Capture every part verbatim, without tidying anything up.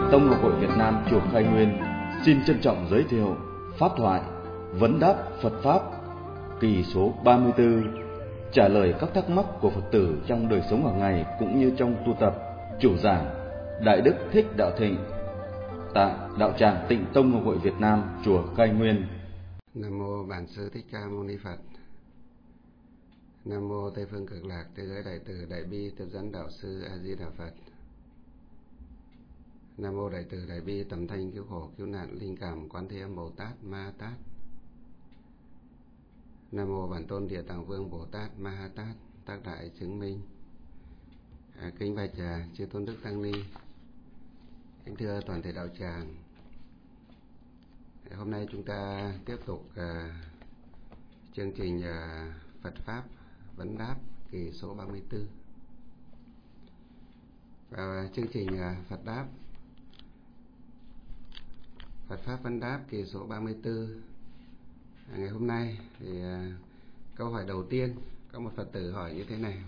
Tông Ngọc Hội Việt Nam chùa Khai Nguyên xin trân trọng giới thiệu pháp thoại vấn đáp Phật pháp kỳ số ba mươi tư, trả lời các thắc mắc của Phật tử trong đời sống hàng ngày cũng như trong tu tập. Chủ giảng Đại Đức Thích Đạo Thịnh tại đạo tràng Tịnh Tông Ngọc Hội Việt Nam chùa Khai Nguyên. Nam mô Bản Sư Thích Ca Mâu Ni Phật. Nam mô Tây Phương Cực Lạc Thế Giới Đại Từ Đại Bi Tiếp Dẫn Đạo Sư A Di Đà Phật. Nam mô Đại Từ Đại Bi Tầm Thanh Cứu Khổ Cứu Nạn Linh Cảm Quán Thế Âm Bồ Tát Ma Tát. Nam mô Bản Tôn Địa Tạng Vương Bồ Tát Ma Ha Tát Tác Đại Chứng Minh. À, kính bạch à, chư tôn đức tăng ni, kính thưa toàn thể đạo tràng. Hôm nay chúng ta tiếp tục à, chương trình à, Phật pháp vấn đáp kỳ số ba mươi tư. Và chương trình à, Phật đáp Phật pháp vấn đáp kỳ số ba mươi tư à, ngày hôm nay thì à, câu hỏi đầu tiên có một Phật tử hỏi như thế này: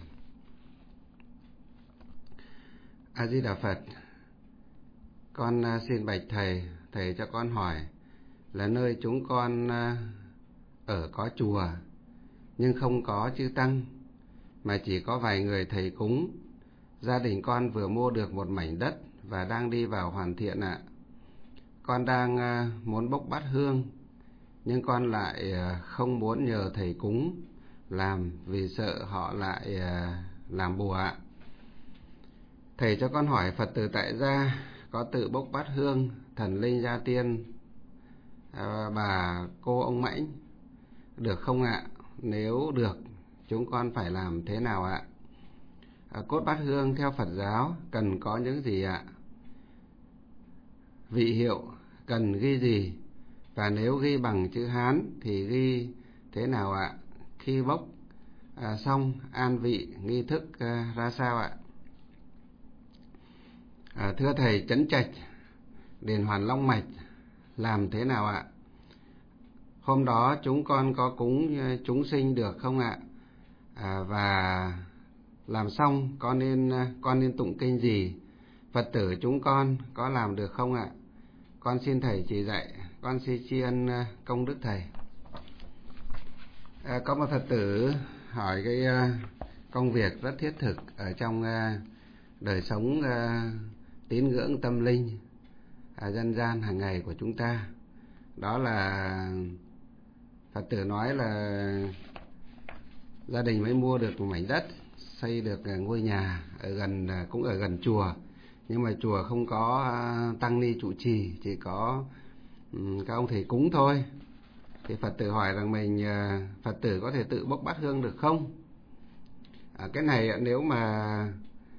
A Di Đà Phật, con à, xin bạch thầy, thầy cho con hỏi là nơi chúng con à, ở có chùa nhưng không có chư tăng, mà chỉ có vài người thầy cúng. Gia đình con vừa mua được một mảnh đất và đang đi vào hoàn thiện ạ. Con đang à, muốn bốc bát hương, nhưng con lại à, không muốn nhờ thầy cúng làm vì sợ họ lại à, làm bùa ạ. Thầy cho con hỏi Phật tử tại gia có tự bốc bát hương, thần linh gia tiên, à, bà cô ông mãnh được không ạ? Nếu được, chúng con phải làm thế nào ạ? À, cốt bát hương theo Phật giáo cần có những gì ạ? Vị hiệu cần ghi gì? Và nếu ghi bằng chữ Hán thì ghi thế nào ạ? Khi bốc à, xong an vị nghi thức à, ra sao ạ? À, thưa thầy, Trấn Trạch, đền Hoàn Long Mạch làm thế nào ạ? Hôm đó chúng con có cúng chúng sinh được không ạ? À, và làm xong con nên con nên tụng kinh gì? Phật tử chúng con có làm được không ạ? Con xin thầy chỉ dạy, con xin tri ân công đức thầy. À, có một Phật tử hỏi cái công việc rất thiết thực ở trong đời sống tín ngưỡng tâm linh dân gian hàng ngày của chúng ta. Đó là Phật tử nói là gia đình mới mua được một mảnh đất, xây được ngôi nhà ở gần, cũng ở gần chùa, nhưng mà chùa không có tăng ni trụ trì, chỉ có các ông thầy cúng thôi. Thì Phật tử hỏi rằng mình Phật tử có thể tự bốc bát hương được không? À, cái này nếu mà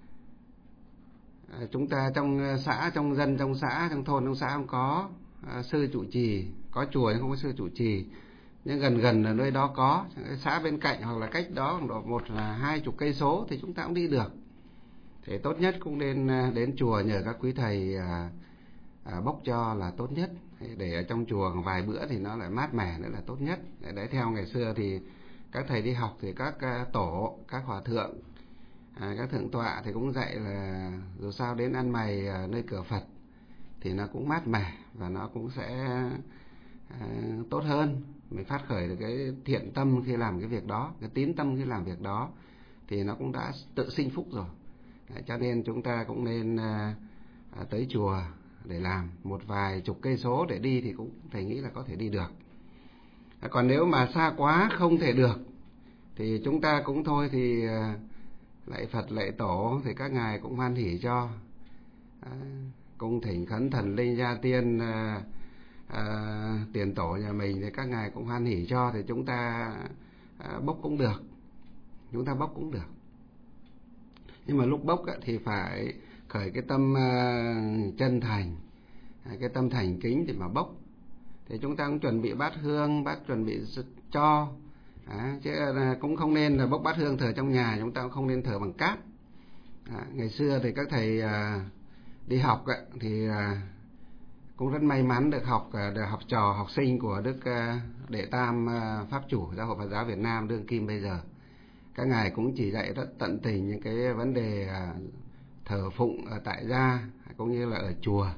chúng ta trong xã, trong dân, trong xã, trong thôn, trong xã không có à, sư trụ trì, có chùa nhưng không có sư trụ trì, nhưng gần gần ở nơi đó có, xã bên cạnh hoặc là cách đó một là hai chục cây số thì chúng ta cũng đi được. Thì tốt nhất cũng nên đến chùa nhờ các quý thầy à, à, bốc cho là tốt nhất. Để ở trong chùa vài bữa thì nó lại mát mẻ nữa là tốt nhất. Để theo ngày xưa thì các thầy đi học thì các tổ, các hòa thượng, à, các thượng tọa thì cũng dạy là dù sao đến ăn mày à, nơi cửa Phật thì nó cũng mát mẻ và nó cũng sẽ à, tốt hơn. Mình phát khởi được cái thiện tâm khi làm cái việc đó, cái tín tâm khi làm việc đó thì nó cũng đã tự sinh phúc rồi. À, cho nên chúng ta cũng nên à, à, tới chùa để làm. Một vài chục cây số để đi thì cũng thầy nghĩ là có thể đi được. À, còn nếu mà xa quá không thể được thì chúng ta cũng thôi thì à, lạy Phật lạy Tổ thì các ngài cũng hoan hỉ cho. À, cung thỉnh khấn thần linh gia tiên, à, à, tiền tổ nhà mình thì các ngài cũng hoan hỉ cho, thì chúng ta à, bốc cũng được, chúng ta bốc cũng được. Nhưng mà lúc bốc thì phải khởi cái tâm uh, chân thành, cái tâm thành kính để mà bốc. Thì chúng ta cũng chuẩn bị bát hương, bát chuẩn bị cho, à, chứ cũng không nên là bốc bát hương thờ trong nhà, chúng ta cũng không nên thờ bằng cát. À, ngày xưa thì các thầy uh, đi học ấy, thì uh, cũng rất may mắn được học uh, được học trò, học sinh của Đức uh, Đệ Tam uh, Pháp Chủ Giáo hội Phật giáo Việt Nam đương kim bây giờ. Các ngài cũng chỉ dạy rất tận tình những cái vấn đề uh, thờ phụng ở tại gia cũng như là ở chùa,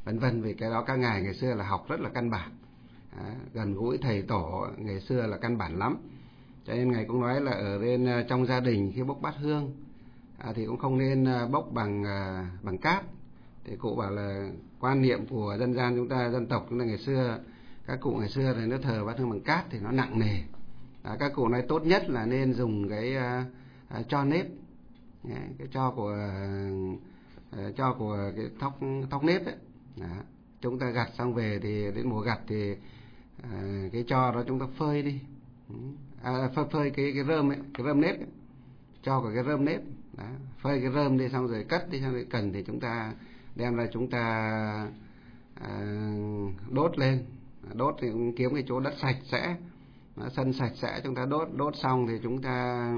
vân vân. Vì cái đó các ngài ngày xưa là học rất là căn bản, à, gần gũi thầy tổ ngày xưa là căn bản lắm. Cho nên ngài cũng nói là ở bên trong gia đình khi bốc bát hương à, thì cũng không nên bốc bằng bằng cát. Thì cụ bảo là quan niệm của dân gian chúng ta, dân tộc chúng ta ngày xưa, các cụ ngày xưa thì nó thờ bát hương bằng cát thì nó nặng nề. À, các cụ nói tốt nhất là nên dùng cái uh, tro nếp, yeah, cái tro của uh, tro của cái thóc thóc nếp ấy. Đó. Chúng ta gặt xong về thì đến mùa gặt thì uh, cái tro đó chúng ta phơi đi, à, phơi, phơi cái cái rơm ấy, cái rơm nếp ấy. Cho của cái rơm nếp, đó. Phơi cái rơm đi xong rồi cất đi, xong rồi cần thì chúng ta đem ra chúng ta uh, đốt lên, đốt thì cũng kiếm cái chỗ đất sạch sẽ, sân sạch sẽ, chúng ta đốt đốt xong thì chúng ta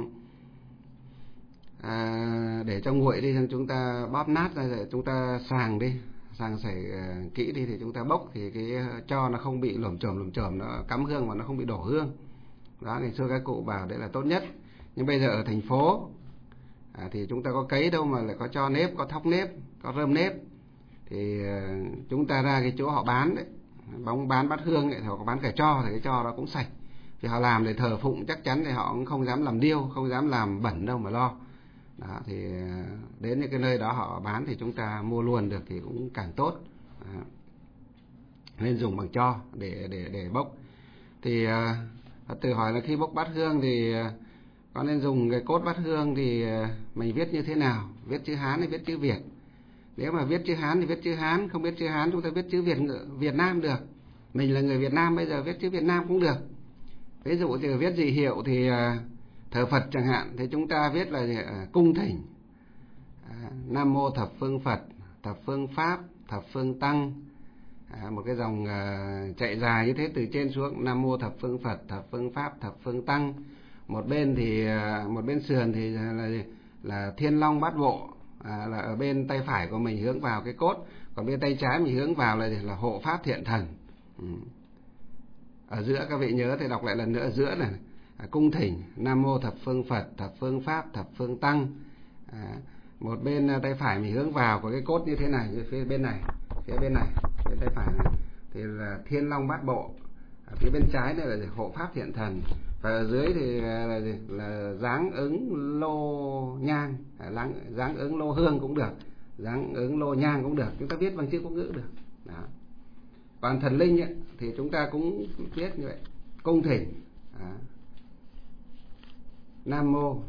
à, để cho nguội đi, xong chúng ta bóp nát ra rồi chúng ta sàng đi, sàng sảy uh, kỹ đi thì chúng ta bốc thì cái cho nó không bị lổm chổm lổm chổm, nó cắm hương mà nó không bị đổ hương. Đó, ngày xưa các cụ bảo đấy là tốt nhất. Nhưng bây giờ ở thành phố à, thì chúng ta có cấy đâu mà lại có cho nếp, có thóc nếp, có rơm nếp. Thì uh, chúng ta ra cái chỗ họ bán đấy, bóng bán bát hương ấy, họ có bán cả tro thì cái tro đó cũng sạch. Thì họ làm để thờ phụng chắc chắn thì họ cũng không dám làm điêu, không dám làm bẩn đâu mà lo. Đó, thì đến những cái nơi đó họ bán thì chúng ta mua luôn được thì cũng càng tốt. Đó. Nên dùng bằng tro để để để bốc. Thì Phật tử hỏi là khi bốc bát hương thì có nên dùng cái cốt bát hương thì mình viết như thế nào? Viết chữ Hán hay viết chữ Việt? Nếu mà viết chữ Hán thì viết chữ Hán, không biết chữ Hán chúng ta viết chữ Việt Việt Nam được. Mình là người Việt Nam bây giờ viết chữ Việt Nam cũng được. Ví dụ như viết gì hiệu thì thờ Phật chẳng hạn, thì chúng ta viết là cung thỉnh, à, Nam Mô Thập Phương Phật, Thập Phương Pháp, Thập Phương Tăng, à, một cái dòng uh, chạy dài như thế từ trên xuống, Nam Mô Thập Phương Phật, Thập Phương Pháp, Thập Phương Tăng. Một bên thì uh, một bên sườn thì là, là Thiên Long Bát Bộ, à, là ở bên tay phải của mình hướng vào cái cốt, còn bên tay trái mình hướng vào là là Hộ Pháp Thiện Thần. Ừ. Ở giữa các vị nhớ thì đọc lại lần nữa, ở giữa này à, cung thỉnh Nam Mô Thập Phương Phật, Thập Phương Pháp, Thập Phương Tăng. À, một bên tay phải mình hướng vào của cái cốt như thế này, phía bên này, phía bên này, bên tay phải này thì là Thiên Long Bát Bộ, à, phía bên trái này là Hộ Pháp Thiện Thần, và ở dưới thì là, là dáng ứng lô nhang, à, dáng ứng lô hương cũng được, dáng ứng lô nhang cũng được, chúng ta viết bằng chữ quốc ngữ được. Đó. Còn thần linh ấy, thì chúng ta cũng viết như vậy, cung thỉnh à, Nam Mô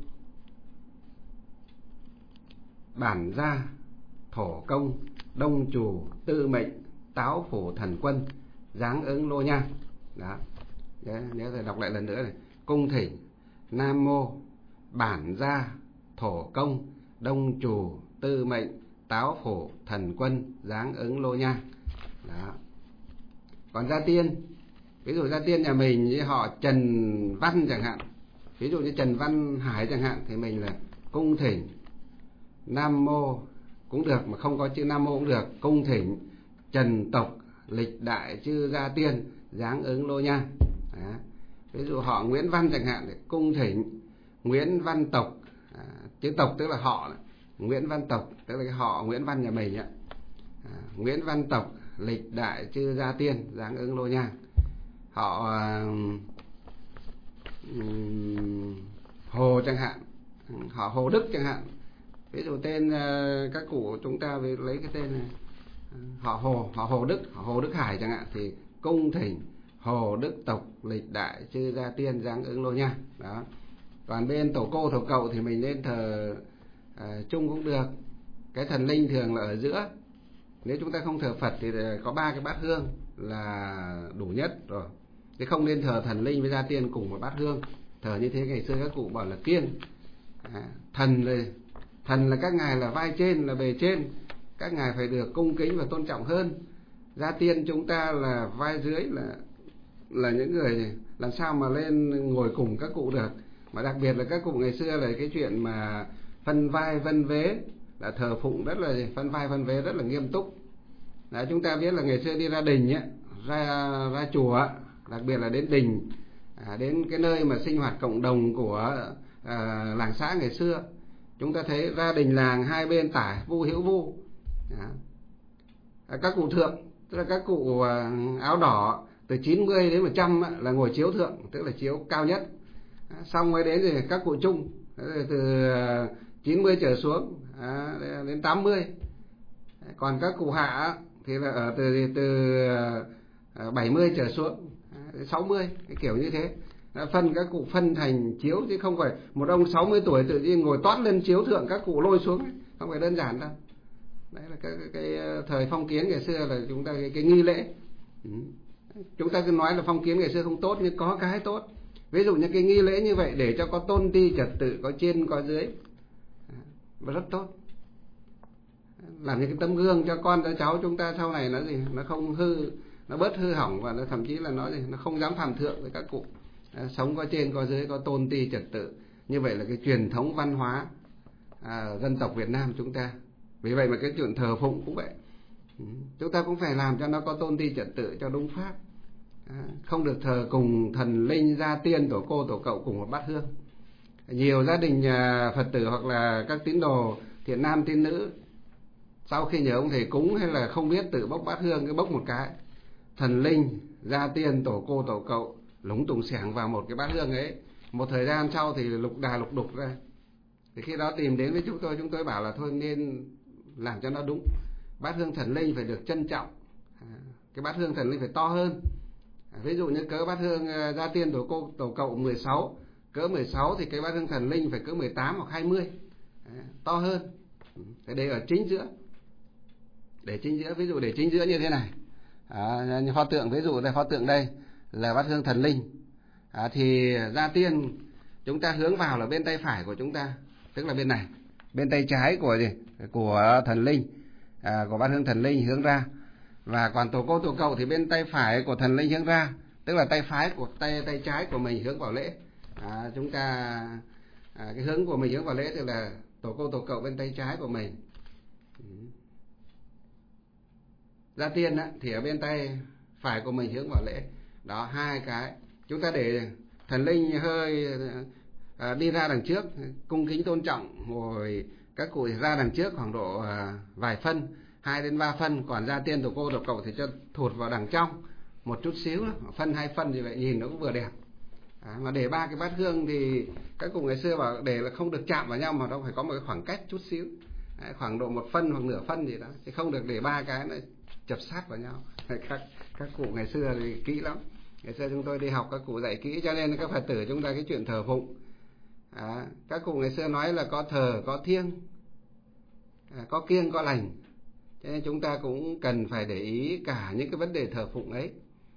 Bản Gia Thổ Công Đông Chủ Tư Mệnh Táo Phổ Thần Quân dáng ứng lô nhang. Đó. Đấy, nhớ rồi đọc lại lần nữa này, cung thỉnh Nam Mô Bản Gia Thổ Công Đông Chủ Tư Mệnh Táo Phổ Thần Quân dáng ứng lô nhang. Đó. Còn gia tiên, ví dụ gia tiên nhà mình như họ Trần Văn chẳng hạn, ví dụ như Trần Văn Hải chẳng hạn, thì mình là cung thỉnh Nam Mô cũng được, mà không có chữ Nam Mô cũng được, cung thỉnh Trần Tộc Lịch Đại Chư Gia Tiên dáng ứng lô nhang. Đó. Ví dụ họ Nguyễn Văn chẳng hạn, thì cung thỉnh Nguyễn Văn Tộc, à, chữ tộc tức là họ, Nguyễn Văn Tộc tức là cái họ Nguyễn Văn nhà mình ạ. À, Nguyễn Văn Tộc Lịch Đại Chư Gia Tiên dáng ứng lô nhang. Họ um, Hồ chẳng hạn, họ Hồ Đức chẳng hạn, ví dụ tên uh, các cụ chúng ta lấy cái tên này, họ Hồ, họ Hồ Đức, họ Hồ Đức Hải chẳng hạn, thì cung thỉnh Hồ Đức Tộc Lịch Đại Chư Gia Tiên dáng ứng lô nhang. Đó. Còn bên tổ cô tổ cậu thì mình nên thờ uh, chung cũng được. Cái thần linh thường là ở giữa. Nếu chúng ta không thờ Phật thì có ba cái bát hương là đủ nhất rồi. Chứ không nên thờ thần linh với gia tiên cùng một bát hương. Thờ như thế ngày xưa các cụ bảo là kiêng. À, thần là, thần là các ngài là vai trên, là bề trên, các ngài phải được cung kính và tôn trọng hơn. Gia tiên chúng ta là vai dưới, là là những người làm sao mà lên ngồi cùng các cụ được. Mà đặc biệt là các cụ ngày xưa là cái chuyện mà phân vai vân vế, là thờ phụng rất là phân vai phân vế rất là nghiêm túc. Đấy, chúng ta biết là ngày xưa đi ra đình ấy, ra ra chùa, đặc biệt là đến đình, à, đến cái nơi mà sinh hoạt cộng đồng của à, làng xã ngày xưa, chúng ta thấy ra đình làng hai bên tả vu hữu vu. Đó. À, các cụ thượng, tức là các cụ à, áo đỏ từ chín mươi đến một trăm là ngồi chiếu thượng, tức là chiếu cao nhất. À, xong mới đến thì các cụ trung, từ chín mươi trở xuống à, đến tám mươi. Còn các cụ hạ thì là ở từ từ bảy mươi trở xuống đến sáu mươi, cái kiểu như thế. Đã phân các cụ phân thành chiếu, chứ không phải một ông sáu mươi tuổi tự nhiên ngồi toát lên chiếu thượng các cụ lôi xuống, không phải đơn giản đâu. Đấy là cái, cái, cái thời phong kiến ngày xưa là chúng ta cái, cái nghi lễ. Ừ. Chúng ta cứ nói là phong kiến ngày xưa không tốt, nhưng có cái tốt. Ví dụ như cái nghi lễ như vậy để cho có tôn ti trật tự, có trên có dưới, và rất tốt. Làm những cái tấm gương cho con cho cháu chúng ta sau này nó gì, nó không hư, nó bớt hư hỏng, và nó thậm chí là nó gì, nó không dám phạm thượng với các cụ. À, sống có trên có dưới, có tôn ti trật tự. Như vậy là cái truyền thống văn hóa à, dân tộc Việt Nam chúng ta. Vì vậy mà cái chuyện thờ phụng cũng vậy. Ừ. Chúng ta cũng phải làm cho nó có tôn ti trật tự cho đúng pháp. À, không được thờ cùng thần linh, gia tiên, tổ cô, tổ cậu cùng một bát hương. Nhiều gia đình nhà Phật tử hoặc là các tín đồ thiện nam tín nữ, sau khi nhờ ông thầy cúng hay là không biết tự bốc bát hương, cứ bốc một cái thần linh, gia tiên, tổ cô, tổ cậu lúng tùng xẻng vào một cái bát hương ấy. Một thời gian sau thì lục đà lục đục ra. Thì khi đó tìm đến với chúng tôi, chúng tôi bảo là thôi nên làm cho nó đúng. Bát hương thần linh phải được trân trọng, cái bát hương thần linh phải to hơn. Ví dụ như cỡ bát hương gia tiên, tổ cô, tổ cậu mười sáu, cỡ mười sáu thì cái bát hương thần linh phải cỡ mười tám hoặc hai mươi, to hơn. Cái đấy ở chính giữa, để chính giữa. Ví dụ để chính giữa như thế này, à, như pho tượng, ví dụ đây pho tượng đây là bát hương thần linh, à, thì gia tiên chúng ta hướng vào là bên tay phải của chúng ta, tức là bên này, bên tay trái của gì của thần linh, à, của bát hương thần linh hướng ra. Và còn tổ cô, tổ cậu thì bên tay phải của thần linh hướng ra, tức là tay phải của tay tay trái của mình hướng vào lễ. À, chúng ta à, cái hướng của mình hướng vào lễ thì là tổ cô, tổ cậu bên tay trái của mình. Gia tiên á, thì ở bên tay phải của mình hướng vào lễ. Đó, hai cái. Chúng ta để thần linh hơi à, đi ra đằng trước, cung kính tôn trọng, rồi các cụ ra đằng trước khoảng độ à, vài phân, hai đến ba phân. Còn gia tiên, tổ cô, tổ cậu thì cho thụt vào đằng trong một chút xíu, phân hai phân như vậy nhìn nó cũng vừa đẹp. À, mà để ba cái bát hương thì các cụ ngày xưa bảo để là không được chạm vào nhau, mà nó phải có một cái khoảng cách chút xíu, à, khoảng độ một phân hoặc nửa phân gì đó, chứ không được để ba cái nó chập sát vào nhau. Các các cụ ngày xưa thì kỹ lắm. Ngày xưa chúng tôi đi học các cụ dạy kỹ, cho nên các Phật tử chúng ta cái chuyện thờ phụng, à, các cụ ngày xưa nói là có thờ có thiêng, à, có kiêng có lành. Cho nên chúng ta cũng cần phải để ý cả những cái vấn đề thờ phụng ấy.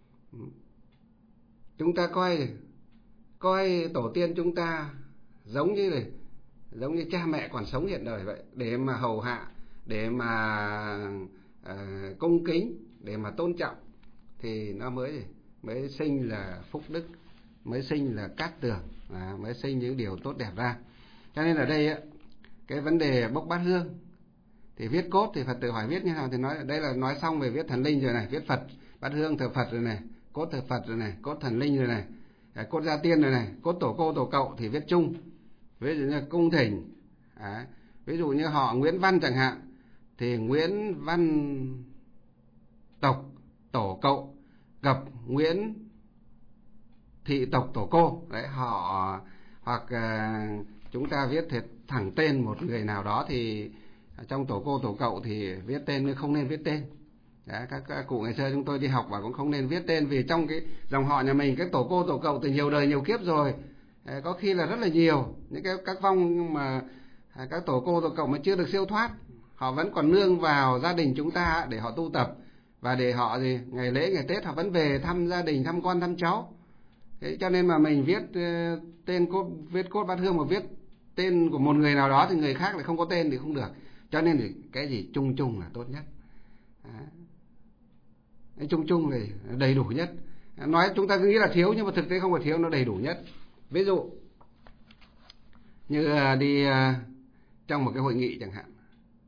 Chúng ta coi coi tổ tiên chúng ta giống như này, giống như cha mẹ còn sống hiện đời vậy, để mà hầu hạ, để mà uh, cung kính, để mà tôn trọng, thì nó mới mới sinh là phúc đức, mới sinh là cát tường, à, mới sinh những điều tốt đẹp ra. Cho nên ở đây á, cái vấn đề bốc bát hương thì viết cốt, thì Phật tử hỏi viết như nào thì nói đây là nói xong về viết thần linh rồi này, viết Phật bát hương thờ Phật rồi này, cốt thờ Phật rồi này, cốt thần linh rồi này, cốt gia tiên rồi này, cốt tổ cô, tổ cậu thì viết chung. Ví dụ như cung thỉnh, à, ví dụ như họ Nguyễn Văn chẳng hạn, thì Nguyễn Văn tộc tổ cậu gặp Nguyễn thị tộc tổ cô. Đấy, họ hoặc à, chúng ta viết thiệt thẳng tên một người nào đó, thì trong tổ cô, tổ cậu thì viết tên, không nên viết tên. Đấy, các, các cụ ngày xưa chúng tôi đi học và cũng không nên viết tên, vì trong cái dòng họ nhà mình, các tổ cô, tổ cậu từ nhiều đời nhiều kiếp rồi, có khi là rất là nhiều những cái các vong mà các tổ cô, tổ cậu mà chưa được siêu thoát, họ vẫn còn nương vào gia đình chúng ta để họ tu tập, và để họ gì ngày lễ ngày Tết họ vẫn về thăm gia đình, thăm con, thăm cháu. Thế cho nên mà mình viết uh, tên cốt, viết cốt bát hương mà viết tên của một người nào đó thì người khác lại không có tên thì không được. Cho nên thì cái gì chung chung là tốt nhất. Đấy, chung chung thì đầy đủ nhất. Nói chúng ta cứ nghĩ là thiếu, nhưng mà thực tế không phải thiếu, nó đầy đủ nhất. Ví dụ như uh, đi uh, trong một cái hội nghị chẳng hạn,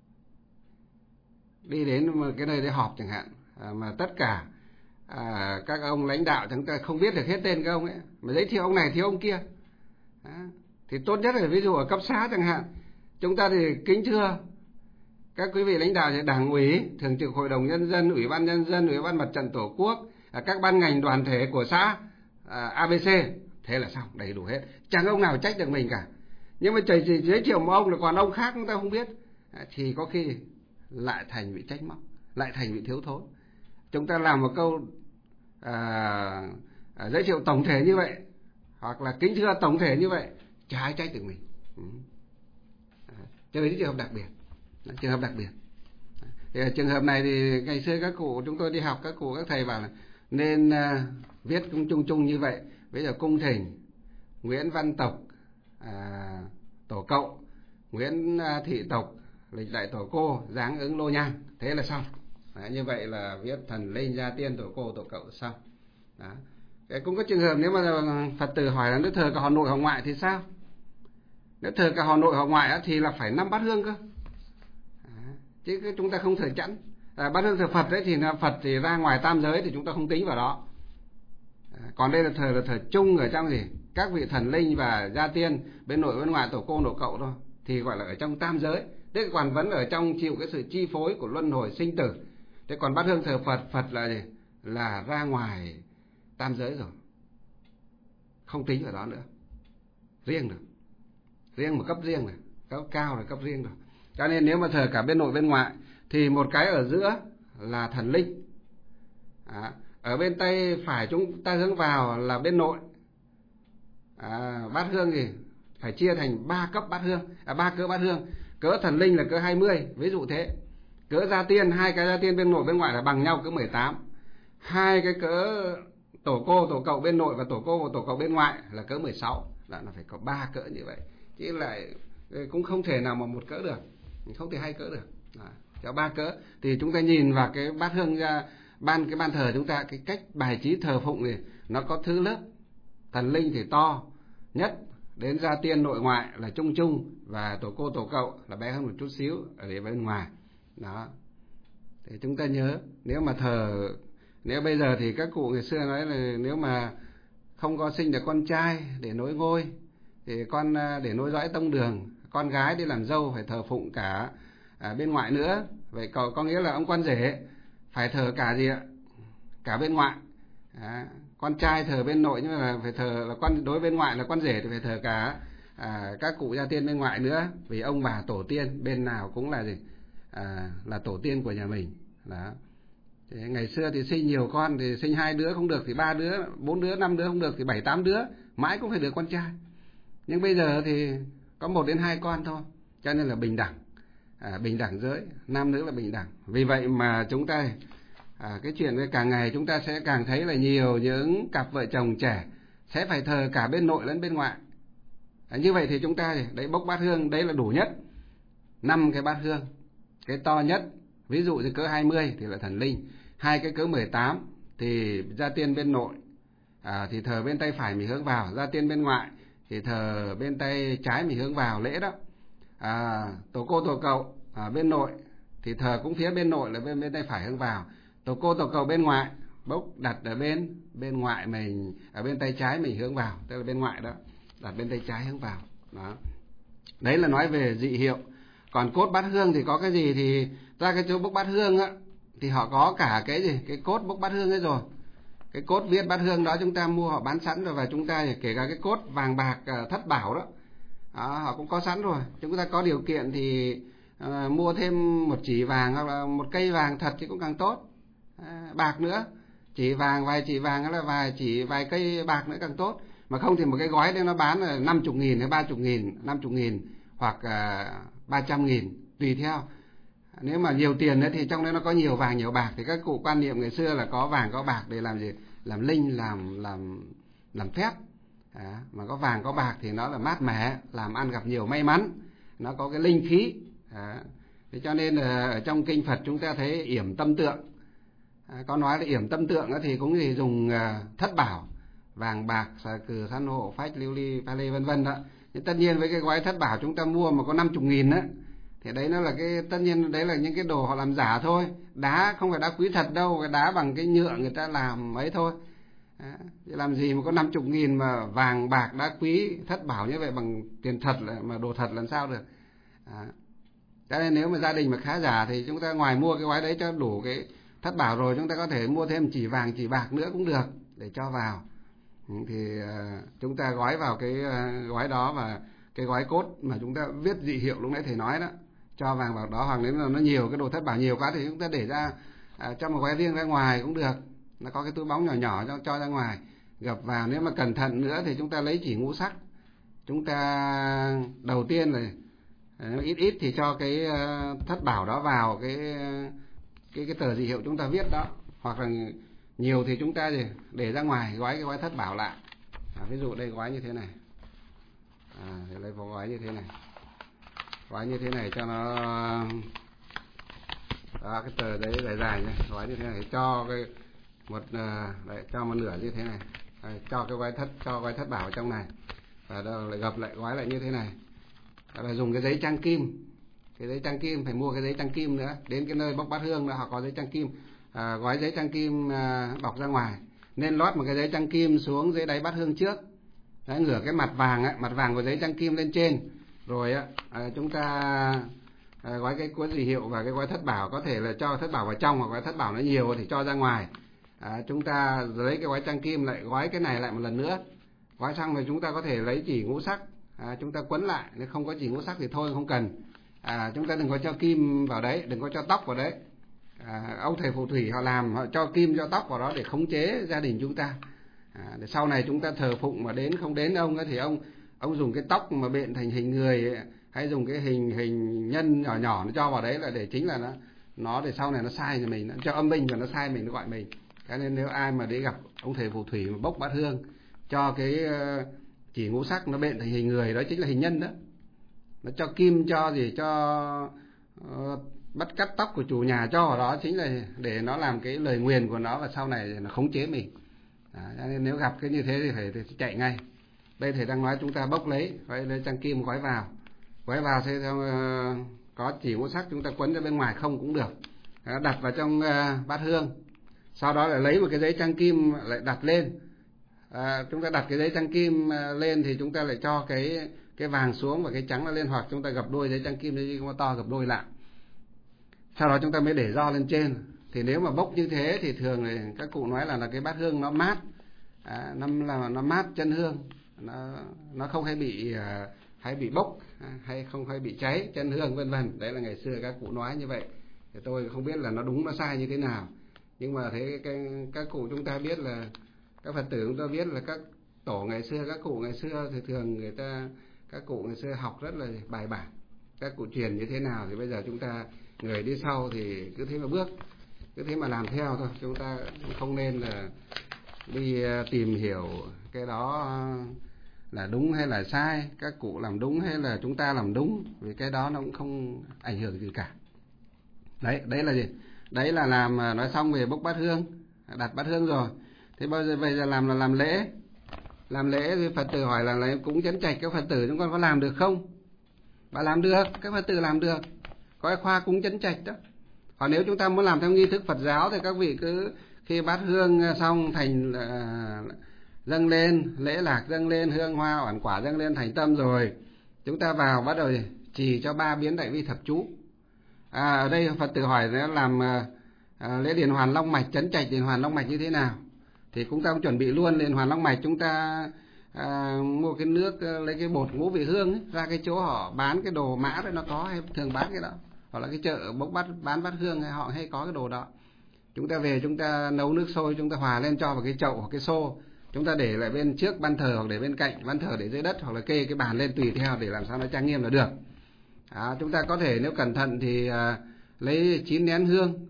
đi đến một cái nơi để họp chẳng hạn, à, mà tất cả à, các ông lãnh đạo chúng ta không biết được hết tên các ông ấy, mà giới thiệu ông này thiếu ông kia, à, thì tốt nhất là ví dụ ở cấp xã chẳng hạn, chúng ta thì kính thưa các quý vị lãnh đạo Đảng ủy, Thường trực Hội đồng Nhân dân, Ủy ban Nhân dân, Ủy ban Mặt trận Tổ quốc, các ban ngành đoàn thể của xã a bê xê, thế là xong, đầy đủ hết, chẳng ông nào trách được mình cả. Nhưng mà chỉ, chỉ giới thiệu một ông là còn ông khác chúng ta không biết, thì có khi lại thành bị trách móc, lại thành bị thiếu thốn. Chúng ta làm một câu à, à, giới thiệu tổng thể như vậy, hoặc là kính thưa tổng thể như vậy, chả ai trách được mình. Ừ. Cho nên trường hợp đặc biệt, trường hợp đặc biệt. Thì trường hợp này thì ngày xưa các cụ chúng tôi đi học, các cụ các thầy bảo là nên uh, viết cũng chung chung như vậy. Bây giờ cung thỉnh Nguyễn Văn Tộc, à, tổ cậu, Nguyễn Thị Tộc, lịch đại tổ cô, dáng ứng lô nhang, thế là xong. Đấy, như vậy là viết thần linh gia tiên tổ cô tổ cậu xong. Đó. Cái cũng có trường hợp nếu mà Phật tử hỏi là Đức thờ cả họ nội họ ngoại thì sao? Nếu thờ cả họ nội họ ngoại thì là phải năm bát hương cơ. À, chứ chúng ta không thờ chẵn. À, bát hương thờ Phật đấy thì Phật thì ra ngoài tam giới thì chúng ta không tính vào đó. À, còn đây là thờ là thờ chung ở trong gì? Các vị thần linh và gia tiên bên nội bên ngoại tổ cô tổ cậu thôi, thì gọi là ở trong tam giới. Thế còn vẫn ở trong chịu cái sự chi phối của luân hồi sinh tử. Thế còn bát hương thờ Phật, Phật là gì? Là ra ngoài tam giới rồi, không tính vào đó nữa, riêng được, riêng một cấp riêng rồi, cấp cao là cấp riêng rồi. Cho nên nếu mà thờ cả bên nội bên ngoại thì một cái ở giữa là thần linh. À, ở bên tay phải chúng ta hướng vào là bên nội. À, bát hương thì phải chia thành ba cấp bát hương, à, ba cỡ bát hương. Cỡ thần linh là cỡ hai mươi, ví dụ thế. Cỡ gia tiên, hai cái gia tiên bên nội bên ngoại là bằng nhau cỡ mười tám. Hai cái cỡ tổ cô tổ cậu bên nội và tổ cô và tổ cậu bên ngoại là cỡ mười sáu. Là nó phải có ba cỡ như vậy. Chứ lại cũng không thể nào mà một cỡ được, không thể hai cỡ được. Đó, cho ba cỡ thì chúng ta nhìn vào cái bát hương ra ban cái ban thờ chúng ta, cái cách bài trí thờ phụng thì nó có thứ lớp. Thần linh thì to nhất, đến gia tiên nội ngoại là chung chung, và tổ cô tổ cậu là bé hơn một chút xíu ở bên ngoài. Đó. Thì chúng ta nhớ, nếu mà thờ, nếu bây giờ thì các cụ ngày xưa nói là nếu mà không có sinh được con trai để nối ngôi thì con để nối dõi tông đường, con gái đi làm dâu phải thờ phụng cả à, bên ngoại nữa. Vậy có, có nghĩa là ông con rể phải thờ cả gì ạ? Cả bên ngoại. À, con trai thờ bên nội nhưng mà phải thờ là con, đối bên ngoại là con rể thì phải thờ cả à, các cụ gia tiên bên ngoại nữa, vì ông bà tổ tiên bên nào cũng là gì? À, là tổ tiên của nhà mình. Đó. Thế ngày xưa thì sinh nhiều con thì sinh hai đứa không được thì ba đứa, bốn đứa, năm đứa không được thì bảy tám đứa, mãi cũng phải được con trai. Nhưng bây giờ thì có một đến hai con thôi, cho nên là bình đẳng, à, bình đẳng giới, nam nữ là bình đẳng. Vì vậy mà chúng ta à, cái chuyện càng ngày chúng ta sẽ càng thấy là nhiều những cặp vợ chồng trẻ sẽ phải thờ cả bên nội lẫn bên ngoại. À, như vậy thì chúng ta đấy bốc bát hương, đấy là đủ nhất năm cái bát hương. Cái to nhất ví dụ như cỡ hai mươi thì là thần linh, hai cái cỡ mười tám thì gia tiên bên nội à, thì thờ bên tay phải mình hướng vào, gia tiên bên ngoại thì thờ bên tay trái mình hướng vào lễ đó. À, tổ cô tổ cậu à, bên nội thì thờ cũng phía bên nội là bên bên tay phải hướng vào, tổ cô tổ cậu bên ngoại bốc đặt ở bên bên ngoại mình, ở bên tay trái mình hướng vào, tức là bên ngoại đó, đặt bên tay trái hướng vào. Đó. Đấy là nói về dị hiệu. Còn cốt bát hương thì có cái gì thì ra cái chỗ bốc bát hương á thì họ có cả cái gì, cái cốt bốc bát hương ấy rồi. Cái cốt viết bát hương đó chúng ta mua họ bán sẵn rồi, và chúng ta kể cả cái cốt vàng bạc thất bảo đó, đó họ cũng có sẵn rồi. Chúng ta có điều kiện thì uh, mua thêm một chỉ vàng hoặc là một cây vàng thật thì cũng càng tốt. À, bạc nữa, chỉ vàng vài chỉ vàng hay là vài chỉ vài cây bạc nữa càng tốt. Mà không thì một cái gói đấy nó bán là năm mươi nghìn hay ba mươi nghìn, năm mươi nghìn hoặc uh, ba trăm nghìn tùy theo. Nếu mà nhiều tiền nữa thì trong đấy nó có nhiều vàng nhiều bạc, thì các cụ quan niệm ngày xưa là có vàng có bạc để làm gì? Làm linh, làm làm làm phép. À, mà có vàng có bạc thì nó là mát mẻ, làm ăn gặp nhiều may mắn, nó có cái linh khí. À, thế cho nên là ở trong kinh Phật chúng ta thấy yểm tâm tượng. À, có nói là yểm tâm tượng thì cũng gì dùng thất bảo, vàng bạc, xà cừ, san hô, phách, lưu ly, pha lê vân vân đó. Nhưng tất nhiên với cái gói thất bảo chúng ta mua mà có năm mươi nghìn đó, thì đấy nó là cái, tất nhiên đấy là những cái đồ họ làm giả thôi. Đá không phải đá quý thật đâu, cái đá bằng cái nhựa người ta làm ấy thôi. À, làm gì mà có năm mươi nghìn mà vàng bạc đá quý thất bảo như vậy bằng tiền thật là, mà đồ thật làm sao được. À, Cho nên nếu mà gia đình mà khá giả thì chúng ta ngoài mua cái gói đấy cho đủ cái thất bảo rồi, chúng ta có thể mua thêm chỉ vàng chỉ bạc nữa cũng được để cho vào. Thì uh, chúng ta gói vào cái uh, gói đó, và cái gói cốt mà chúng ta viết dị hiệu lúc nãy thầy nói đó, cho vàng vào đó. Hoặc nếu mà nó nhiều, cái đồ thất bảo nhiều quá thì chúng ta để ra uh, cho một gói riêng ra ngoài cũng được. Nó có cái túi bóng nhỏ nhỏ cho, cho ra ngoài gập vào. Nếu mà cẩn thận nữa thì chúng ta lấy chỉ ngũ sắc. Chúng ta đầu tiên là uh, ít ít thì cho cái uh, thất bảo đó vào cái uh, cái cái tờ dị hiệu chúng ta viết đó. Hoặc là nhiều thì chúng ta để ra ngoài, gói cái gói thất bảo lại. À, ví dụ đây gói như thế này, à, để lấy vào gói như thế này, gói như thế này cho nó đó, cái tờ đấy dài dài này, gói như thế này cho cái một đấy, cho một nửa như thế này, đấy, cho cái gói thất cho gói thất bảo trong này, và đó lại gập lại gói lại như thế này. Đó là dùng cái giấy trang kim, cái giấy trang kim phải mua cái giấy trang kim nữa, đến cái nơi bốc bát hương nữa họ có giấy trang kim. À, gói giấy trang kim à, bọc ra ngoài, nên lót một cái giấy trang kim xuống dưới đáy bát hương trước. Đấy, ngửa cái mặt vàng ấy, mặt vàng của giấy trang kim lên trên, rồi á à, chúng ta à, gói cái cuốn dị hiệu và cái gói thất bảo, có thể là cho thất bảo vào trong, hoặc gói thất bảo nó nhiều thì cho ra ngoài. À, chúng ta lấy cái gói trang kim lại gói cái này lại một lần nữa, gói xong rồi chúng ta có thể lấy chỉ ngũ sắc, à, chúng ta quấn lại. Nếu không có chỉ ngũ sắc thì thôi không cần. À, chúng ta đừng có cho kim vào đấy, đừng có cho tóc vào đấy. À, ông thầy phù thủy họ làm, họ cho kim cho tóc vào đó để khống chế gia đình chúng ta. À, để sau này chúng ta thờ phụng mà đến không đến ông ấy, thì ông ông dùng cái tóc mà biện thành hình người ấy, hay dùng cái hình hình nhân nhỏ nhỏ nó cho vào đấy, là để chính là nó nó để sau này nó sai cho mình, nó cho âm binh và nó sai mình, nó gọi mình. Cái nên nếu ai mà để gặp ông thầy phù thủy mà bốc bát hương cho cái chỉ ngũ sắc nó biện thành hình người, đó chính là hình nhân đó. Nó cho kim cho gì cho uh, bắt cắt tóc của chủ nhà cho vào đó, chính là để nó làm cái lời nguyền của nó, và sau này nó khống chế mình. À, nên nếu gặp cái như thế thì phải, phải chạy ngay. Đây thầy đang nói chúng ta bốc lấy, phải lấy trang kim gói vào, gói vào thì uh, có chỉ ngũ sắc chúng ta quấn ra bên ngoài không cũng được. À, đặt vào trong uh, bát hương, sau đó lại lấy một cái giấy trang kim lại đặt lên. À, chúng ta đặt cái giấy trang kim uh, lên thì chúng ta lại cho cái cái vàng xuống và cái trắng nó lên, hoặc chúng ta gập đôi giấy trang kim giấy có to gập đôi lại. Sau đó chúng ta mới để ro lên trên. Thì nếu mà bốc như thế thì thường thì các cụ nói là, là cái bát hương nó mát, à, nó là nó mát chân hương, nó nó không hay bị uh, hay bị bốc, à, hay không hay bị cháy chân hương vân vân. Đấy là ngày xưa các cụ nói như vậy. Thì tôi không biết là nó đúng nó sai như thế nào, nhưng mà thế cái, các cụ chúng ta biết là các Phật tử chúng ta biết là các tổ ngày xưa, các cụ ngày xưa thì thường người ta các cụ ngày xưa học rất là bài bản, các cụ truyền như thế nào thì bây giờ chúng ta người đi sau thì cứ thế mà bước, cứ thế mà làm theo thôi. Chúng ta không nên là đi tìm hiểu cái đó là đúng hay là sai, các cụ làm đúng hay là chúng ta làm đúng, vì cái đó nó cũng không ảnh hưởng gì cả. Đấy, đấy là gì? Đấy là làm, nói xong về bốc bát hương, đặt bát hương rồi. Thế bây giờ bây giờ làm là làm lễ. Làm lễ thì Phật tử hỏi là, là cúng chấn trạch các Phật tử chúng con có làm được không? Bà làm được, các Phật tử làm được. Có cái khoa cúng chấn trạch đó. Hoặc nếu chúng ta muốn làm theo nghi thức Phật giáo thì các vị cứ khi bát hương xong thành uh, dâng lên, lễ lạc dâng lên, hương hoa oản quả dâng lên thành tâm rồi, chúng ta vào bắt đầu trì cho ba biến đại bi thập chú. À, ở đây Phật tử hỏi nó làm uh, lễ điền hoàn long mạch, chấn trạch điền hoàn long mạch như thế nào? Thì chúng ta cũng chuẩn bị luôn. Điền hoàn long mạch chúng ta à, mua cái nước, lấy cái bột ngũ vị hương ấy, ra cái chỗ họ bán cái đồ mã đấy nó có, hay thường bán cái đó, hoặc là cái chợ bốc bát bán bát hương hay họ hay có cái đồ đó. Chúng ta về chúng ta nấu nước sôi, chúng ta hòa lên cho vào cái chậu hoặc cái xô, chúng ta để lại bên trước ban thờ hoặc để bên cạnh ban thờ, để dưới đất hoặc là kê cái bàn lên tùy theo để làm sao nó trang nghiêm là được. À, chúng ta có thể nếu cẩn thận thì à, lấy chín nén hương,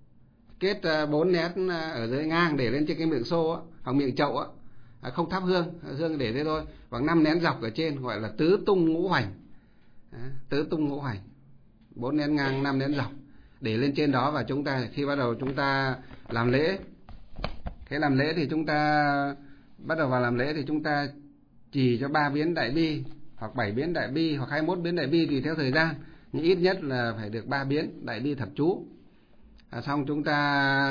kết bốn nén ở dưới ngang để lên trên cái miệng xô á, hoặc miệng chậu á, à, không thắp hương, hương để thế thôi, hoặc năm nén dọc ở trên gọi là tứ tung ngũ hoành, à, tứ tung ngũ hoành, bốn nén ngang, năm nén dọc để lên trên đó. Và chúng ta khi bắt đầu chúng ta làm lễ, cái làm lễ thì chúng ta bắt đầu vào làm lễ thì chúng ta trì cho ba biến đại bi, hoặc bảy biến đại bi, hoặc hai mươi mốt biến đại bi tùy theo thời gian, nhưng ít nhất là phải được ba biến đại bi thập chú. À, xong chúng ta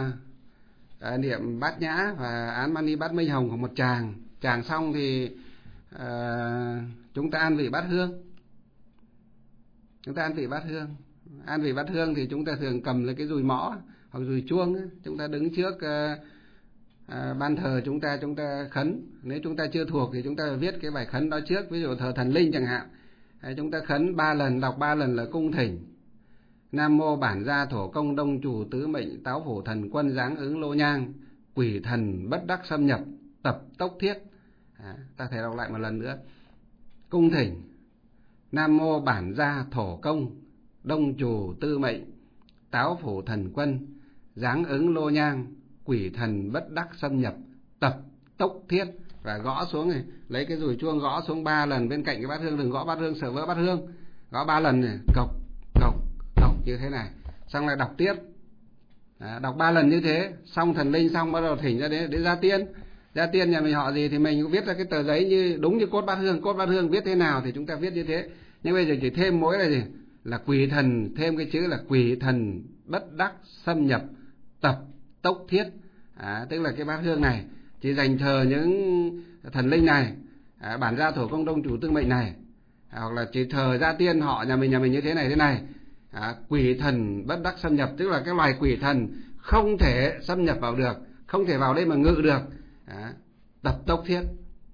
à, niệm bát nhã và án mani bát minh hồng của một tràng. Tràng xong thì à, chúng ta an vị bát hương. Chúng ta an vị bát hương. An vị bát hương thì chúng ta thường cầm lấy cái dùi mõ hoặc dùi chuông ấy. Chúng ta đứng trước uh, uh, ban thờ chúng ta chúng ta khấn. Nếu chúng ta chưa thuộc thì chúng ta viết cái bài khấn đó trước. Ví dụ thờ thần linh chẳng hạn, đấy, chúng ta khấn ba lần, đọc ba lần là cung thỉnh: Nam mô bản gia thổ công đông chủ tứ mệnh táo phổ thần quân giáng ứng lô nhang, quỷ thần bất đắc xâm nhập tập tốc thiết. À, ta thể đọc lại một lần nữa. Cung thỉnh: Nam mô bản gia thổ công đông chủ tư mệnh táo phổ thần quân giáng ứng lô nhang, quỷ thần bất đắc xâm nhập tập tốc thiết. Và gõ xuống này, lấy cái dùi chuông gõ xuống ba lần bên cạnh cái bát hương, đừng gõ bát hương sợ vỡ bát hương. Gõ ba lần này, cộc cộc cộc như thế này, xong lại đọc tiếp. À, đọc ba lần như thế, xong thần linh xong bắt đầu thỉnh ra đến, đến gia tiên. Gia tiên nhà mình họ gì thì mình cũng viết ra cái tờ giấy như đúng như cốt bát hương. Cốt bát hương viết thế nào thì chúng ta viết như thế. Nhưng bây giờ chỉ thêm mỗi là gì? Là quỷ thần, thêm cái chữ là quỷ thần bất đắc xâm nhập tập tốc thiết. À, tức là cái bát hương này chỉ dành thờ những thần linh này, à, bản gia thổ công đông chủ tương mệnh này, à, hoặc là chỉ thờ gia tiên họ nhà mình nhà mình như thế này thế này. À, quỷ thần bất đắc xâm nhập, tức là cái loài quỷ thần không thể xâm nhập vào được, không thể vào đây mà ngự được. À, tập tốc thiết.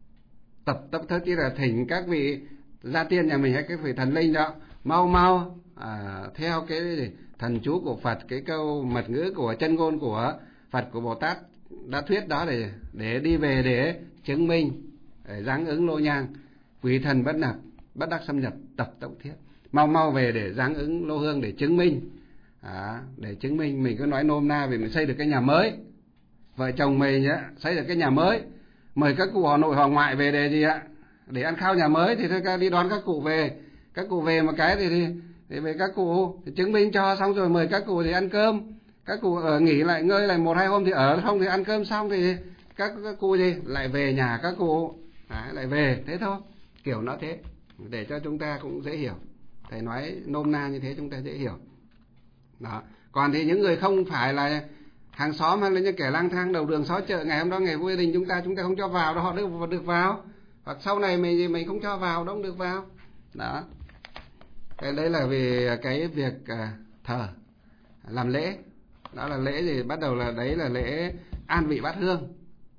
Tập tốc thiết chỉ là thỉnh các vị gia tiên nhà mình hay các vị thần linh đó mau mau à, theo cái thần chú của Phật, cái câu mật ngữ của chân ngôn của Phật, của Bồ Tát đã thuyết đó để để đi về để chứng minh, để giáng ứng lô nhang, quỷ thần bất nạp bất đắc xâm nhập tập tốc thiết. Mau mau về để giáng ứng lô hương để chứng minh. À, để chứng minh mình cứ nói nôm na vì mình xây được cái nhà mới. Vợ chồng mình nhá, xây được cái nhà mới, mời các cụ họ nội họ ngoại về để gì ạ? Để ăn khao nhà mới thì thôi đi đón các cụ về. Các cụ về một cái thì, thì, thì về các cụ thì chứng minh cho, xong rồi mời các cụ thì ăn cơm. Các cụ ở nghỉ lại ngơi lại một hai hôm thì ở, không thì ăn cơm xong thì các, các cụ gì lại về nhà các cụ. Đấy, lại về thế thôi, kiểu nó thế để cho chúng ta cũng dễ hiểu. Thầy nói nôm na như thế chúng ta dễ hiểu đó. Còn thì những người không phải là hàng xóm hay là những kẻ lang thang đầu đường xó chợ, ngày hôm đó ngày vui đình chúng ta chúng ta không cho vào đó, họ được được vào, hoặc sau này mình mình không cho vào đó, không được vào đó. Cái đấy là về cái việc thờ làm lễ, đó là lễ gì, bắt đầu là đấy là lễ an vị bát hương.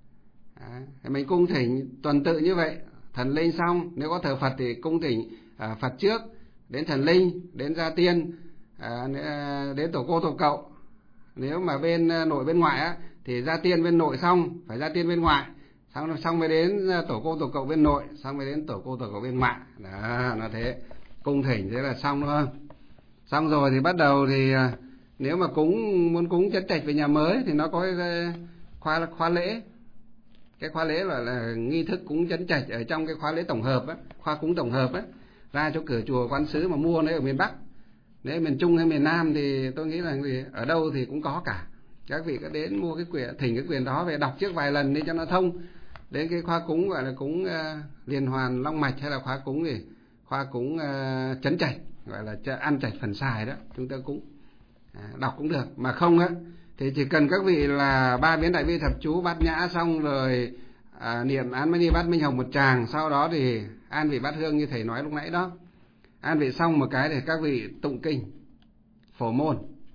À, mình cung thỉnh tuần tự như vậy, thần linh xong, nếu có thờ Phật thì cung thỉnh à, Phật trước, đến thần linh, đến gia tiên, à, đến tổ cô tổ cậu. Nếu mà bên nội bên ngoại á thì gia tiên bên nội xong, phải gia tiên bên ngoại, xong xong mới đến tổ cô tổ cậu bên nội, xong mới đến tổ cô tổ cậu bên ngoại. Đó, nó thế. Cung thỉnh thế là xong đúng không? Xong rồi thì bắt đầu thì nếu mà cúng muốn cúng chấn trạch về nhà mới thì nó có cái khóa khóa lễ. Cái khóa lễ là, là nghi thức cúng chấn trạch ở trong cái khóa lễ tổng hợp á, khóa cúng tổng hợp á, ra chỗ cửa chùa Quán Sứ mà mua đấy ở miền Bắc. Nếu miền Trung hay miền Nam thì tôi nghĩ là ở đâu thì cũng có cả. Các vị có đến mua cái quyền, thỉnh cái quyền đó về đọc trước vài lần đi cho nó thông. Đến cái khóa cúng gọi là cúng uh, liên hoàn long mạch, hay là khóa cúng gì, khóa cúng uh, chấn trạch, gọi là ăn trạch phần xài đó, chúng ta cúng à, đọc cũng được. Mà không á thì chỉ cần các vị là ba biến đại bi thập chú bát nhã xong rồi à, niệm án mani bát minh hồng một tràng, sau đó thì an vị bát hương như thầy nói lúc nãy đó. An vị xong một cái thì các vị tụng kinh phổ môn.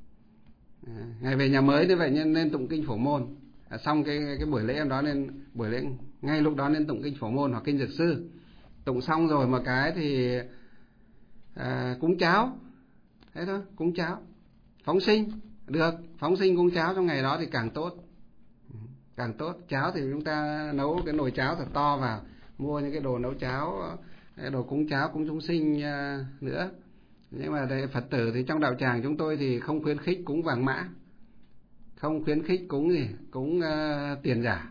À, ngày về nhà mới như vậy nên, nên tụng kinh phổ môn. À, xong cái cái buổi lễ đó nên buổi lễ ngay lúc đó nên tụng kinh phổ môn hoặc kinh dược sư. Tụng xong rồi một cái thì à, cúng cháo. Thế thôi, cúng cháo. Phóng sinh được, phóng sinh cúng cháo trong ngày đó thì càng tốt. Càng tốt. Cháo thì chúng ta nấu cái nồi cháo thật to vào, mua những cái đồ nấu cháo, đồ cúng cháo, cúng chúng sinh nữa. Nhưng mà đây, Phật tử thì trong đạo tràng chúng tôi thì không khuyến khích cúng vàng mã, không khuyến khích cúng gì, cúng uh, tiền giả.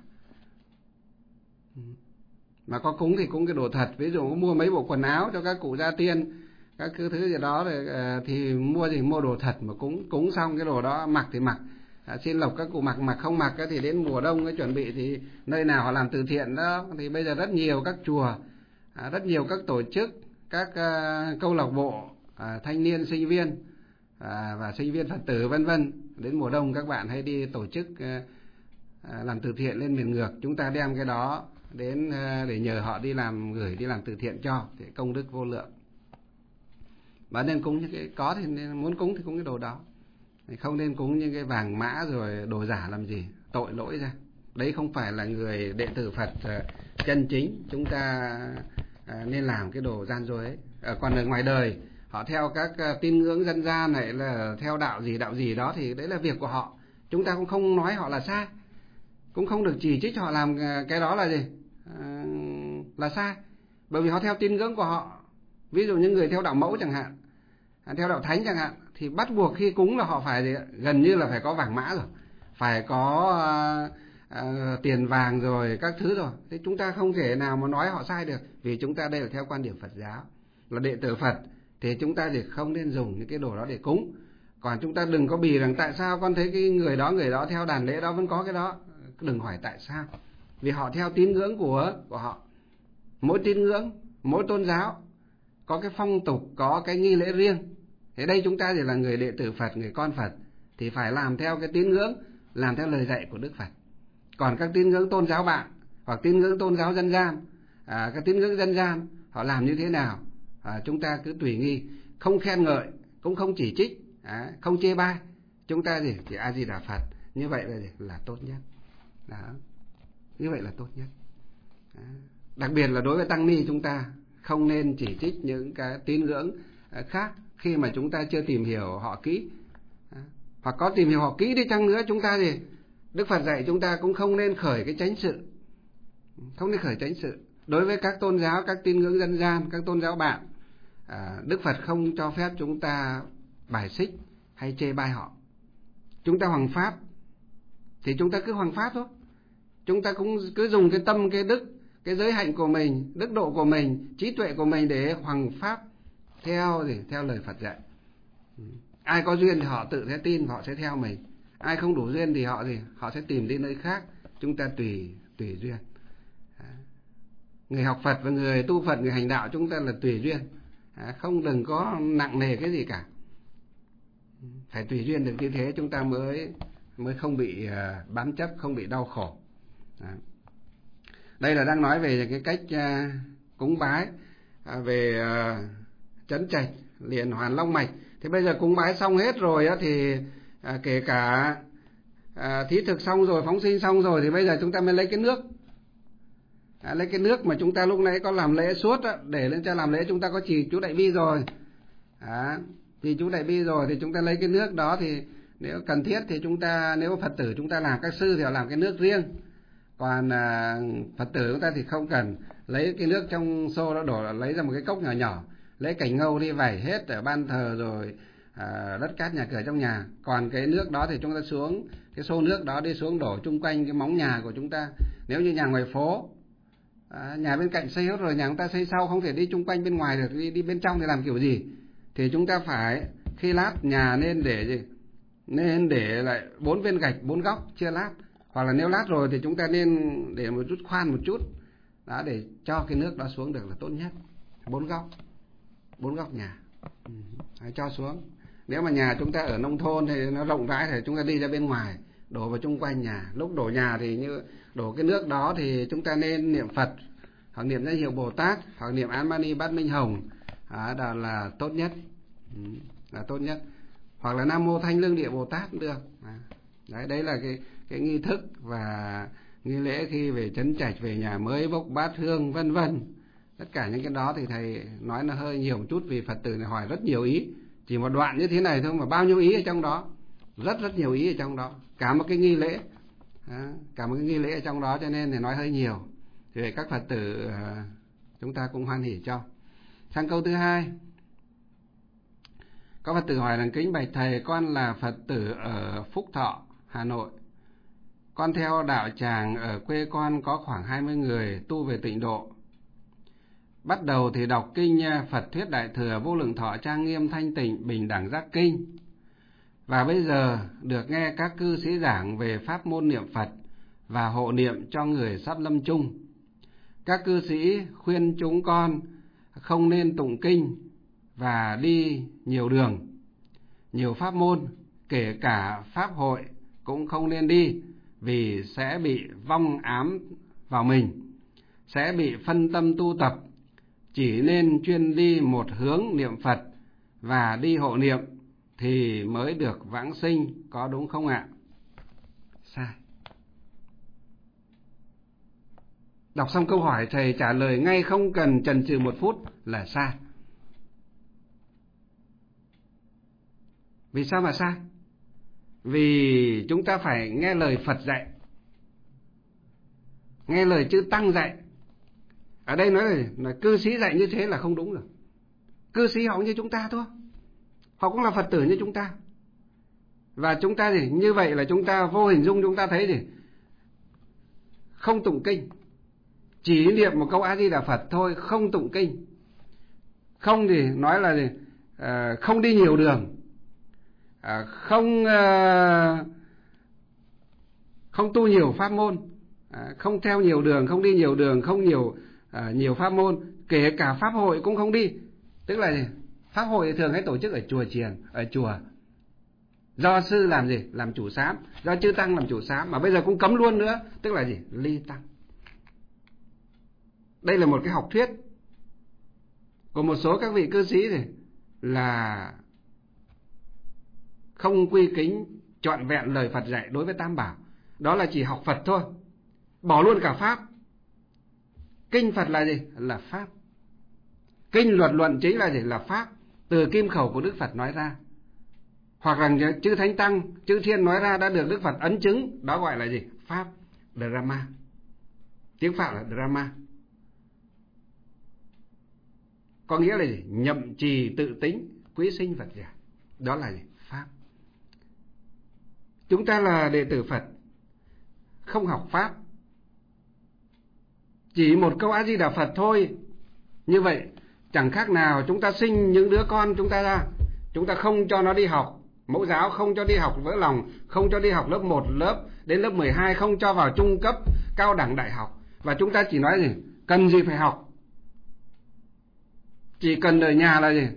Mà có cúng thì cúng cái đồ thật. Ví dụ mua mấy bộ quần áo cho các cụ gia tiên, các thứ thứ gì đó thì, uh, thì mua gì mua đồ thật mà cúng. Cúng xong cái đồ đó mặc thì mặc, à, xin lộc các cụ mặc, mặc không mặc thì đến mùa đông cái chuẩn bị thì nơi nào họ làm từ thiện đó thì bây giờ rất nhiều các chùa, à, rất nhiều các tổ chức, các uh, câu lạc bộ, à, thanh niên sinh viên, à, và sinh viên Phật tử vân vân, đến mùa đông các bạn hay đi tổ chức uh, uh, làm từ thiện lên miền ngược. Chúng ta đem cái đó đến uh, để nhờ họ đi làm, gửi đi làm từ thiện cho, thì công đức vô lượng. Và nên cúng những cái có thì nên, muốn cúng thì cúng cái đồ đó, không nên cúng những cái vàng mã rồi đồ giả làm gì, tội lỗi ra. Đấy không phải là người đệ tử Phật chân chính, chúng ta nên làm cái đồ gian dối ấy. Còn ở ngoài đời họ theo các tín ngưỡng dân gian này, là theo đạo gì đạo gì đó, thì đấy là việc của họ, chúng ta cũng không nói họ là sai, cũng không được chỉ trích họ làm cái đó là gì à, là sai, bởi vì họ theo tín ngưỡng của họ. Ví dụ như người theo đạo mẫu chẳng hạn, theo đạo thánh chẳng hạn, thì bắt buộc khi cúng là họ phải gì? Gần như là phải có vàng mã rồi, phải có à, à, tiền vàng rồi các thứ rồi. Thế chúng ta không thể nào mà nói họ sai được, vì chúng ta đây là theo quan điểm Phật giáo, là đệ tử Phật, thì chúng ta thì không nên dùng những cái đồ đó để cúng. Còn chúng ta đừng có bì rằng tại sao con thấy cái người đó người đó theo đàn lễ đó vẫn có cái đó. Đừng hỏi tại sao, vì họ theo tín ngưỡng của của họ. Mỗi tín ngưỡng, mỗi tôn giáo có cái phong tục, có cái nghi lễ riêng. Thế đây chúng ta thì là người đệ tử Phật, người con Phật, thì phải làm theo cái tín ngưỡng, làm theo lời dạy của Đức Phật. Còn các tín ngưỡng tôn giáo bạn, hoặc tín ngưỡng tôn giáo dân gian, à, các tín ngưỡng dân gian họ làm như thế nào, à, chúng ta cứ tùy nghi, không khen ngợi, cũng không chỉ trích, à, không chê bai, chúng ta gì chỉ A Di Đà Phật, như vậy là gì? Là tốt nhất. Đó, như vậy là tốt nhất. Đó. Đặc biệt là đối với tăng ni, chúng ta không nên chỉ trích những cái tín ngưỡng khác khi mà chúng ta chưa tìm hiểu họ kỹ. Đó. Hoặc có tìm hiểu họ kỹ đi chăng nữa, chúng ta gì Đức Phật dạy chúng ta cũng không nên khởi cái chánh sự, không nên khởi chánh sự. Đối với các tôn giáo, các tín ngưỡng dân gian, các tôn giáo bạn, à, Đức Phật không cho phép chúng ta bài xích hay chê bai họ. Chúng ta hoằng pháp thì chúng ta cứ hoằng pháp thôi, chúng ta cũng cứ dùng cái tâm, cái đức, cái giới hạnh của mình, đức độ của mình, trí tuệ của mình để hoằng pháp theo gì theo lời Phật dạy. Ai có duyên thì họ tự sẽ tin, họ sẽ theo mình. Ai không đủ duyên thì họ gì họ sẽ tìm đi nơi khác. Chúng ta tùy tùy duyên. Người học Phật và người tu Phật, người hành đạo, chúng ta là tùy duyên, không đừng có nặng nề cái gì cả. Phải tùy duyên được như thế chúng ta mới mới không bị uh, bám chấp, không bị đau khổ. Đó. Đây là đang nói về cái cách uh, cúng bái, uh, về uh, trấn trạch, liền hoàn long mạch. Thế bây giờ cúng bái xong hết rồi á, thì uh, kể cả uh, thí thực xong rồi, phóng sinh xong rồi, thì bây giờ chúng ta mới lấy cái nước. À, lấy cái nước mà chúng ta lúc nãy có làm lễ suốt á, để lên cho làm lễ chúng ta có trì chú Đại Bi rồi. À, trì chú Đại Bi rồi thì chúng ta lấy cái nước đó, thì nếu cần thiết thì chúng ta, nếu Phật tử chúng ta làm, các sư thì họ làm cái nước riêng. Còn à, Phật tử chúng ta thì không cần lấy cái nước trong xô đó đổ, lấy ra một cái cốc nhỏ nhỏ, lấy cành ngâu đi vẩy hết ở ban thờ rồi à, đất cát nhà cửa trong nhà. Còn cái nước đó thì chúng ta xuống cái xô nước đó đi xuống đổ chung quanh cái móng nhà của chúng ta. Nếu như nhà ngoài phố, à, nhà bên cạnh xây hết rồi, nhà chúng ta xây sau, không thể đi chung quanh bên ngoài được, đi, đi bên trong thì làm kiểu gì? Thì chúng ta phải, khi lát nhà nên để gì? Nên để lại bốn viên gạch, bốn góc chia lát. Hoặc là nếu lát rồi thì chúng ta nên để một chút khoan một chút, đó, để cho cái nước đó xuống được là tốt nhất. Bốn góc, bốn góc nhà, ừ, cho xuống. Nếu mà nhà chúng ta ở nông thôn thì nó rộng rãi thì chúng ta đi ra bên ngoài, đổ vào chung quanh nhà. Lúc đổ nhà thì như đổ cái nước đó thì chúng ta nên niệm Phật, hoặc niệm danh hiệu Bồ Tát, hoặc niệm Án Mani Bát Minh Hồng, đó, đó là tốt nhất, ừ, là tốt nhất. Hoặc là Nam Mô Thanh Lương Địa Bồ Tát cũng được. Đấy, đấy là cái cái nghi thức và nghi lễ khi về trấn trạch, về nhà mới, bốc bát hương, vân vân. Tất cả những cái đó thì thầy nói nó hơi nhiều một chút, vì Phật tử này hỏi rất nhiều ý. Chỉ một đoạn như thế này thôi mà bao nhiêu ý ở trong đó, rất rất nhiều ý ở trong đó, cả một cái nghi lễ, cả một cái nghi lễ ở trong đó, cho nên thì nói hơi nhiều. Thì các Phật tử chúng ta cũng hoan hỉ cho. Sang câu thứ hai, có Phật tử hỏi rằng: kính bạch thầy, con là Phật tử ở Phúc Thọ, Hà Nội. Con theo đạo tràng ở quê con có khoảng hai mươi người tu về tịnh độ. Bắt đầu thì đọc kinh Phật Thuyết Đại Thừa, Vô Lượng Thọ, Trang Nghiêm, Thanh Tịnh, Bình Đẳng Giác Kinh. Và bây giờ được nghe các cư sĩ giảng về pháp môn niệm Phật và hộ niệm cho người sắp lâm chung. Các cư sĩ khuyên chúng con không nên tụng kinh và đi nhiều đường, nhiều pháp môn, kể cả pháp hội cũng không nên đi, vì sẽ bị vong ám vào mình, sẽ bị phân tâm tu tập, chỉ nên chuyên đi một hướng niệm Phật và đi hộ niệm thì mới được vãng sinh, có đúng không ạ? Sai. Đọc xong câu hỏi thầy trả lời ngay không cần chần chừ một phút là sai. Vì sao mà sai? Vì chúng ta phải nghe lời Phật dạy, nghe lời chư Tăng dạy. Ở đây nói là, là cư sĩ dạy như thế là không đúng rồi. Cư sĩ họ cũng như chúng ta thôi, họ cũng là Phật tử như chúng ta. Và chúng ta thì như vậy là chúng ta vô hình dung chúng ta thấy gì? Không tụng kinh, chỉ niệm một câu A Di Đà Phật thôi, không tụng kinh. Không thì nói là gì? À, không đi nhiều đường, à, không à, không tu nhiều pháp môn, à, không theo nhiều đường, không đi nhiều đường, không nhiều à, nhiều pháp môn, kể cả pháp hội cũng không đi. Tức là gì? Pháp hội thì thường hay tổ chức ở chùa chiền, ở chùa, do sư làm gì? Làm chủ sám, do chư Tăng làm chủ sám, mà bây giờ cũng cấm luôn nữa. Tức là gì? Ly tăng. Đây là một cái học thuyết của một số các vị cư sĩ thì là không quy kính trọn vẹn lời Phật dạy đối với Tam Bảo. Đó là chỉ học Phật thôi, bỏ luôn cả Pháp. Kinh Phật là gì? Là Pháp. Kinh luật luận chính là gì? Là Pháp, từ kim khẩu của Đức Phật nói ra. Hoặc là chư Thánh Tăng, chư Thiên nói ra đã được Đức Phật ấn chứng. Đó gọi là gì? Pháp, Drama. Tiếng Pháp là Drama. Có nghĩa là gì? Nhậm trì tự tính, quý sinh Phật giả. Đó là gì? Pháp. Chúng ta là đệ tử Phật, không học Pháp, chỉ một câu A Di Đà Phật thôi. Như vậy chẳng khác nào chúng ta sinh những đứa con chúng ta ra, chúng ta không cho nó đi học mẫu giáo, không cho đi học vỡ lòng, không cho đi học lớp một, lớp đến lớp mười hai, không cho vào trung cấp, cao đẳng, đại học. Và chúng ta chỉ nói gì? Cần gì phải học, chỉ cần ở nhà là gì?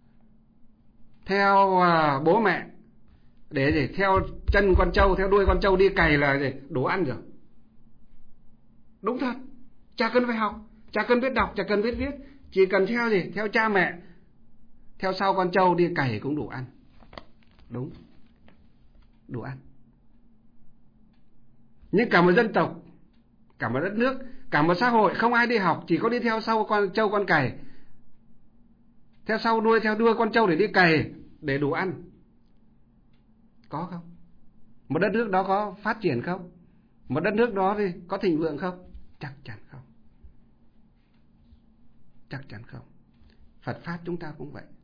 Theo à, bố mẹ, để gì? Theo chân con trâu, theo đuôi con trâu đi cày là gì? Đủ ăn rồi. Đúng thật, chả cần phải học, chả cần biết đọc, chả cần biết viết, chỉ cần theo gì? Theo cha mẹ, theo sau con trâu đi cày cũng đủ ăn. Đúng, đủ ăn. Nhưng cả một dân tộc, cả một đất nước, cả một xã hội không ai đi học, chỉ có đi theo sau con trâu con cày, theo sau đuôi theo đuôi con trâu để đi cày để đủ ăn. Có không? Một đất nước đó có phát triển không? Một đất nước đó thì có thịnh vượng không? Chắc chắn không. Chắc chắn không. Phật Pháp chúng ta cũng vậy.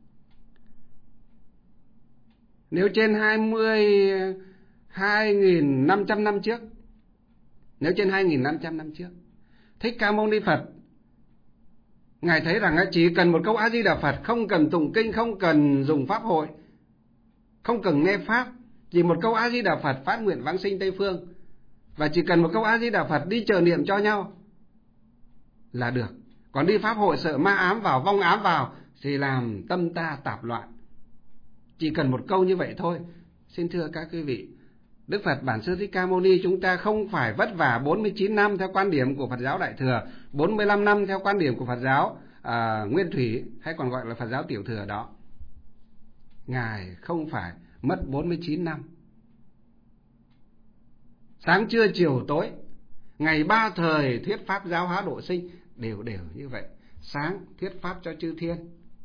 Nếu trên hai mươi hai nghìn năm trăm năm trước, nếu trên hai nghìn năm trăm năm trước, Thích Ca Mâu Ni Phật, Ngài thấy rằng chỉ cần một câu A Di Đà Phật, không cần tụng kinh, không cần dùng pháp hội, không cần nghe pháp, chỉ một câu A Di Đà Phật phát nguyện vãng sinh Tây Phương, và chỉ cần một câu A Di Đà Phật đi chờ niệm cho nhau là được. Còn đi pháp hội sợ ma ám vào, vong ám vào thì làm tâm ta tạp loạn. Chỉ cần một câu như vậy thôi. Xin thưa các quý vị, Đức Phật Bản Sư Thích Ca Mâu Ni chúng ta không phải vất vả bốn mươi chín năm theo quan điểm của Phật giáo Đại Thừa, bốn mươi lăm năm theo quan điểm của Phật giáo à, Nguyên Thủy, hay còn gọi là Phật giáo Tiểu Thừa đó. Ngài không phải mất bốn mươi chín năm. Sáng trưa chiều tối, ngày ba thời thuyết pháp giáo hóa độ sinh, đều đều như vậy. Sáng thuyết pháp cho chư thiên,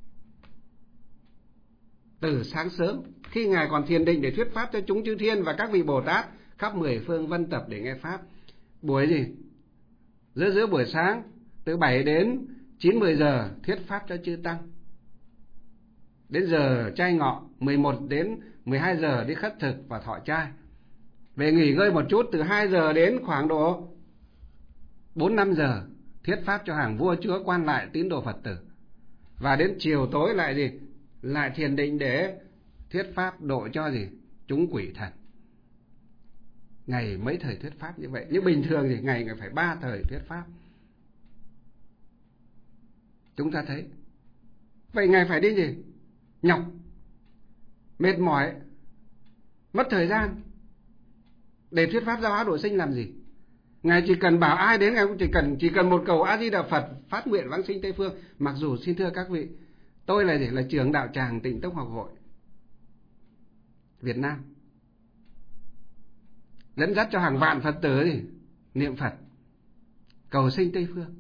từ sáng sớm khi Ngài còn thiền định để thuyết pháp cho chúng chư thiên và các vị Bồ Tát khắp mười phương vân tập để nghe pháp. Buổi gì? Giữa giữa buổi sáng từ bảy đến chín mười giờ thuyết pháp cho chư tăng. Đến giờ chay ngọ mười một đến mười hai giờ đi khất thực và thọ chay. Về nghỉ ngơi một chút từ hai giờ đến khoảng độ bốn năm giờ thuyết pháp cho hàng vua chúa quan lại tín đồ Phật tử. Và đến chiều tối lại gì? Lại thiền định để thuyết pháp độ cho gì? Chúng quỷ thần. Ngày mấy thời thuyết pháp như vậy. Nhưng bình thường thì ngày phải ba thời thuyết pháp. Chúng ta thấy. Vậy Ngài phải đi gì? Nhọc, mệt mỏi, mất thời gian để thuyết pháp giáo hóa độ sinh làm gì? Ngài chỉ cần bảo ai đến, Ngài cũng chỉ cần chỉ cần một cầu A Di Đà Phật phát nguyện vãng sinh Tây Phương. Mặc dù xin thưa các vị, Tôi là gì? Là trưởng đạo tràng Tịnh Tông Học Hội Việt Nam, dẫn dắt cho hàng vạn Phật tử gì? Niệm Phật cầu sinh Tây Phương.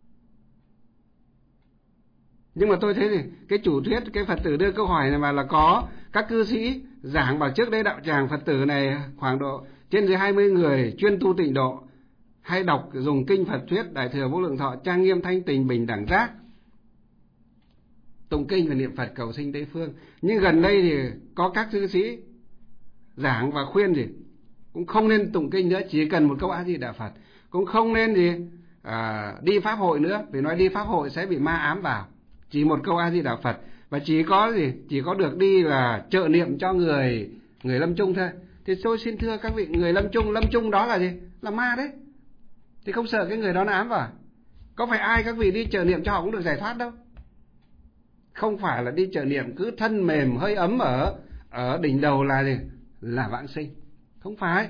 Nhưng mà tôi thấy thì cái chủ thuyết, cái Phật tử đưa câu hỏi này mà là có các cư sĩ giảng bảo trước đây đạo tràng Phật tử này khoảng độ trên dưới hai mươi người chuyên tu tịnh độ, hay đọc dùng kinh Phật thuyết Đại Thừa Vô Lượng Thọ, trang nghiêm thanh tình bình đẳng giác, tụng kinh và niệm Phật cầu sinh Tây Phương. Nhưng gần đây thì có các cư sĩ giảng và khuyên gì cũng không nên tụng kinh nữa, chỉ cần một câu A Di Đà Phật, cũng không nên gì à, đi pháp hội nữa, vì nói đi pháp hội sẽ bị ma ám vào. Chỉ một câu A Di Đà Phật, và chỉ có gì chỉ có được đi là trợ niệm cho người người lâm chung thôi. Thì tôi xin thưa các vị, người lâm chung lâm chung đó là gì? Là ma đấy. Thì không sợ cái người đó nó ám vào. Có phải ai các vị đi trợ niệm cho họ cũng được giải thoát đâu. Không phải là đi trợ niệm cứ thân mềm hơi ấm ở ở đỉnh đầu là gì? Là vãng sinh. Không phải.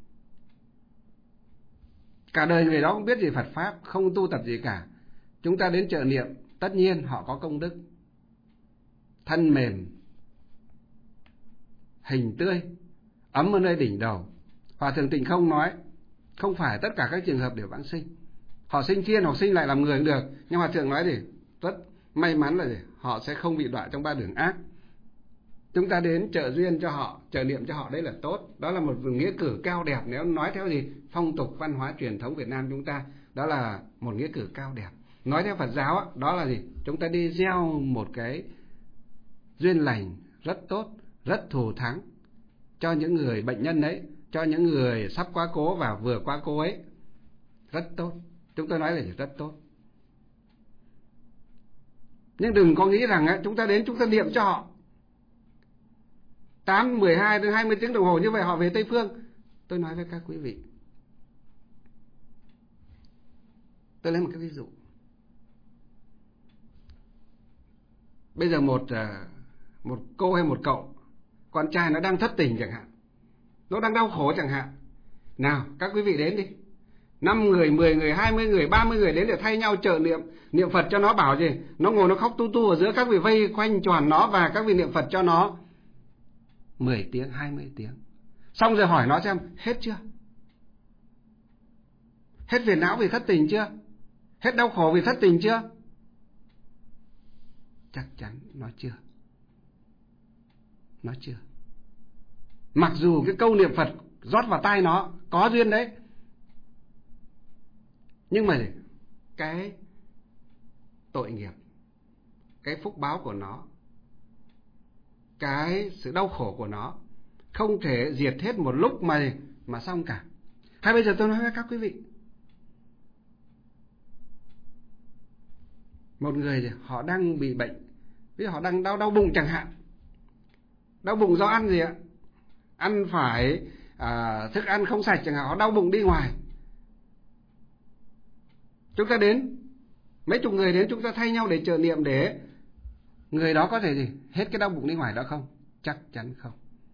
Cả đời người đó không biết gì Phật Pháp, không tu tập gì cả. Chúng ta đến trợ niệm, tất nhiên họ có công đức. Thân mềm, hình tươi, ấm ở nơi đỉnh đầu. Hòa Thượng Tịnh Không nói, không phải tất cả các trường hợp đều vãng sinh. Họ sinh thiên, họ sinh lại làm người cũng được. Nhưng Hòa Thượng nói thì rất may mắn là gì? Họ sẽ không bị đọa trong ba đường ác. Chúng ta đến trợ duyên cho họ, trợ niệm cho họ, đấy là tốt. Đó là một nghĩa cử cao đẹp. Nếu nói theo gì? Phong tục văn hóa truyền thống Việt Nam chúng ta, đó là một nghĩa cử cao đẹp. Nói theo Phật giáo, đó là gì? Chúng ta đi gieo một cái duyên lành rất tốt, rất thù thắng cho những người bệnh nhân ấy, cho những người sắp quá cố và vừa quá cố ấy. Rất tốt. Chúng tôi nói là rất tốt. Nhưng đừng có nghĩ rằng chúng ta đến chúng ta niệm cho họ tám, mười hai đến hai mươi tiếng đồng hồ như vậy họ về Tây Phương. Tôi nói với các quý vị, tôi lấy một cái ví dụ. Bây giờ một một cô hay một cậu con trai nó đang thất tình chẳng hạn, nó đang đau khổ chẳng hạn. Nào các quý vị đến đi, năm người, mười người, hai mươi người, ba mươi người đến để thay nhau trợ niệm niệm Phật cho nó. Bảo gì nó ngồi nó khóc tu tu ở giữa, các vị vây quanh tròn nó và các vị niệm Phật cho nó mười tiếng, hai mươi tiếng. Xong rồi hỏi nó xem hết chưa, hết phiền não vì thất tình chưa, hết đau khổ vì thất tình chưa? Chắc chắn nó chưa. Nó chưa. Mặc dù cái câu niệm Phật rót vào tai nó có duyên đấy, nhưng mà cái tội nghiệp, cái phúc báo của nó, cái sự đau khổ của nó không thể diệt hết một lúc mà mà xong cả. Hay bây giờ tôi nói với các quý vị, một người họ đang bị bệnh, ví dụ họ đang đau đau bụng chẳng hạn. Đau bụng do ăn gì ạ? Ăn phải à, thức ăn không sạch chẳng hạn, họ đau bụng đi ngoài. Chúng ta đến, mấy chục người đến, chúng ta thay nhau để trợ niệm để người đó có thể gì hết cái đau bụng đi ngoài đó không? Chắc chắn không.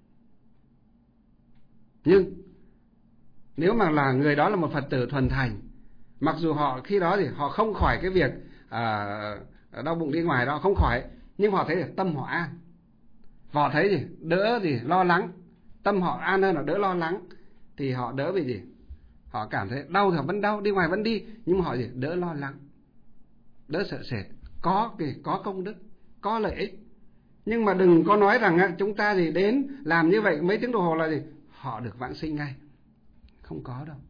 Nhưng nếu mà là người đó là một Phật tử thuần thành, mặc dù họ khi đó thì họ không khỏi cái việc à, đau bụng đi ngoài đó, không khỏi, nhưng họ thấy là tâm họ an, họ thấy gì đỡ gì lo lắng, tâm họ an hơn, họ đỡ lo lắng, thì họ đỡ vì gì, họ cảm thấy đau thì họ vẫn đau, đi ngoài vẫn đi, nhưng mà họ gì đỡ lo lắng, đỡ sợ sệt, có cái có công đức, có lợi ích. Nhưng mà đừng có nói rằng chúng ta gì đến làm như vậy mấy tiếng đồng hồ là gì họ được vãng sinh ngay, không có đâu.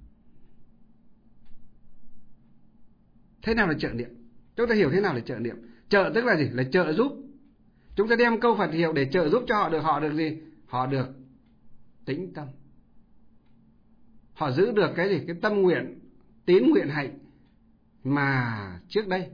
Thế nào là trợ niệm? Chúng ta hiểu thế nào là trợ niệm? Trợ tức là gì? Là trợ giúp. Chúng ta đem câu Phật hiệu để trợ giúp cho họ được, họ được gì? Họ được tĩnh tâm. Họ giữ được cái gì? Cái tâm nguyện, tín nguyện hạnh mà trước đây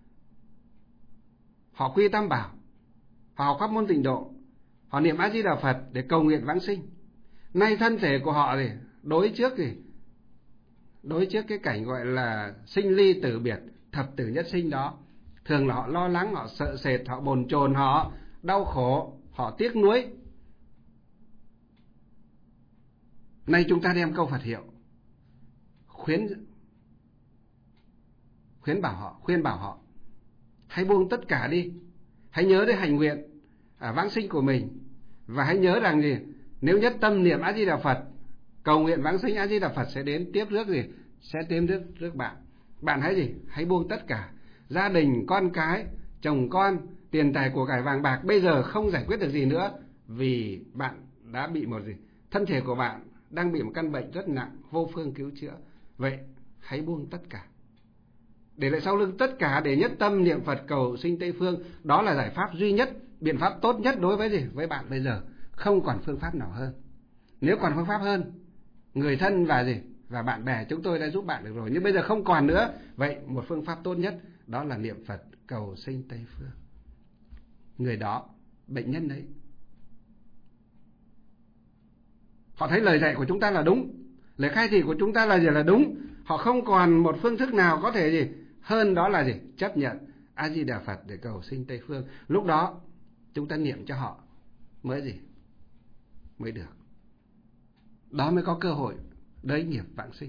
họ quy tam bảo, họ học pháp môn tịnh độ, họ niệm A Di Đà Phật để cầu nguyện vãng sinh. Nay thân thể của họ thì đối trước thì đối trước cái cảnh gọi là sinh ly tử biệt, thập tử nhất sinh đó, thường là họ lo lắng, họ sợ sệt, họ bồn chồn, họ đau khổ, họ tiếc nuối. Nay chúng ta đem câu Phật hiệu khuyến khuyến bảo họ, khuyên bảo họ hãy buông tất cả đi, hãy nhớ đến hành nguyện à, vãng sinh của mình, và hãy nhớ rằng gì, nếu nhất tâm niệm A Di Đà Phật, cầu nguyện vãng sinh, A Di Đà Phật sẽ đến tiếp rước gì, sẽ tiếp rước rước bạn. Bạn hãy gì, hãy buông tất cả, gia đình, con cái, chồng con, tiền tài của cải vàng bạc bây giờ không giải quyết được gì nữa, vì bạn đã bị một gì, thân thể của bạn đang bị một căn bệnh rất nặng, vô phương cứu chữa. Vậy hãy buông tất cả, để lại sau lưng tất cả, để nhất tâm niệm Phật cầu sinh Tây Phương. Đó là giải pháp duy nhất, biện pháp tốt nhất đối với gì, với bạn bây giờ. Không còn phương pháp nào hơn. Nếu còn phương pháp hơn, người thân và gì và bạn bè chúng tôi đã giúp bạn được rồi, nhưng bây giờ không còn nữa. Vậy một phương pháp tốt nhất đó là niệm Phật cầu sinh Tây Phương. Người đó, bệnh nhân đấy, họ thấy lời dạy của chúng ta là đúng, lời khai thị của chúng ta là gì, là đúng. Họ không còn một phương thức nào có thể gì hơn, đó là gì, chấp nhận A Di Đà Phật để cầu sinh Tây Phương. Lúc đó chúng ta niệm cho họ mới gì, mới được. Đó mới có cơ hội đới nghiệp vãng sinh.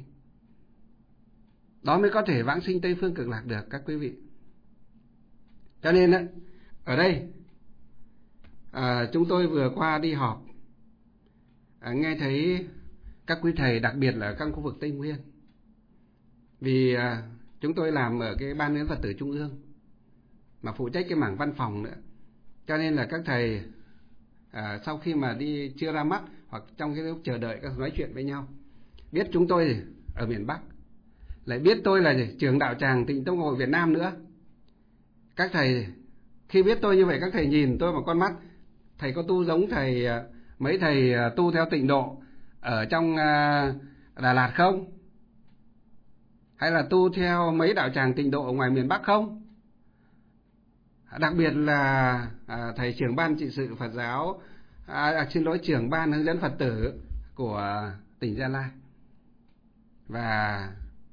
Đó mới có thể vãng sinh Tây Phương Cực Lạc được các quý vị. Cho nên đấy, ở đây à, chúng tôi vừa qua đi họp, à, nghe thấy các quý thầy, đặc biệt là các khu vực Tây Nguyên, vì à, chúng tôi làm ở cái Ban Huấn Phật tử Trung ương mà phụ trách cái mảng văn phòng nữa, cho nên là các thầy à, sau khi mà đi chưa ra mắt hoặc trong cái lúc chờ đợi các nói chuyện với nhau, biết chúng tôi gì, ở miền Bắc, lại biết tôi là gì, trưởng đạo tràng Tịnh Tông Hội Việt Nam nữa. Các thầy khi biết tôi như vậy, các thầy nhìn tôi bằng con mắt, thầy có tu giống thầy mấy thầy tu theo tịnh độ ở trong Đà Lạt không? Hay là tu theo mấy đạo tràng tịnh độ ở ngoài miền Bắc không? Đặc biệt là à, thầy trưởng ban trị sự Phật giáo, à, à, xin lỗi, trưởng ban hướng dẫn Phật tử của tỉnh Gia Lai. Và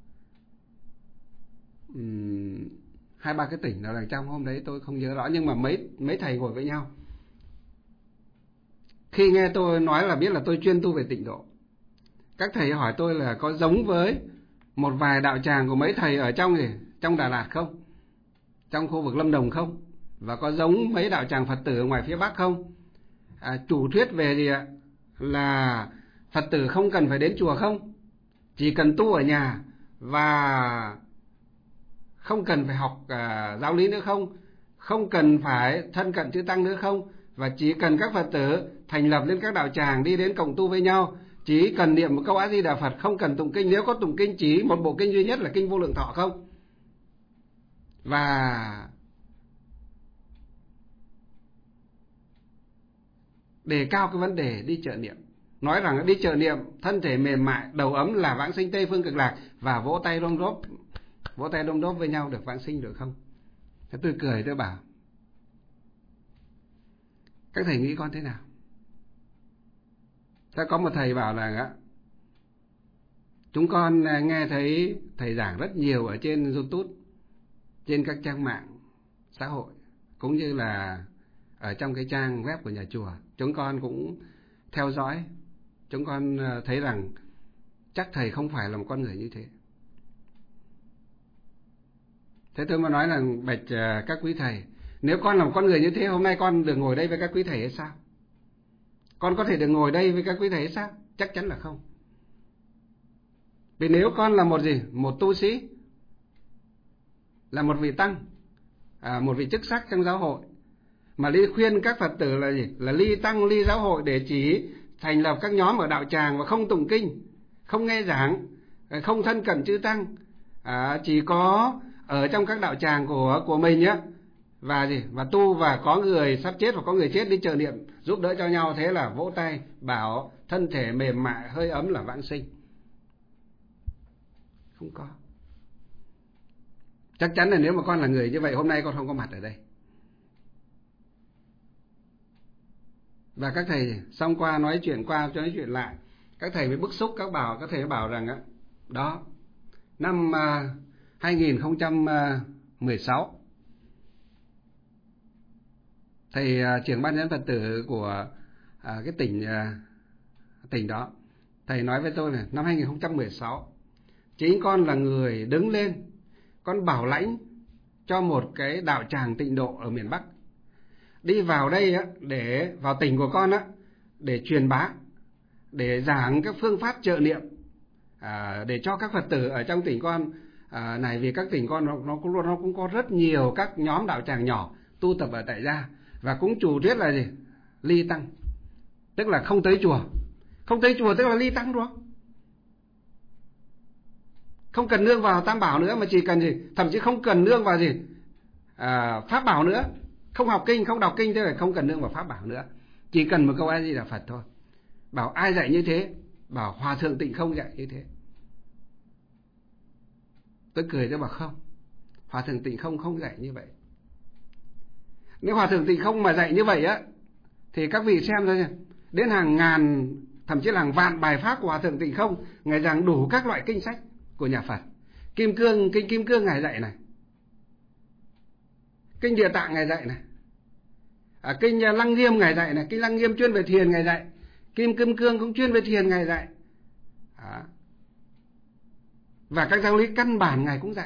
um, hai ba cái tỉnh nào đằng trong, hôm đấy tôi không nhớ rõ, nhưng mà mấy mấy thầy ngồi với nhau. Khi nghe tôi nói là biết là tôi chuyên tu về tịnh độ. Các thầy hỏi tôi là có giống với một vài đạo tràng của mấy thầy ở trong gì, trong Đà Lạt không? Trong khu vực Lâm Đồng không? Và có giống mấy đạo tràng Phật tử ở ngoài phía Bắc không? À, chủ thuyết về gì ạ? Là Phật tử không cần phải đến chùa không? Chỉ cần tu ở nhà và không cần phải học à, giáo lý nữa không? Không cần phải thân cận chư tăng nữa không? Và chỉ cần các Phật tử thành lập lên các đạo tràng, đi đến cộng tu với nhau, chỉ cần niệm một câu A Di Đà Phật, không cần tụng kinh, nếu có tụng kinh chỉ một bộ kinh duy nhất là kinh Vô Lượng Thọ không? Và đề cao cái vấn đề đi chợ niệm, nói rằng đi chợ niệm thân thể mềm mại, đầu ấm là vãng sinh Tây Phương Cực Lạc, và vỗ tay đôm đốp, vỗ tay đôm đốp với nhau được vãng sinh được không? Thế tôi cười, tôi bảo các thầy nghĩ con thế nào? Thế có một thầy bảo là chúng con nghe thấy thầy giảng rất nhiều ở trên YouTube, trên các trang mạng xã hội, cũng như là ở trong cái trang web của nhà chùa. Chúng con cũng theo dõi, chúng con thấy rằng chắc thầy không phải là một con người như thế. Thế tôi mới nói là bạch các quý thầy, nếu con là một con người như thế, hôm nay con được ngồi đây với các quý thầy hay sao? Con có thể được ngồi đây với các quý thầy hay sao? Chắc chắn là không. Vì nếu con là một gì? Một tu sĩ, là một vị tăng, à, một vị chức sắc trong giáo hội, mà ly khuyên các Phật tử là gì? Là ly tăng, ly giáo hội để chỉ thành lập các nhóm ở đạo tràng và không tụng kinh, không nghe giảng, không thân cận chư tăng, à, chỉ có ở trong các đạo tràng của của mình nhé, và gì? Và tu, và có người sắp chết hoặc có người chết đi chợ niệm giúp đỡ cho nhau, thế là vỗ tay bảo thân thể mềm mại hơi ấm là vãng sinh. Không có. Chắc chắn là nếu mà con là người như vậy, hôm nay con không có mặt ở đây. Và các thầy xong qua nói chuyện qua cho nói chuyện lại, các thầy mới bức xúc, các bảo các thầy mới bảo rằng á, đó, năm uh, hai nghìn không trăm mười sáu, thầy uh, trưởng ban giám Phật tử của uh, cái tỉnh uh, tỉnh đó, thầy nói với tôi là năm hai nghìn không trăm mười sáu chính con là người đứng lên, con bảo lãnh cho một cái đạo tràng tịnh độ ở miền Bắc, đi vào đây á, để vào tỉnh của con á, để truyền bá, để giảng các phương pháp trợ niệm, à, để cho các Phật tử ở trong tỉnh con à, này, vì các tỉnh con nó, nó, cũng, nó cũng có rất nhiều các nhóm đạo tràng nhỏ tu tập ở tại gia, và cũng chủ thuyết là gì? Ly tăng, tức là không tới chùa. Không tới chùa tức là ly tăng rồi. Không cần nương vào tam bảo nữa, mà chỉ cần gì? Thậm chí không cần nương vào gì? À, pháp bảo nữa. Không học kinh, không đọc kinh, thế là không cần nương vào pháp bảo nữa. Chỉ cần một câu A Di Đà Phật thôi. Bảo ai dạy như thế? Bảo Hòa Thượng Tịnh Không dạy như thế. Tôi cười tôi bảo không, Hòa Thượng Tịnh Không không dạy như vậy. Nếu Hòa Thượng Tịnh Không mà dạy như vậy á, thì các vị xem thôi, đến hàng ngàn, thậm chí là hàng vạn bài pháp của Hòa Thượng Tịnh Không, Ngài giảng đủ các loại kinh sách của nhà Phật. Kim Cương, kinh Kim Cương Ngài dạy này, kinh Địa Tạng Ngài dạy này, à, kinh Lăng Nghiêm Ngài dạy này, kinh Lăng Nghiêm chuyên về thiền Ngài dạy, Kim Kim Cương cũng chuyên về thiền Ngài dạy, à, và các giáo lý căn bản Ngài cũng dạy.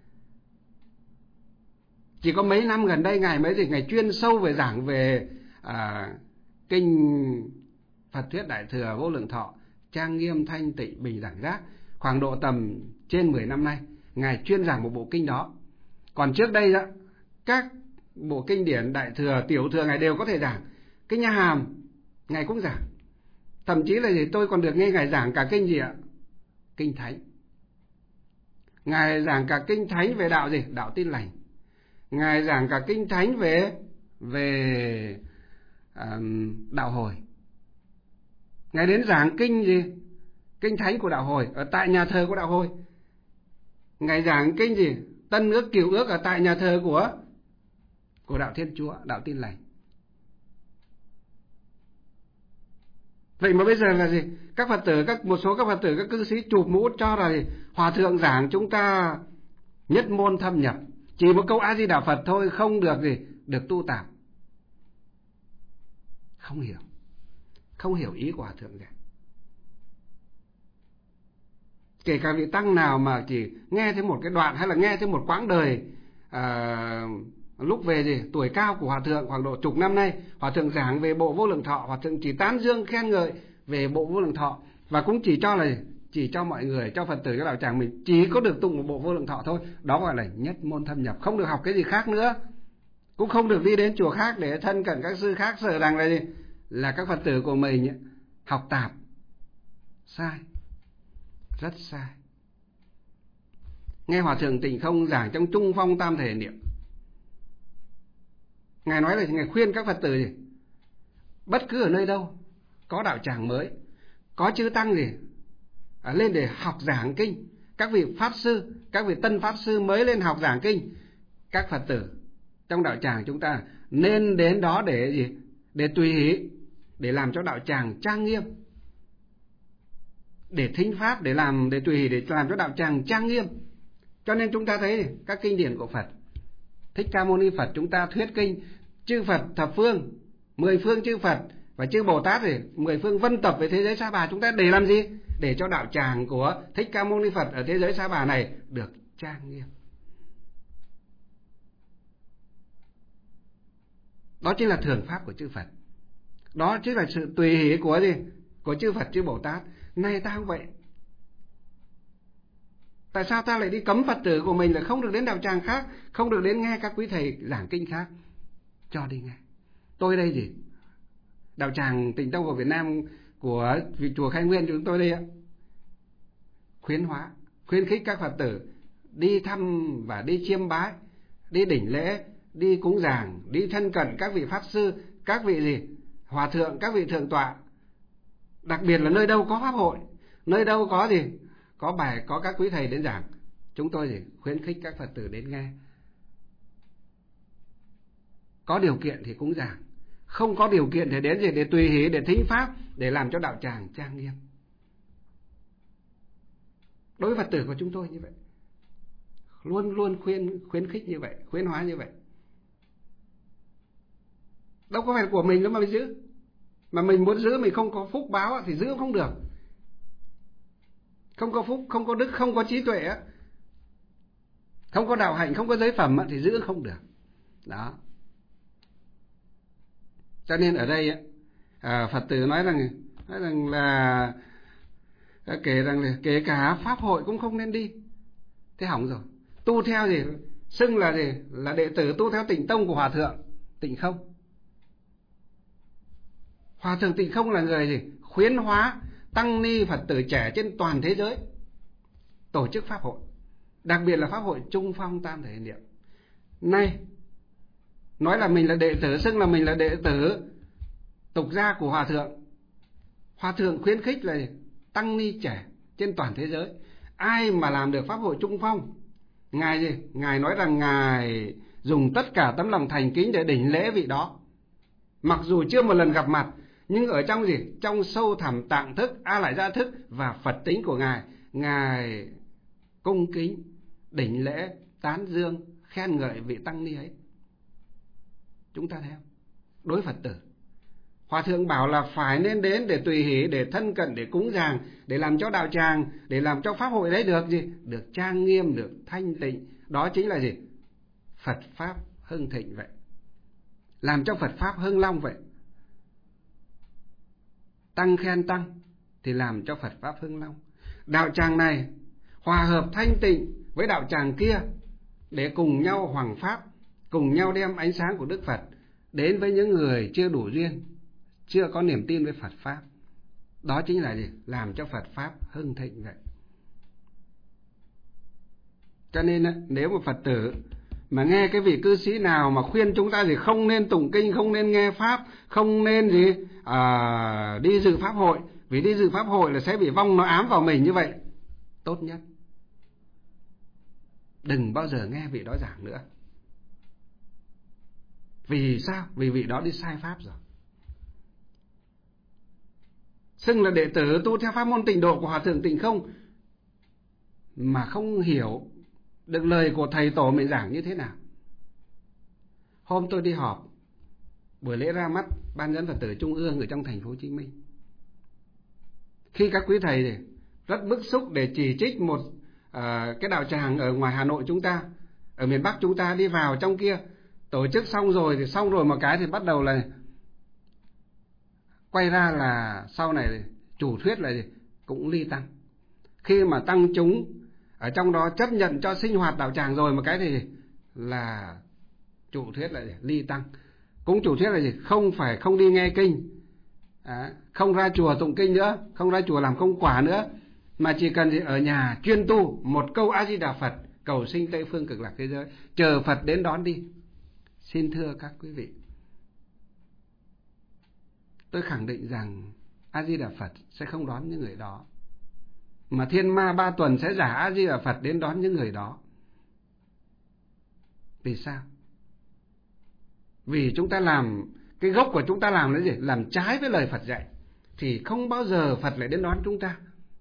Chỉ có mấy năm gần đây Ngài mới thì Ngài chuyên sâu về giảng về à, kinh Phật Thuyết Đại Thừa Vô Lượng Thọ, Trang Nghiêm, Thanh Tịnh, Bình Đẳng Giác. Khoảng độ tầm trên mười năm nay Ngài chuyên giảng một bộ kinh đó. Còn trước đây đó, các bộ kinh điển Đại Thừa, Tiểu Thừa Ngài đều có thể giảng. Kinh Nha Hàm Ngài cũng giảng. Thậm chí là gì, tôi còn được nghe Ngài giảng cả kinh gì ạ? Kinh Thánh. Ngài giảng cả kinh Thánh về đạo gì? Đạo Tin Lành. Ngài giảng cả kinh Thánh về về um, đạo hồi. Ngài đến giảng kinh gì? Kinh Thánh của đạo hồi ở tại nhà thờ của đạo hồi. Ngài giảng kinh gì? Tân ước, Cựu ước ở tại nhà thờ của của đạo Thiên Chúa, đạo Tin Lành. Vậy mà bây giờ là gì? Các Phật tử, các một số các Phật tử, các cư sĩ chụp mũ cho là gì? Hòa thượng giảng chúng ta nhất môn thâm nhập, chỉ một câu A Di Đà Phật thôi, không được gì, được tu tạp. Không hiểu, không hiểu ý của Hòa thượng gì. Kể cả vị tăng nào mà chỉ nghe thêm một cái đoạn hay là nghe thêm một quãng đời à, lúc về gì tuổi cao của Hòa thượng, khoảng độ chục năm nay Hòa thượng giảng về bộ Vô Lượng Thọ, Hòa thượng chỉ tán dương khen ngợi về bộ Vô Lượng Thọ, và cũng chỉ cho là chỉ cho mọi người, cho Phật tử các đạo tràng mình chỉ có được tụng một bộ Vô Lượng Thọ thôi. Đó gọi là nhất môn thâm nhập, không được học cái gì khác nữa, cũng không được đi đến chùa khác để thân cận các sư khác, sợ rằng là gì, là các Phật tử của mình học tạp. Sai, rất sai. Nghe Hòa thượng Tịnh Không giảng trong Trung Phong Tam Thể Niệm, Ngài nói là Ngài khuyên các Phật tử gì, bất cứ ở nơi đâu có đạo tràng mới, có chư tăng gì à, lên để học giảng kinh, các vị pháp sư, các vị tân pháp sư mới lên học giảng kinh, các Phật tử trong đạo tràng chúng ta nên đến đó để gì, để tùy hỷ, để làm cho đạo tràng trang nghiêm, để thính pháp, để làm để tùy hỷ, để làm cho đạo tràng trang nghiêm. Cho nên chúng ta thấy các kinh điển của Phật, Thích Ca Mâu Ni Phật chúng ta thuyết kinh, chư Phật thập phương, mười phương chư Phật và chư Bồ Tát thì mười phương vân tập về thế giới Sa Bà, chúng ta để làm gì? Để cho đạo tràng của Thích Ca Mâu Ni Phật ở thế giới Sa Bà này được trang nghiêm. Đó chính là thường pháp của chư Phật. Đó chính là sự tùy hỷ của gì? Của chư Phật chư Bồ Tát. Này ta không vậy. Tại sao ta lại đi cấm Phật tử của mình là không được đến đạo tràng khác, không được đến nghe các quý thầy giảng kinh khác? Cho đi nghe. Tôi đây gì? Đạo tràng Tịnh Tông của Việt Nam của vị chùa Khai Nguyên chúng tôi đây ạ, khuyến hóa, khuyến khích các Phật tử đi thăm và đi chiêm bái, đi đỉnh lễ, đi cúng giảng, đi thân cận các vị pháp sư, các vị gì? Hòa thượng, các vị thượng tọa. Đặc biệt là nơi đâu có pháp hội, nơi đâu có gì? Có bài, có các quý thầy đến giảng, chúng tôi gì? Khuyến khích các Phật tử đến nghe. Có điều kiện thì cúng giảng, không có điều kiện thì đến gì? Để tùy hỷ, để thính pháp, để làm cho đạo tràng trang nghiêm. Đối với Phật tử của chúng tôi như vậy, luôn luôn khuyên khuyến khích như vậy, khuyến hóa như vậy. Đâu có phải của mình đâu mà mình giữ. Mà mình muốn giữ, mình không có phúc báo thì giữ không được. Không có phúc, không có đức, không có trí tuệ, không có đạo hạnh, không có giới phẩm thì giữ không được. Đó. Cho nên ở đây à, Phật tử nói rằng nói rằng là kể rằng là kể cả pháp hội cũng không nên đi. Thế hỏng rồi. Tu theo gì? Xưng là gì? Là đệ tử tu theo Tịnh Tông của Hòa thượng Tịnh Không. Hòa thượng Tịnh Không là người gì? Khuyến hóa tăng ni Phật tử trẻ trên toàn thế giới tổ chức pháp hội, đặc biệt là pháp hội Trung Phong Tam Thể Niệm. Nay nói là mình là đệ tử, xưng là mình là đệ tử tục gia của Hòa thượng. Hòa thượng khuyến khích là tăng ni trẻ trên toàn thế giới, ai mà làm được pháp hội Trung Phong, ngài gì? Ngài nói rằng ngài dùng tất cả tấm lòng thành kính để đỉnh lễ vị đó. Mặc dù chưa một lần gặp mặt, nhưng ở trong gì? Trong sâu thẳm tạng thức, a lại gia thức và Phật tính của ngài, ngài cung kính đỉnh lễ, tán dương, khen ngợi vị tăng ni ấy. Chúng ta theo đối Phật tử. Hòa thượng bảo là phải nên đến để tùy hỷ, để thân cận, để cúng dường, để làm cho đạo tràng, để làm cho pháp hội đấy được gì? Được trang nghiêm, được thanh tịnh. Đó chính là gì? Phật Pháp hưng thịnh vậy. Làm cho Phật Pháp hưng long vậy. Tăng khen tăng thì làm cho Phật Pháp hưng long. Đạo tràng này hòa hợp thanh tịnh với đạo tràng kia để cùng nhau hoằng pháp, cùng nhau đem ánh sáng của Đức Phật đến với những người chưa đủ duyên, chưa có niềm tin với Phật Pháp. Đó chính là gì? Làm cho Phật Pháp hưng thịnh vậy. Cho nên nếu mà Phật tử mà nghe cái vị cư sĩ nào mà khuyên chúng ta gì không nên tụng kinh, không nên nghe Pháp, không nên gì à, đi dự Pháp hội, vì đi dự Pháp hội là sẽ bị vong nó ám vào mình như vậy, tốt nhất đừng bao giờ nghe vị đó giảng nữa. Vì sao? Vì vị đó đi sai Pháp rồi. Xưng là đệ tử tu theo pháp môn tịnh độ của Hòa thượng Tịnh Không mà không hiểu được lời của thầy tổ mình giảng như thế nào. Hôm tôi đi họp buổi lễ ra mắt Ban dẫn Phật tử Trung ương ở trong thành phố Hồ Chí Minh, khi các quý thầy rất bức xúc để chỉ trích một à, cái đạo tràng ở ngoài Hà Nội chúng ta, ở miền Bắc chúng ta đi vào trong kia tổ chức xong rồi thì xong rồi một cái thì bắt đầu là quay ra là sau này chủ thuyết là gì? Cũng ly tăng. Khi mà tăng chúng ở trong đó chấp nhận cho sinh hoạt đạo tràng rồi một cái thì là chủ thuyết là gì? Ly tăng. Cũng chủ thuyết là gì? Không phải không đi nghe kinh, à, không ra chùa tụng kinh nữa, không ra chùa làm công quả nữa, mà chỉ cần gì? Ở nhà chuyên tu một câu A Di Đà Phật, cầu sinh Tây phương cực lạc thế giới, chờ Phật đến đón đi. Xin thưa các quý vị, tôi khẳng định rằng A Di Đà Phật sẽ không đón những người đó, mà thiên ma ba tuần sẽ giả A Di Đà Phật đến đón những người đó. Vì sao? Vì chúng ta làm, cái gốc của chúng ta làm là gì? Làm trái với lời Phật dạy, thì không bao giờ Phật lại đến đón chúng ta.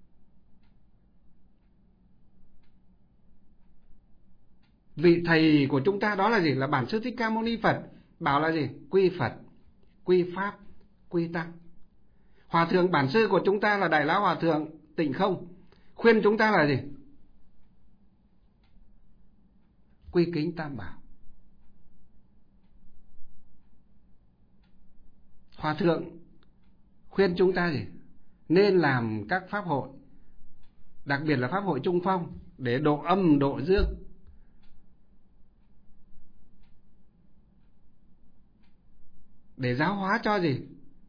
Vị thầy của chúng ta đó là gì? Là Bản Sư Thích Ca Mâu Ni Phật, bảo là gì? Quy Phật, quy Pháp, quy Tăng. Hòa thượng Bản Sư của chúng ta là Đại Lão Hòa thượng Tịnh Không, khuyên chúng ta là gì? Quy kính Tam Bảo. Hòa thượng khuyên chúng ta gì? Nên làm các pháp hội, đặc biệt là pháp hội Trung Phong, để độ âm độ dương. Để giáo hóa cho gì?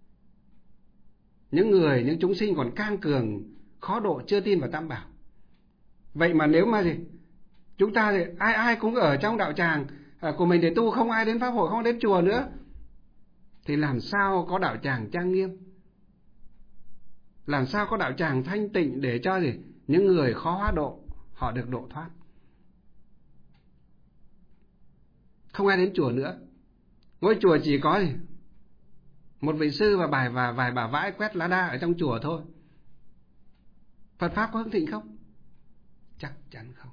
Những người, những chúng sinh còn cang cường, khó độ, chưa tin vào Tam Bảo. Vậy mà nếu mà gì? Chúng ta thì ai ai cũng ở trong đạo tràng của mình để tu, không ai đến pháp hội, không đến chùa nữa, thì làm sao có đạo tràng trang nghiêm? Làm sao có đạo tràng thanh tịnh để cho gì? Những người khó hóa độ, họ được độ thoát. Không ai đến chùa nữa. Ngôi chùa chỉ có gì? Một vị sư và bài và vài bà vãi quét lá đa ở trong chùa thôi. Phật Pháp có hưng thịnh không? Chắc chắn không.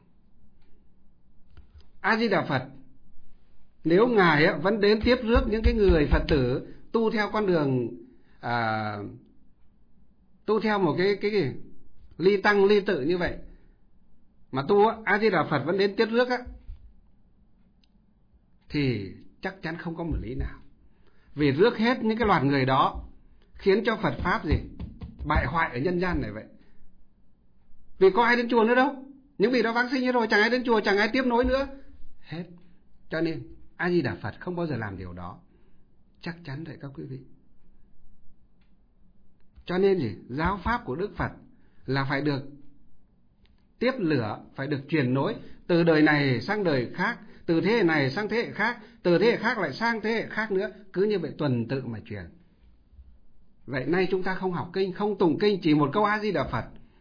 A Di Đà Phật, nếu Ngài vẫn đến tiếp rước những cái người Phật tử tu theo con đường à, tu theo một cái cái gì? Ly tăng ly tự như vậy, mà tu A Di Đà Phật vẫn đến tiếp rước á, thì chắc chắn không có một lý nào. Vì rước hết những cái loạt người đó khiến cho Phật Pháp gì? Bại hoại ở nhân gian này vậy. Vì có ai đến chùa nữa đâu. Những vị đó vãng sinh hết rồi, chẳng ai đến chùa, chẳng ai tiếp nối nữa. Hết. Cho nên A Di Đà Phật không bao giờ làm điều đó. Chắc chắn vậy các quý vị. Cho nên gì? Giáo pháp của Đức Phật là phải được tiếp lửa, phải được truyền nối từ đời này sang đời khác, từ thế hệ này sang thế hệ khác, từ thế hệ khác lại sang thế hệ khác nữa, cứ như vậy tuần tự mà truyền. Vậy nay chúng ta không học kinh, không tụng kinh, chỉ một câu A Di Đà Phật.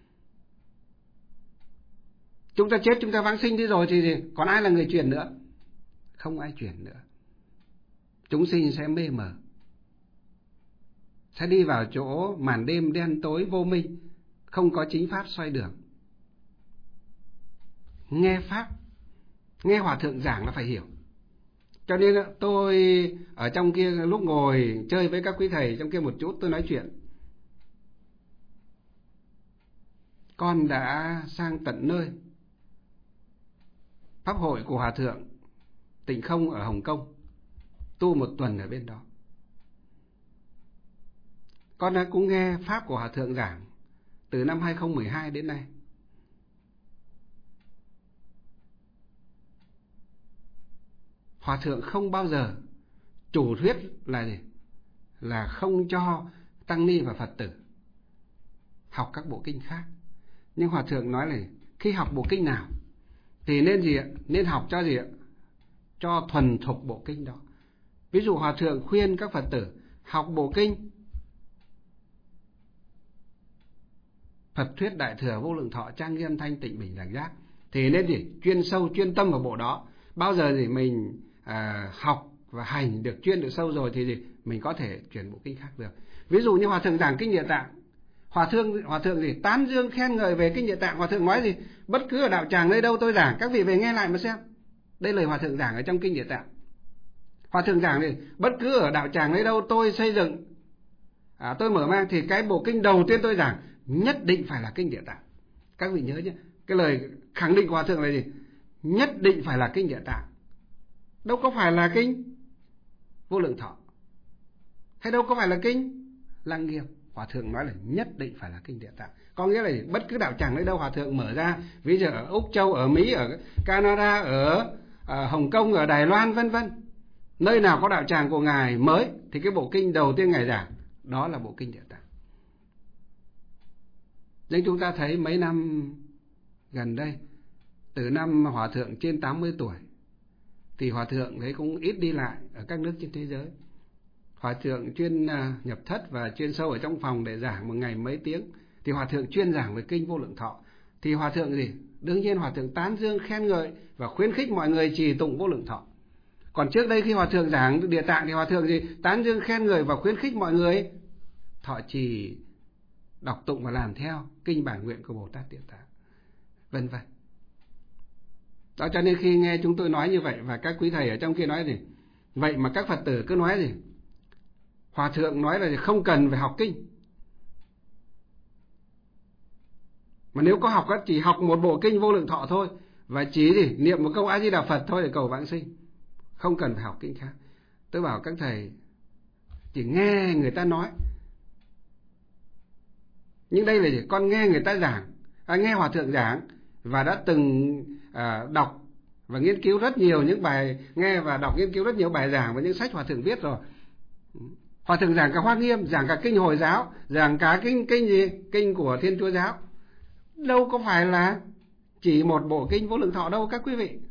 Chúng ta chết, chúng ta vãng sinh đi rồi thì gì? Còn ai là người truyền nữa? Không ai truyền nữa. Chúng sinh sẽ mê mờ, sẽ đi vào chỗ màn đêm đen tối vô minh, không có chính pháp xoay đường. Nghe pháp, nghe hòa thượng giảng là phải hiểu. Cho nên tôi ở trong kia lúc ngồi chơi với các quý thầy trong kia một chút, tôi nói chuyện. Con đã sang tận nơi pháp hội của hòa thượng Tịnh Không ở Hồng Kông, tu một tuần ở bên đó. Con đã cũng nghe pháp của hòa thượng giảng từ năm hai không một hai đến nay. Hòa thượng không bao giờ chủ thuyết là gì? Là không cho tăng ni và Phật tử học các bộ kinh khác. Nhưng hòa thượng nói là khi học bộ kinh nào thì nên gì ạ? Nên học cho gì ạ? Cho thuần thục bộ kinh đó. Ví dụ hòa thượng khuyên các Phật tử học bộ kinh Phật thuyết Đại Thừa Vô Lượng Thọ Trang Nghiêm Thanh Tịnh Bình Đẳng Giác thì nên gì? Chuyên sâu chuyên tâm vào bộ đó. Bao giờ thì mình à, học và hành được chuyên được sâu rồi thì gì? Mình có thể chuyển bộ kinh khác được. Ví dụ như hòa thượng giảng kinh Địa Tạng, Hòa thượng hòa thượng gì? Tán dương khen ngợi về kinh Địa Tạng. Hòa thượng nói gì? Bất cứ ở đạo tràng nơi đâu tôi giảng, các vị về nghe lại mà xem. Đây lời hòa thượng giảng ở trong kinh Địa Tạng. Hòa thượng giảng thì bất cứ ở đạo tràng nơi đâu tôi xây dựng, à, tôi mở mang thì cái bộ kinh đầu tiên tôi giảng nhất định phải là kinh Địa Tạng. Các vị nhớ nhé, cái lời khẳng định của hòa thượng là gì? Nhất định phải là kinh Địa Tạng, đâu có phải là kinh Vô Lượng Thọ, hay đâu có phải là kinh Lăng Nghiêm. Hòa thượng nói là nhất định phải là kinh Địa Tạng. Có nghĩa là bất cứ đạo tràng nơi đâu hòa thượng mở ra, ví dụ ở Úc Châu, ở Mỹ, ở Canada, ở, ở Hồng Kông, ở Đài Loan vân vân, nơi nào có đạo tràng của ngài mới thì cái bộ kinh đầu tiên ngài giảng đó là bộ kinh Địa Tạng. Nhưng chúng ta thấy mấy năm gần đây, từ năm hòa thượng trên tám mươi tuổi thì hòa thượng thấy cũng ít đi lại ở các nước trên thế giới. Hòa thượng chuyên nhập thất và chuyên sâu ở trong phòng để giảng một ngày mấy tiếng. Thì hòa thượng chuyên giảng về kinh Vô Lượng Thọ. Thì hòa thượng gì? Đương nhiên hòa thượng tán dương khen ngợi và khuyến khích mọi người trì tụng Vô Lượng Thọ. Còn trước đây khi hòa thượng giảng Địa Tạng thì hòa thượng gì? Tán dương khen ngợi và khuyến khích mọi người thọ trì, đọc tụng và làm theo kinh bản nguyện của Bồ Tát Địa Tạng, vân vân. Đó, cho nên khi nghe chúng tôi nói như vậy và các quý thầy ở trong kia nói gì? Vậy mà các Phật tử cứ nói gì? Hòa thượng nói là không cần phải học kinh, mà nếu có học chỉ học một bộ kinh Vô Lượng Thọ thôi, và chỉ gì niệm một câu A Di Đà Phật thôi để cầu vãng sinh, không cần phải học kinh khác. Tôi bảo các thầy chỉ nghe người ta nói. Nhưng đây là gì? Con nghe người ta giảng, à, nghe hòa thượng giảng và đã từng à, đọc và nghiên cứu rất nhiều những bài, nghe và đọc nghiên cứu rất nhiều bài giảng và những sách hòa thượng viết rồi. Hòa thượng giảng cả Hoa Nghiêm, giảng cả kinh Hồi giáo, giảng cả kinh kinh gì? Kinh của Thiên Chúa giáo. Đâu có phải là chỉ một bộ kinh Vô Lượng Thọ đâu các quý vị.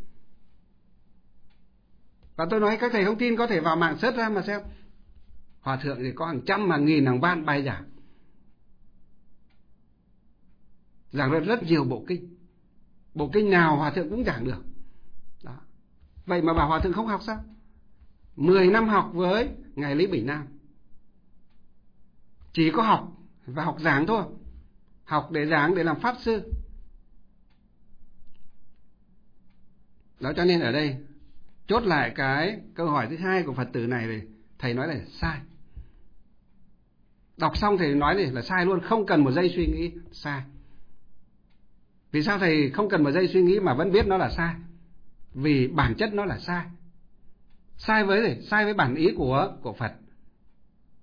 Và tôi nói các thầy không tin có thể vào mạng search ra mà xem. Hòa thượng thì có hàng trăm, hàng nghìn, hàng vạn bài giảng, giảng rất rất nhiều bộ kinh. Bộ kinh nào hòa thượng cũng giảng được. Đó. Vậy mà bảo hòa thượng không học sao? Mười năm học với ngài Lý Bình Nam, chỉ có học và học giảng thôi. Học để giảng, để làm pháp sư. Đó, cho nên ở đây chốt lại cái câu hỏi thứ hai của Phật tử này thì thầy nói là sai. Đọc xong thầy nói thì là sai luôn, không cần một giây suy nghĩ, sai. Vì sao thầy không cần một giây suy nghĩ mà vẫn biết nó là sai? Vì bản chất nó là sai. Sai với gì? Sai với bản ý của của Phật.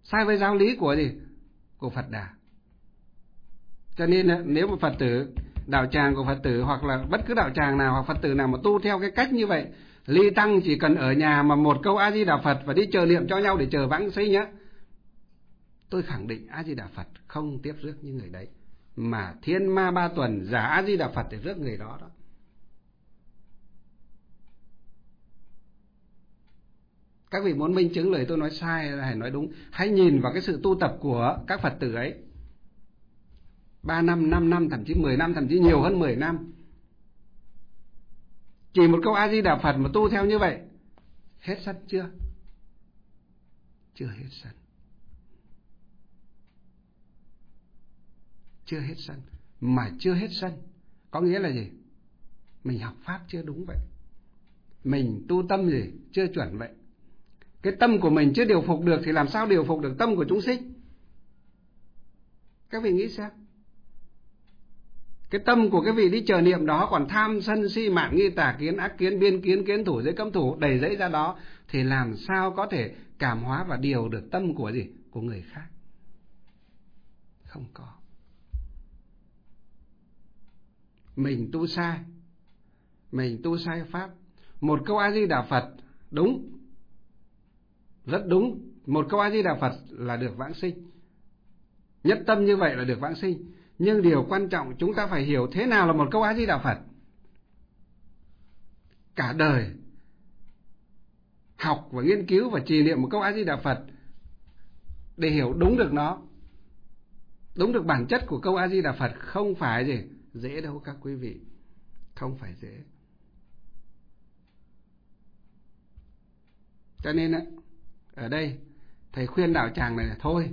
sai với giáo lý của gì? Của Phật Đà. Cho nên nếu mà Phật tử, đạo tràng của Phật tử hoặc là bất cứ đạo tràng nào hoặc Phật tử nào mà tu theo cái cách như vậy, ly tăng chỉ cần ở nhà mà một câu A Di Đà Phật và đi chờ niệm cho nhau để chờ vãng sinh nhá, tôi khẳng định A Di Đà Phật không tiếp rước những người đấy, mà thiên ma ba tuần giả A Di Đà Phật để rước người đó đó. Các vị muốn minh chứng lời tôi nói sai hay nói đúng, hãy nhìn vào cái sự tu tập của các Phật tử ấy. Ba năm, năm năm, thậm chí mười năm, thậm chí nhiều hơn mười năm. Chỉ một câu A Di Đà Phật mà tu theo như vậy, hết sân chưa? Chưa hết sân. Chưa hết sân. Mà chưa hết sân có nghĩa là gì? Mình học Pháp chưa đúng vậy. Mình tu tâm gì? Chưa chuẩn vậy. Cái tâm của mình chưa điều phục được thì làm sao điều phục được tâm của chúng sinh? Các vị nghĩ sao? Cái tâm của cái vị đi chờ niệm đó còn tham sân si mạn nghi tà kiến ác kiến biên kiến kiến thủ giới cấm thủ đầy dẫy ra đó, thì làm sao có thể cảm hóa và điều được tâm của gì? Của người khác. Không có. Mình tu sai, mình tu sai pháp. Một câu A Di Đà Phật đúng, rất đúng. Một câu A Di Đà Phật là được vãng sinh. Nhất tâm như vậy là được vãng sinh. Nhưng điều quan trọng chúng ta phải hiểu thế nào là một câu A Di Đà Phật. Cả đời học và nghiên cứu và trì niệm một câu A Di Đà Phật để hiểu đúng được nó, đúng được bản chất của câu A Di Đà Phật không phải gì dễ đâu các quý vị. Không phải dễ. Cho nên ở đây thầy khuyên đạo tràng này là thôi,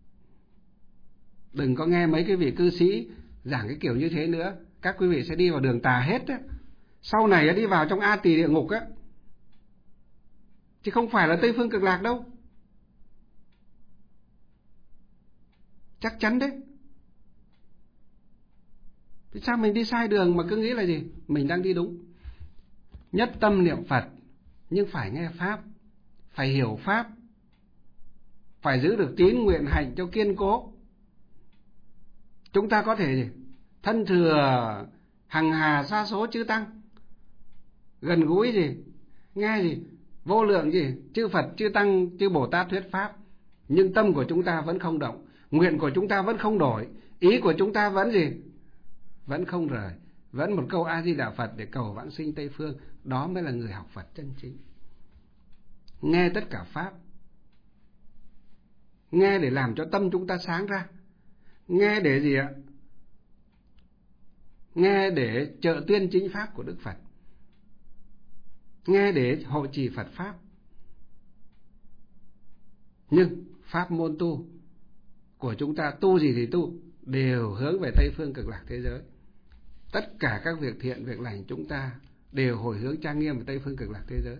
đừng có nghe mấy cái vị cư sĩ giảng cái kiểu như thế nữa. Các quý vị sẽ đi vào đường tà hết á. Sau này đi vào trong A Tỳ địa ngục á, chứ không phải là Tây Phương Cực Lạc đâu. Chắc chắn đấy. Vì sao mình đi sai đường mà cứ nghĩ là gì? Mình đang đi đúng. Nhất tâm niệm Phật, nhưng phải nghe Pháp, phải hiểu Pháp, phải giữ được tín nguyện hành cho kiên cố. Chúng ta có thể gì? Thân thừa hằng hà sa số chư tăng, gần gũi gì? Nghe gì? Vô lượng gì? Chư Phật, chư Tăng, chư Bồ Tát thuyết Pháp. Nhưng tâm của chúng ta vẫn không động, nguyện của chúng ta vẫn không đổi, ý của chúng ta vẫn gì? Vẫn không rời. Vẫn một câu A Di Đà Phật để cầu vãng sinh Tây Phương. Đó mới là người học Phật chân chính. Nghe tất cả Pháp, nghe để làm cho tâm chúng ta sáng ra. Nghe để gì ạ? Nghe để trợ tuyên chính Pháp của Đức Phật. Nghe để hộ trì Phật Pháp. Nhưng Pháp môn tu của chúng ta, tu gì thì tu, đều hướng về Tây Phương Cực Lạc thế giới. Tất cả các việc thiện, việc lành chúng ta đều hồi hướng trang nghiêm về Tây Phương Cực Lạc thế giới.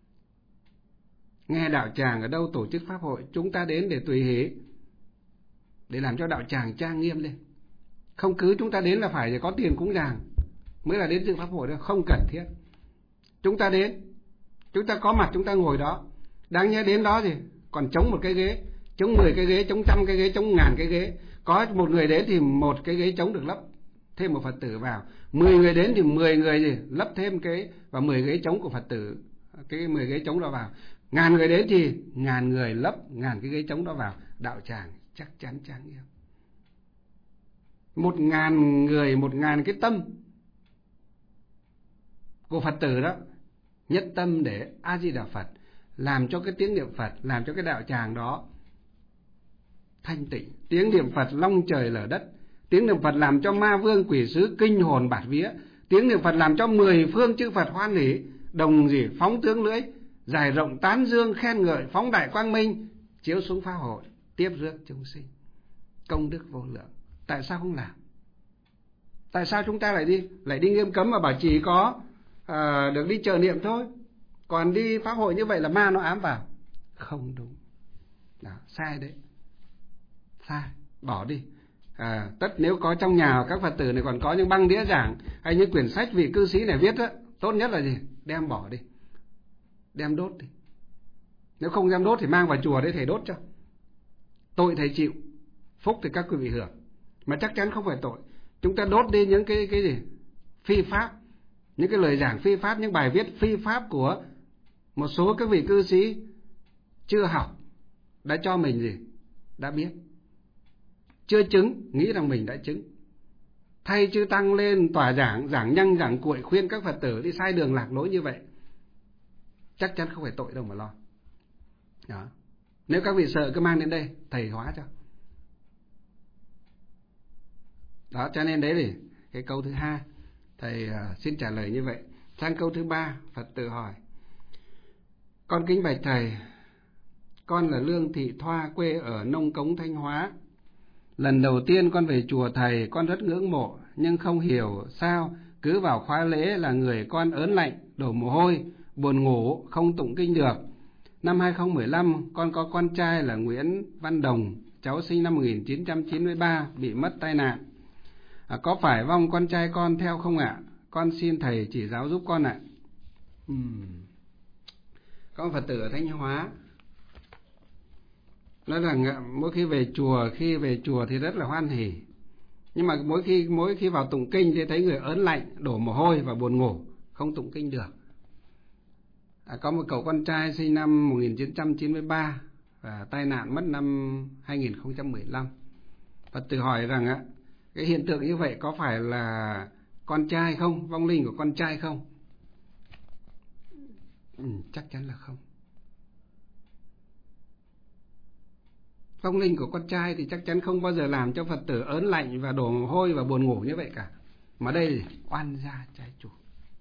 Nghe đạo tràng ở đâu tổ chức pháp hội, chúng ta đến để tùy hỷ, để làm cho đạo tràng trang nghiêm lên. Không cứ chúng ta đến là phải có tiền cúng dường mới là đến dự pháp hội đâu, không cần thiết. Chúng ta đến, chúng ta có mặt chúng ta ngồi đó. Đáng nhẽ đến đó gì? Còn chống một cái ghế, chống mười cái ghế, chống trăm cái ghế, chống ngàn cái ghế. Có một người đến thì một cái ghế chống được lấp thêm một Phật tử vào. Mười người đến thì mười người gì? Lấp thêm cái và mười ghế chống của Phật tử, cái mười ghế chống đó vào. Ngàn người đến thì ngàn người lấp ngàn cái ghế chống đó vào. Đạo tràng chắc chắn trang nghiêm. Một ngàn người, một ngàn cái tâm của Phật tử đó, nhất tâm để A Di Đà Phật, làm cho cái tiếng niệm Phật, làm cho cái đạo tràng đó thanh tịnh. Tiếng niệm Phật long trời lở đất. Tiếng niệm Phật làm cho ma vương quỷ sứ kinh hồn bạt vía. Tiếng niệm Phật làm cho mười phương chư Phật hoan hỷ, đồng gì phóng tướng lưỡi, giải rộng tán dương khen ngợi, phóng đại quang minh, chiếu xuống pháp hội, tiếp rước chúng sinh. Công đức vô lượng. Tại sao không làm? Tại sao chúng ta lại đi lại đi nghiêm cấm mà bảo chỉ có à, được đi chờ niệm thôi, còn đi pháp hội như vậy là ma nó ám vào? Không đúng. Đó, sai đấy. Sai, bỏ đi. À, tất nếu có trong nhà các Phật tử này còn có những băng đĩa giảng hay những quyển sách vị cư sĩ này viết đó, tốt nhất là gì? Đem bỏ đi, đem đốt đi. Nếu không đem đốt thì mang vào chùa đấy thầy đốt cho. Tội thầy chịu, phúc thì các quý vị hưởng. Mà chắc chắn không phải tội. Chúng ta đốt đi những cái cái gì phi pháp, những cái lời giảng phi pháp, những bài viết phi pháp của một số các vị cư sĩ chưa học, đã cho mình gì đã biết, chưa chứng nghĩ rằng mình đã chứng. Thay chư tăng lên tòa giảng, giảng nhanh giảng cuội, khuyên các Phật tử đi sai đường lạc lối như vậy, chắc chắn không phải tội đâu mà lo. Đó. Nếu các vị sợ cứ mang đến đây, thầy hóa cho. Đó, cho nên đấy là cái câu thứ hai, thầy uh, xin trả lời như vậy. Sang câu thứ ba, Phật tử hỏi: con kính bạch thầy, con là Lương Thị Thoa, quê ở Nông Cống, Thanh Hóa. Lần đầu tiên con về chùa thầy, con rất ngưỡng mộ, nhưng không hiểu sao cứ vào khóa lễ là người con ớn lạnh, đổ mồ hôi, buồn ngủ, không tụng kinh được. Năm hai không một năm, con có con trai là Nguyễn Văn Đồng, cháu sinh năm một nghìn chín trăm chín mươi ba, bị mất tai nạn. À, có phải vong con trai con theo không ạ? Con xin thầy chỉ giáo giúp con ạ. Uhm. Có Phật tử ở Thanh Hóa nói rằng mỗi khi về chùa, khi về chùa thì rất là hoan hỉ, nhưng mà mỗi khi mỗi khi vào tụng kinh thì thấy người ớn lạnh, đổ mồ hôi và buồn ngủ, không tụng kinh được. À, có một cậu con trai sinh năm một nghìn chín trăm chín mươi ba và tai nạn mất năm hai nghìn không trăm mười lăm. Phật tử hỏi rằng á, cái hiện tượng như vậy có phải là con trai không, vong linh của con trai không? Ừ, chắc chắn là không. Vong linh của con trai thì chắc chắn không bao giờ làm cho Phật tử ớn lạnh và đổ mồ hôi và buồn ngủ như vậy cả. Mà đây là oan gia trái chủ.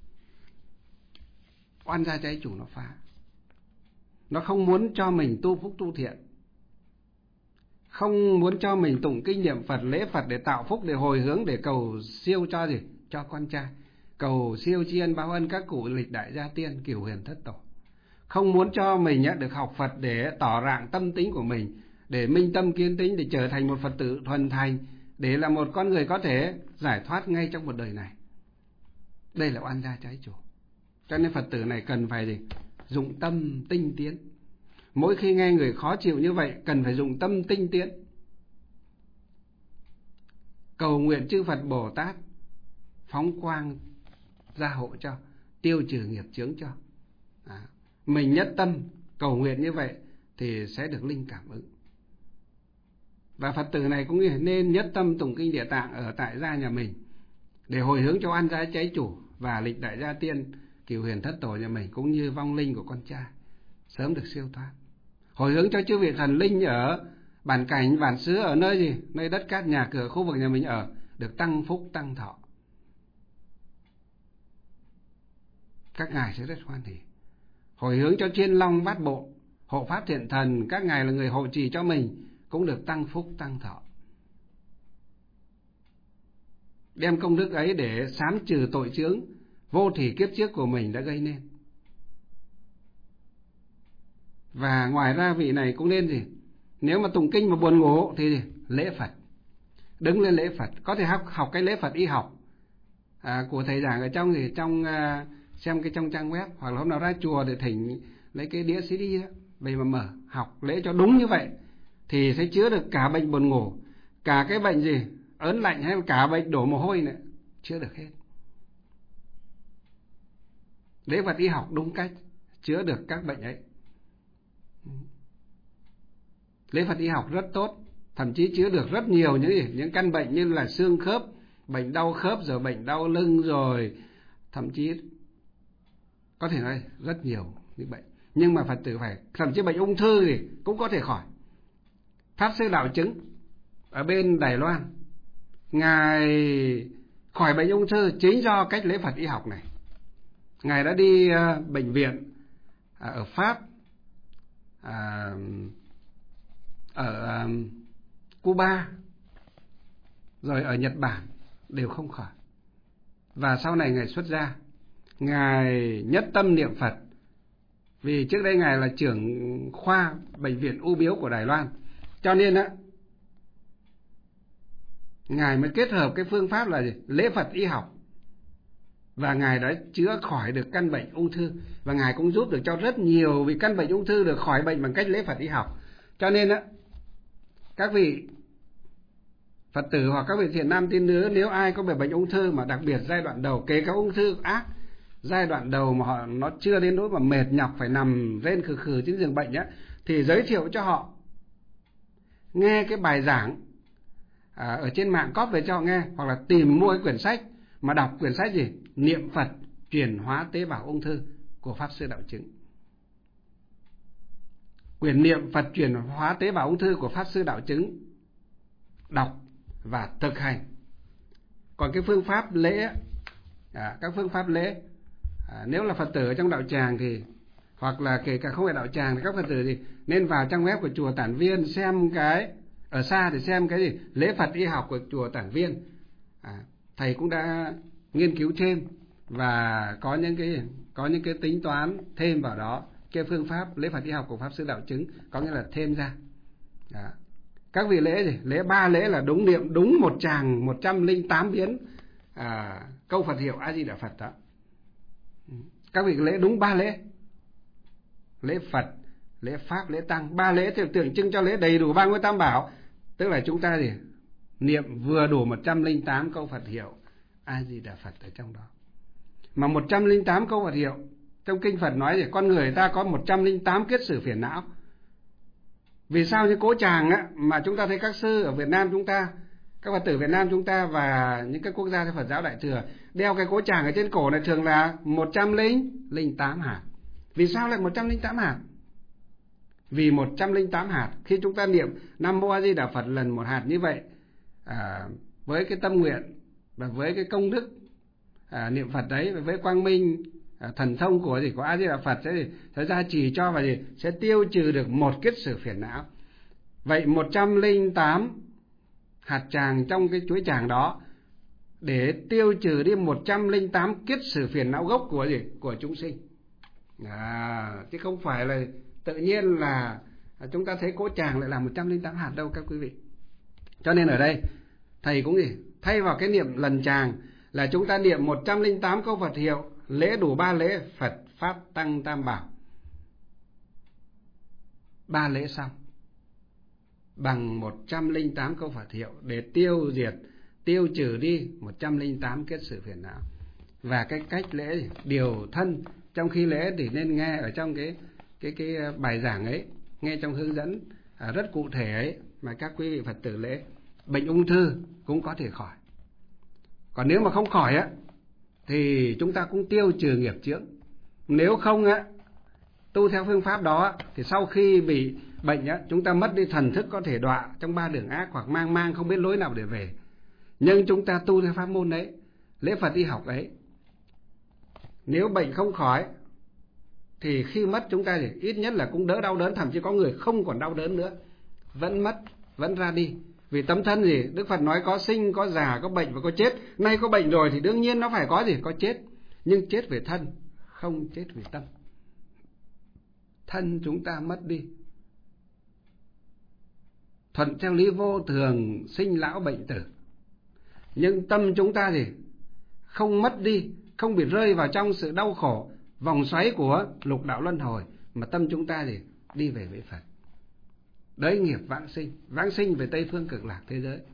Oan gia trái chủ nó phá. Nó không muốn cho mình tu phúc tu thiện, không muốn cho mình tụng kinh niệm Phật, lễ Phật để tạo phúc, để hồi hướng, để cầu siêu cho gì? Cho con trai. Cầu siêu tri ân báo ân các cụ lịch đại gia tiên, cửu huyền thất tổ. Không muốn cho mình được học Phật để tỏ rạng tâm tính của mình, để minh tâm kiến tính, để trở thành một Phật tử thuần thành, để là một con người có thể giải thoát ngay trong một đời này. Đây là oan gia trái chủ. Cho nên Phật tử này cần phải gì? Dụng tâm tinh tiến. Mỗi khi nghe người khó chịu như vậy, cần phải dụng tâm tinh tiến, cầu nguyện chư Phật Bồ Tát phóng quang gia hộ cho, tiêu trừ nghiệp chướng cho. À, mình nhất tâm cầu nguyện như vậy thì sẽ được linh cảm ứng. Và Phật tử này cũng nên nhất tâm tụng kinh Địa Tạng ở tại gia nhà mình, để hồi hướng cho oan gia trái chủ và lịch đại gia tiên, cửu huyền thất tổ nhà mình, cũng như vong linh của con trai sớm được siêu thoát. Hồi hướng cho chư vị thần linh ở bản cảnh, bản xứ, ở nơi gì? Nơi đất cát nhà cửa, khu vực nhà mình ở, được tăng phúc, tăng thọ. Các ngài sẽ rất hoan hỉ. Hồi hướng cho Chiên Long Bát Bộ, hộ pháp thiện thần, các ngài là người hộ trì cho mình, cũng được tăng phúc, tăng thọ. Đem công đức ấy để sám trừ tội chướng vô thỉ kiếp trước của mình đã gây nên. Và ngoài ra vị này cũng nên gì? Nếu mà tụng kinh mà buồn ngủ thì gì? Lễ Phật. Đứng lên lễ Phật. Có thể học, học cái lễ Phật y học à, của thầy giảng ở trong gì? Trong uh, xem cái trong trang web, hoặc là hôm nào ra chùa để thỉnh lấy cái đĩa xê đê đó, về mà mở học lễ cho đúng như vậy, thì sẽ chữa được cả bệnh buồn ngủ, cả cái bệnh gì? Ớn lạnh, hay cả bệnh đổ mồ hôi nữa, chữa được hết. Lễ Phật y học đúng cách chữa được các bệnh ấy. Lễ Phật y học rất tốt, thậm chí chữa được rất nhiều những gì? Những căn bệnh như là xương khớp, bệnh đau khớp, rồi bệnh đau lưng, rồi thậm chí có thể nói rất nhiều những bệnh. Nhưng mà Phật tử phải, thậm chí bệnh ung thư thì cũng có thể khỏi. Pháp sư Đạo Chứng ở bên Đài Loan, ngài khỏi bệnh ung thư chính do cách lễ Phật y học này. Ngài đã đi uh, bệnh viện uh, ở Pháp, uh, ở uh, Cuba, rồi ở Nhật Bản, đều không khỏi. Và sau này ngài xuất gia, ngài nhất tâm niệm Phật. Vì trước đây ngài là trưởng khoa bệnh viện u bướu của Đài Loan, cho nên á, ngài mới kết hợp cái phương pháp là gì? Lễ Phật y học. Và ngài đã chữa khỏi được căn bệnh ung thư, và ngài cũng giúp được cho rất nhiều vì căn bệnh ung thư được khỏi bệnh bằng cách lễ Phật y học. Cho nên á, các vị Phật tử hoặc các vị thiện nam tín nữ, nếu ai có bị bệnh ung thư mà đặc biệt giai đoạn đầu, kể cả ung thư ác, giai đoạn đầu mà họ nó chưa đến nỗi mà mệt nhọc phải nằm rên khừ khừ trên giường bệnh á, thì giới thiệu cho họ nghe cái bài giảng à, ở trên mạng, cóp về cho họ nghe, hoặc là tìm mua cái quyển sách mà đọc quyển sách gì? Niệm Phật chuyển hóa tế bào ung thư của Pháp Sư Đạo Chứng. Quyển Niệm Phật chuyển hóa tế bào ung thư của Pháp Sư Đạo Chứng, đọc và thực hành. Còn cái phương pháp lễ à, các phương pháp lễ à, nếu là Phật tử ở trong đạo tràng thì, hoặc là kể cả không phải đạo tràng thì các Phật tử thì nên vào trang web của chùa Tản Viên xem cái, ở xa thì xem cái gì lễ Phật y học của chùa Tản Viên. à, thầy cũng đã nghiên cứu thêm và có những cái có những cái tính toán thêm vào đó cái phương pháp lễ Phật y học của Pháp Sư Đạo Chứng, có nghĩa là thêm ra. à, các vị lễ gì lễ ba lễ là đúng niệm đúng một tràng một trăm linh tám biến à, câu Phật hiệu A Di Đà Phật đó. Các vị lễ đúng ba lễ, lễ Phật, lễ Pháp, lễ Tăng. Ba lễ thì tượng trưng cho lễ đầy đủ ba ngôi tam bảo, tức là chúng ta gì niệm vừa đủ một trăm linh tám câu Phật hiệu A Di Đà Phật ở trong đó. Mà một trăm linh tám câu Phật hiệu trong kinh Phật nói thì con người ta có một trăm linh tám kiết sử phiền não. Vì sao như Cố Tràng á, mà chúng ta thấy các sư ở Việt Nam chúng ta, các Phật tử Việt Nam chúng ta và những cái quốc gia theo Phật giáo Đại thừa đeo cái Cố Tràng ở trên cổ này thường là một trăm linh tám hạt. Vì sao lại một trăm linh tám hạt? Vì một trăm linh tám hạt, khi chúng ta niệm Nam Mô A Di Đà Phật lần một hạt như vậy, à, với cái tâm nguyện và với cái công đức à, niệm Phật đấy, với quang minh à, thần thông của gì của A Di Đà Phật sẽ sẽ gia trì cho và gì sẽ tiêu trừ được một kiết sử phiền não. Vậy một trăm linh tám hạt tràng trong cái chuỗi tràng đó để tiêu trừ đi một trăm linh tám kiết sử phiền não gốc của gì của chúng sinh. À, chứ không phải là tự nhiên là chúng ta thấy Cố Tràng lại là một trăm linh tám hạt đâu các quý vị. Cho nên ở đây thầy cũng gì thay vào cái niệm lần tràng là chúng ta niệm một trăm linh tám câu Phật hiệu lễ đủ ba lễ Phật Pháp Tăng Tam Bảo. Ba lễ xong bằng một trăm linh tám câu Phật hiệu để tiêu diệt, tiêu trừ đi một trăm linh tám kiết sử phiền não. Và cái cách lễ điều thân trong khi lễ thì nên nghe ở trong cái cái cái bài giảng ấy, nghe trong hướng dẫn à, rất cụ thể ấy mà các quý vị Phật tử lễ. Bệnh ung thư cũng có thể khỏi. Còn nếu mà không khỏi á thì chúng ta cũng tiêu trừ nghiệp chướng. Nếu không á, tu theo phương pháp đó thì sau khi bị bệnh á, chúng ta mất đi thần thức, có thể đọa trong ba đường ác hoặc mang mang không biết lối nào để về. Nhưng chúng ta tu theo pháp môn đấy, lễ Phật y học đấy, nếu bệnh không khỏi thì khi mất chúng ta thì ít nhất là cũng đỡ đau đớn, thậm chí có người không còn đau đớn nữa, vẫn mất, vẫn ra đi. Vì tấm thân gì Đức Phật nói có sinh, có già, có bệnh và có chết. Nay có bệnh rồi thì đương nhiên nó phải có gì có chết, nhưng chết về thân, không chết về tâm. Thân chúng ta mất đi, thuận theo lý vô thường, sinh lão bệnh tử. Nhưng tâm chúng ta gì không mất đi, không bị rơi vào trong sự đau khổ vòng xoáy của lục đạo luân hồi, mà tâm chúng ta gì đi về với Phật. Đấy nghiệp vãng sinh, vãng sinh về Tây phương cực lạc thế giới.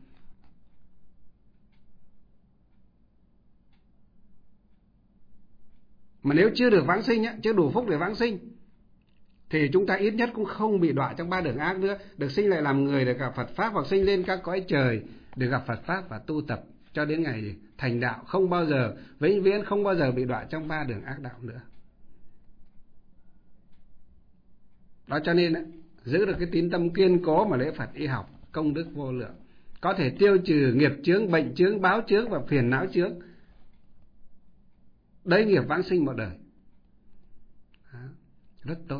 Mà nếu chưa được vãng sinh á, chưa đủ phúc để vãng sinh, thì chúng ta ít nhất cũng không bị đọa trong ba đường ác nữa, được sinh lại làm người, được gặp Phật Pháp, hoặc sinh lên các cõi trời để gặp Phật Pháp và tu tập cho đến ngày gì thành đạo, không bao giờ vĩnh viễn không bao giờ bị đọa trong ba đường ác đạo nữa. Đó cho nên ấy, giữ được cái tín tâm kiên cố mà lễ Phật y học công đức vô lượng, có thể tiêu trừ nghiệp chướng, bệnh chướng, báo chướng và phiền não chướng. Đấy nghiệp vãng sinh một đời. Đó, rất tốt.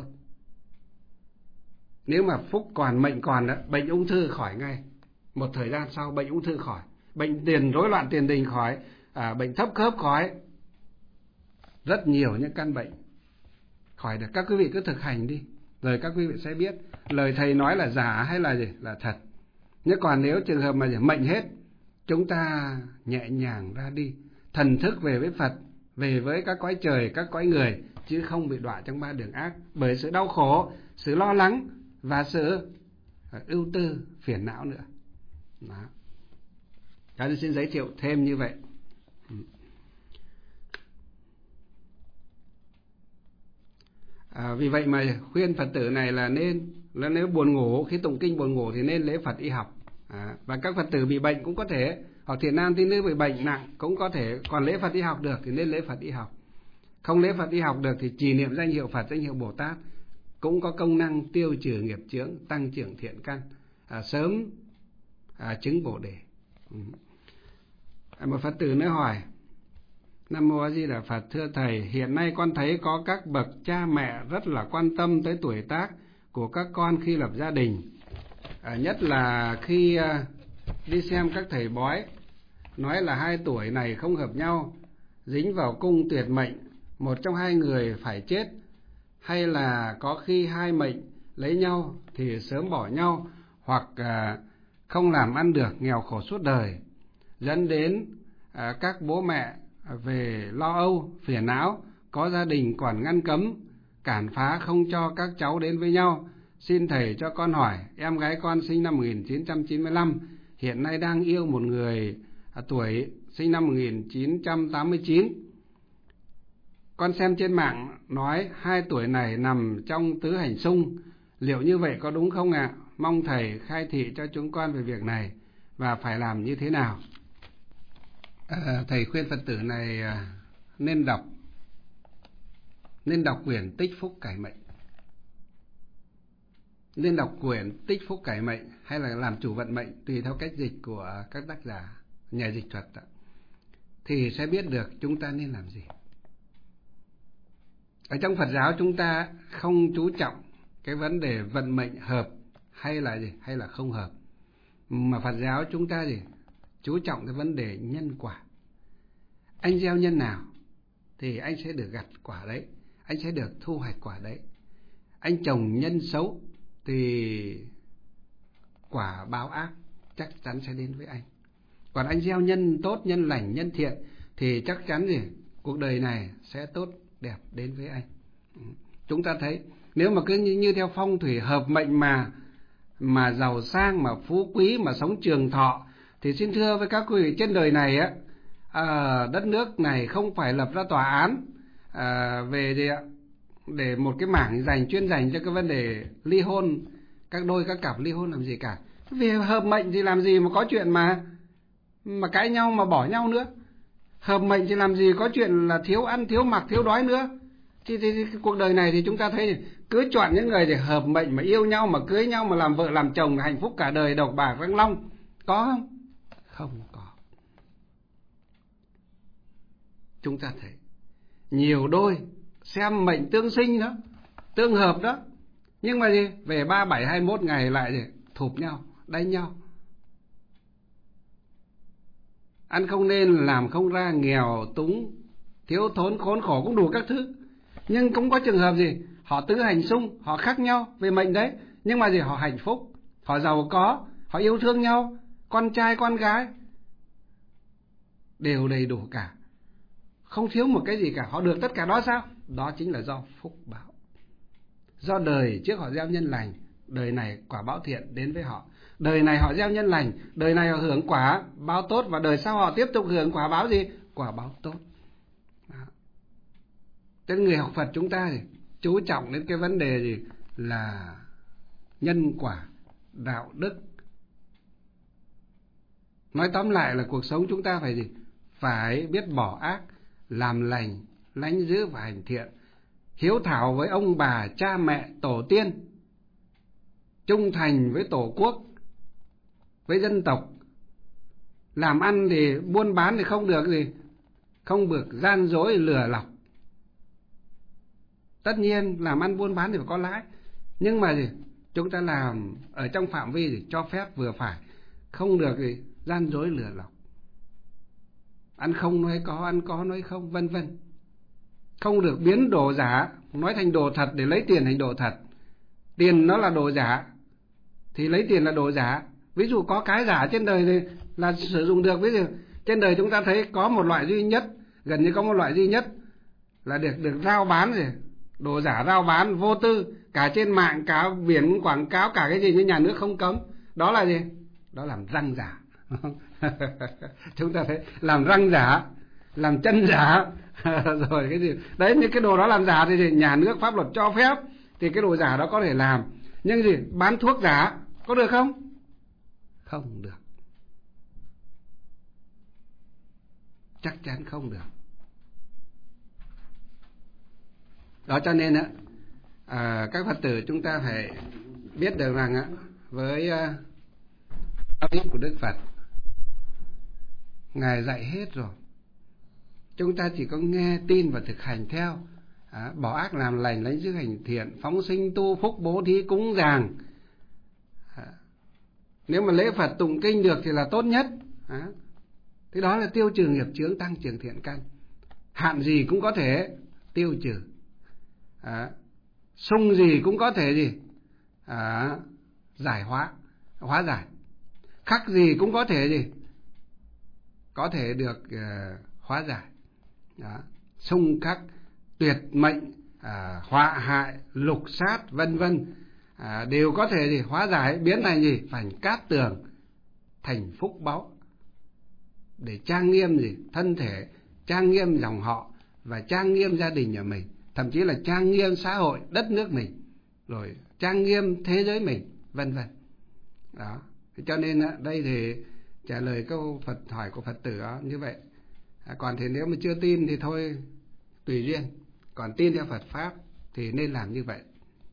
Nếu mà phúc còn, mệnh còn đó, bệnh ung thư khỏi ngay. Một thời gian sau bệnh ung thư khỏi, bệnh tiền rối loạn tiền đình khỏi, à, bệnh thấp khớp khỏi, rất nhiều những căn bệnh khỏi được. Các quý vị cứ thực hành đi, rồi các quý vị sẽ biết lời thầy nói là giả hay là gì là thật. Nhưng còn nếu trường hợp mà mệnh hết, chúng ta nhẹ nhàng ra đi, thần thức về với Phật, về với các cõi trời, các cõi người, chứ không bị đọa trong ba đường ác bởi sự đau khổ, sự lo lắng và sự ưu tư, phiền não nữa. Đó. Tôi xin giới thiệu thêm như vậy. À, vì vậy mà khuyên Phật tử này là nên là nếu buồn ngủ, khi tụng kinh buồn ngủ thì nên lễ Phật y học. À, và các Phật tử bị bệnh cũng có thể, hoặc thiện nam tín nữ bị bệnh nặng cũng có thể, còn lễ Phật y học được thì nên lễ Phật y học. Không lễ Phật y học được thì trì niệm danh hiệu Phật, danh hiệu Bồ Tát cũng có công năng tiêu trừ nghiệp chướng, tăng trưởng thiện căn, à, sớm à, chứng Bồ đề. Ừ. À, một Phật tử nữa hỏi: Nam Mô A Di Đà Phật, thưa Thầy, hiện nay con thấy có các bậc cha mẹ rất là quan tâm tới tuổi tác của các con khi lập gia đình. À, nhất là khi à, đi xem các thầy bói, nói là hai tuổi này không hợp nhau, dính vào cung tuyệt mệnh, một trong hai người phải chết, hay là có khi hai mệnh lấy nhau thì sớm bỏ nhau, hoặc à, không làm ăn được, nghèo khổ suốt đời, dẫn đến à, các bố mẹ về lo âu, phiền não, có gia đình còn ngăn cấm, cản phá không cho các cháu đến với nhau. Xin Thầy cho con hỏi, em gái con sinh năm một nghìn chín trăm chín mươi lăm, hiện nay đang yêu một người à, tuổi sinh năm một nghìn chín trăm tám mươi chín. Con xem trên mạng nói hai tuổi này nằm trong tứ hành xung, liệu như vậy có đúng không ạ? À? Mong Thầy khai thị cho chúng con về việc này và phải làm như thế nào. À, thầy khuyên Phật tử này à, nên đọc nên đọc quyển Tích Phúc Cải Mệnh, nên đọc quyển Tích Phúc Cải Mệnh hay là Làm Chủ Vận Mệnh, tùy theo cách dịch của các tác giả nhà dịch thuật đó, thì sẽ biết được chúng ta nên làm gì. Ở trong Phật giáo chúng ta không chú trọng cái vấn đề vận mệnh hợp hay là gì, hay là không hợp, mà Phật giáo chúng ta gì chú trọng cái vấn đề nhân quả. Anh gieo nhân nào thì anh sẽ được gặt quả đấy, anh sẽ được thu hoạch quả đấy. Anh trồng nhân xấu thì quả báo ác chắc chắn sẽ đến với anh. Còn anh gieo nhân tốt, nhân lành, nhân thiện thì chắc chắn gì cuộc đời này sẽ tốt đẹp đến với anh. Chúng ta thấy nếu mà cứ như, như theo phong thủy hợp mệnh mà mà giàu sang, mà phú quý, mà sống trường thọ, thì xin thưa với các quý vị, trên đời này á, à, đất nước này không phải lập ra tòa án à, về gì ạ, để một cái mảng dành chuyên dành cho cái vấn đề ly hôn, các đôi các cặp ly hôn làm gì cả. Vì hợp mệnh thì làm gì mà có chuyện mà mà cãi nhau mà bỏ nhau nữa. Hợp mệnh thì làm gì có chuyện là thiếu ăn, thiếu mặc, thiếu đói nữa. Thì, thì, thì cuộc đời này thì chúng ta thấy cứ chọn những người để hợp mệnh mà yêu nhau, mà cưới nhau, mà làm vợ làm chồng hạnh phúc cả đời, độc bạc răng long, có không? Không có. Chúng ta thấy nhiều đôi xem mệnh tương sinh đó, tương hợp đó, nhưng mà gì về ba bảy hai mốt ngày lại gì thụp nhau, đánh nhau, ăn không nên, làm không ra, nghèo túng, thiếu thốn, khốn khổ, cũng đủ các thứ. Nhưng cũng có trường hợp gì họ tứ hành xung, họ khác nhau về mệnh đấy, nhưng mà gì họ hạnh phúc, họ giàu có, họ yêu thương nhau, con trai con gái đều đầy đủ cả, không thiếu một cái gì cả. Họ được tất cả đó sao? Đó chính là do phúc báo, do đời trước họ gieo nhân lành, đời này quả báo thiện đến với họ. Đời này họ gieo nhân lành, đời này họ hưởng quả báo tốt, và đời sau họ tiếp tục hưởng quả báo gì? Quả báo tốt. Thế người học Phật chúng ta thì chú trọng đến cái vấn đề gì là nhân quả, đạo đức. Nói tóm lại là cuộc sống chúng ta phải gì? Phải biết bỏ ác, làm lành, lánh giữ và hành thiện, hiếu thảo với ông bà, cha mẹ, tổ tiên, trung thành với tổ quốc, với dân tộc. Làm ăn thì buôn bán thì không được gì, không được gian dối lừa lọc. Tất nhiên làm ăn buôn bán thì phải có lãi, nhưng mà gì chúng ta làm ở trong phạm vi gì cho phép vừa phải, không được gì gian dối lừa lọc, ăn không nói có, ăn có nói không, vân vân. Không được biến đồ giả nói thành đồ thật để lấy tiền thành đồ thật. Tiền nó là đồ giả thì lấy tiền là đồ giả. Ví dụ có cái giả trên đời thì là sử dụng được. Ví dụ trên đời chúng ta thấy có một loại duy nhất, gần như có một loại duy nhất là được được rao bán gì, đồ giả rao bán vô tư. cả trên mạng, cả biển quảng cáo, cả cái gì nhưng nhà nước không cấm. Đó là gì? Đó làm răng giả. Chúng ta thấy làm răng giả, làm chân giả, rồi cái gì đấy, những cái đồ đó làm giả thì gì? Nhà nước pháp luật cho phép thì cái đồ giả đó có thể làm. Nhưng gì? Bán thuốc giả có được không? Không được, chắc chắn không được. Đó cho nên á, à, các Phật tử chúng ta phải biết được rằng á, với giáo lý của Đức Phật, Ngài dạy hết rồi. Chúng ta chỉ có nghe, tin và thực hành theo. À, bỏ ác làm lành, lấy dữ hành thiện, phóng sinh tu phúc, bố thí cúng dường. À, nếu mà lễ Phật tụng kinh được thì là tốt nhất. À, thế đó là tiêu trừ nghiệp chướng, tăng trưởng thiện căn. Hạn gì cũng có thể tiêu trừ. À, sung gì cũng có thể gì? À, giải hóa, hóa giải. Khắc gì cũng có thể gì? Có thể được uh, hóa giải. Đó. Xung khắc, tuyệt mệnh, à, họa hại, lục sát vân vân, à, đều có thể gì? Hóa giải, biến thành gì? Thành cát tường, thành phúc báu, để trang nghiêm gì? Thân thể, trang nghiêm dòng họ và trang nghiêm gia đình nhà mình, thậm chí là trang nghiêm xã hội đất nước mình, rồi trang nghiêm thế giới mình, vân vân. Đó. Cho nên đây thì trả lời câu Phật hỏi của Phật tử đó như vậy. À, còn thì nếu mà chưa tin thì thôi tùy duyên, còn tin theo Phật pháp thì nên làm như vậy.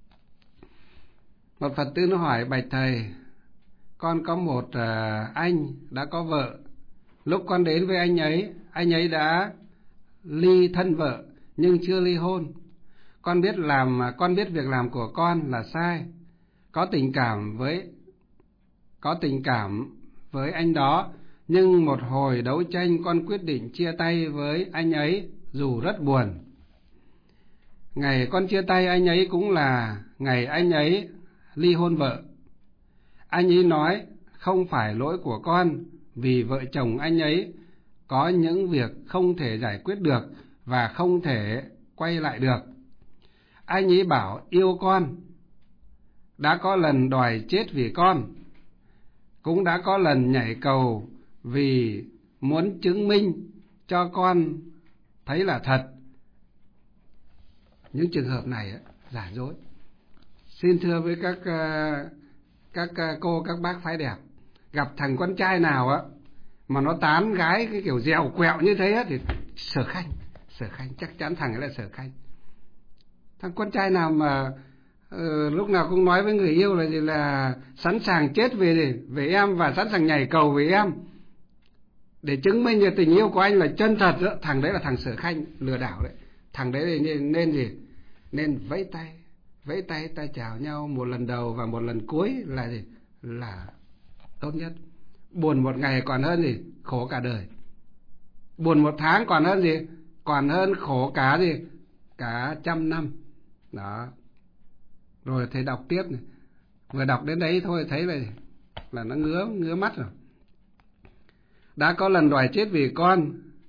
Một Phật tử nó hỏi: bạch thầy, con có một uh, anh đã có vợ. Lúc con đến với anh ấy, anh ấy đã ly thân vợ nhưng chưa ly hôn. Con biết làm con biết việc làm của con là sai. Có tình cảm với có tình cảm với anh đó, nhưng một hồi đấu tranh con quyết định chia tay với anh ấy dù rất buồn. Ngày con chia tay anh ấy cũng là ngày anh ấy ly hôn vợ. Anh ấy nói không phải lỗi của con, vì vợ chồng anh ấy có những việc không thể giải quyết được và không thể quay lại được. Anh ấy bảo yêu con, đã có lần đòi chết vì con, cũng đã có lần nhảy cầu vì muốn chứng minh cho con thấy là thật. Những trường hợp này á, giả dối. Xin thưa với các các cô, các bác phái đẹp, gặp thằng con trai nào á mà nó tán gái cái kiểu dèo quẹo như thế á, thì Sở Khanh, Sở Khanh chắc chắn thằng ấy là Sở Khanh. Thằng con trai nào mà uh, lúc nào cũng nói với người yêu là gì, là sẵn sàng chết về về em và sẵn sàng nhảy cầu với em để chứng minh là tình yêu của anh là chân thật đó, thằng đấy là thằng Sở Khanh lừa đảo đấy. Thằng đấy nên, nên gì? Nên vẫy tay, vẫy tay ta chào nhau một lần đầu và một lần cuối là gì? Là tốt nhất. Buồn một ngày còn hơn gì? Khổ cả đời. Buồn một tháng còn hơn gì? Còn hơn khổ cả gì? Cả trăm năm. Đó. Rồi thầy đọc tiếp này. Vừa đọc đến đấy thôi thấy là là nó ngứa ngứa mắt rồi. Đã có lần đòi chết vì con,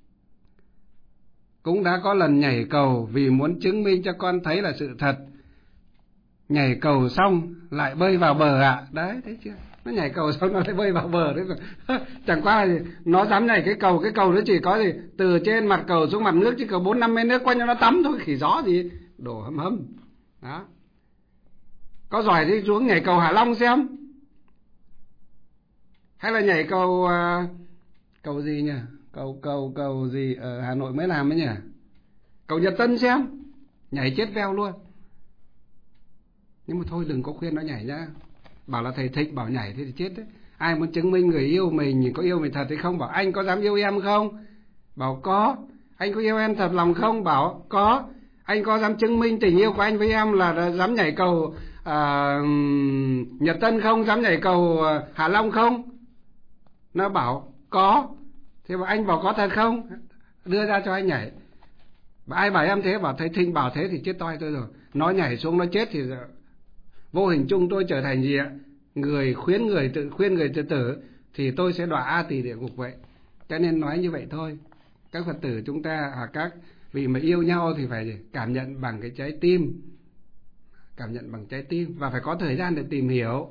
cũng đã có lần nhảy cầu vì muốn chứng minh cho con thấy là sự thật. Nhảy cầu xong lại bơi vào bờ ạ. À. Đấy, thấy chưa? Nó nhảy cầu xong nó lại bơi vào bờ đấy rồi. Chẳng qua là nó dám nhảy cái cầu, cái cầu nó chỉ có gì từ trên mặt cầu xuống mặt nước, chứ cầu bốn năm mét nước quanh cho nó tắm thôi, khỉ gió gì, đổ hâm hâm. Đó. Có giỏi thì xuống nhảy cầu Hạ Long xem. Hay là nhảy cầu uh, cầu gì nhỉ? Cầu cầu cầu gì ở Hà Nội mới làm ấy nhỉ? Cầu Nhật Tân xem. Nhảy chết veo luôn. Nhưng mà thôi đừng có khuyên nó nhảy nhá. Bảo là thầy Thịnh bảo nhảy thì chết đấy. Ai muốn chứng minh người yêu mình có yêu mình thật hay không, bảo anh có dám yêu em không? Bảo có. Anh có yêu em thật lòng không? Bảo có. Anh có dám chứng minh tình yêu của anh với em là dám nhảy cầu à, Nhật Tân không? Dám nhảy cầu Hạ Long không? Nó bảo có. Thế mà anh bảo có thật không? Đưa ra cho anh nhảy. Ai bảo em thế? Bảo thầy Thịnh bảo thế thì chết toi tôi rồi. Nó nhảy xuống nó chết thì vô hình chung tôi trở thành gì ạ? Người khuyến người tự khuyên người tự tử, thì tôi sẽ đọa A Tỳ địa ngục vậy. Cho nên nói như vậy thôi. Các Phật tử chúng ta, à, các vị mà yêu nhau thì phải cảm nhận bằng cái trái tim, cảm nhận bằng trái tim, và phải có thời gian để tìm hiểu.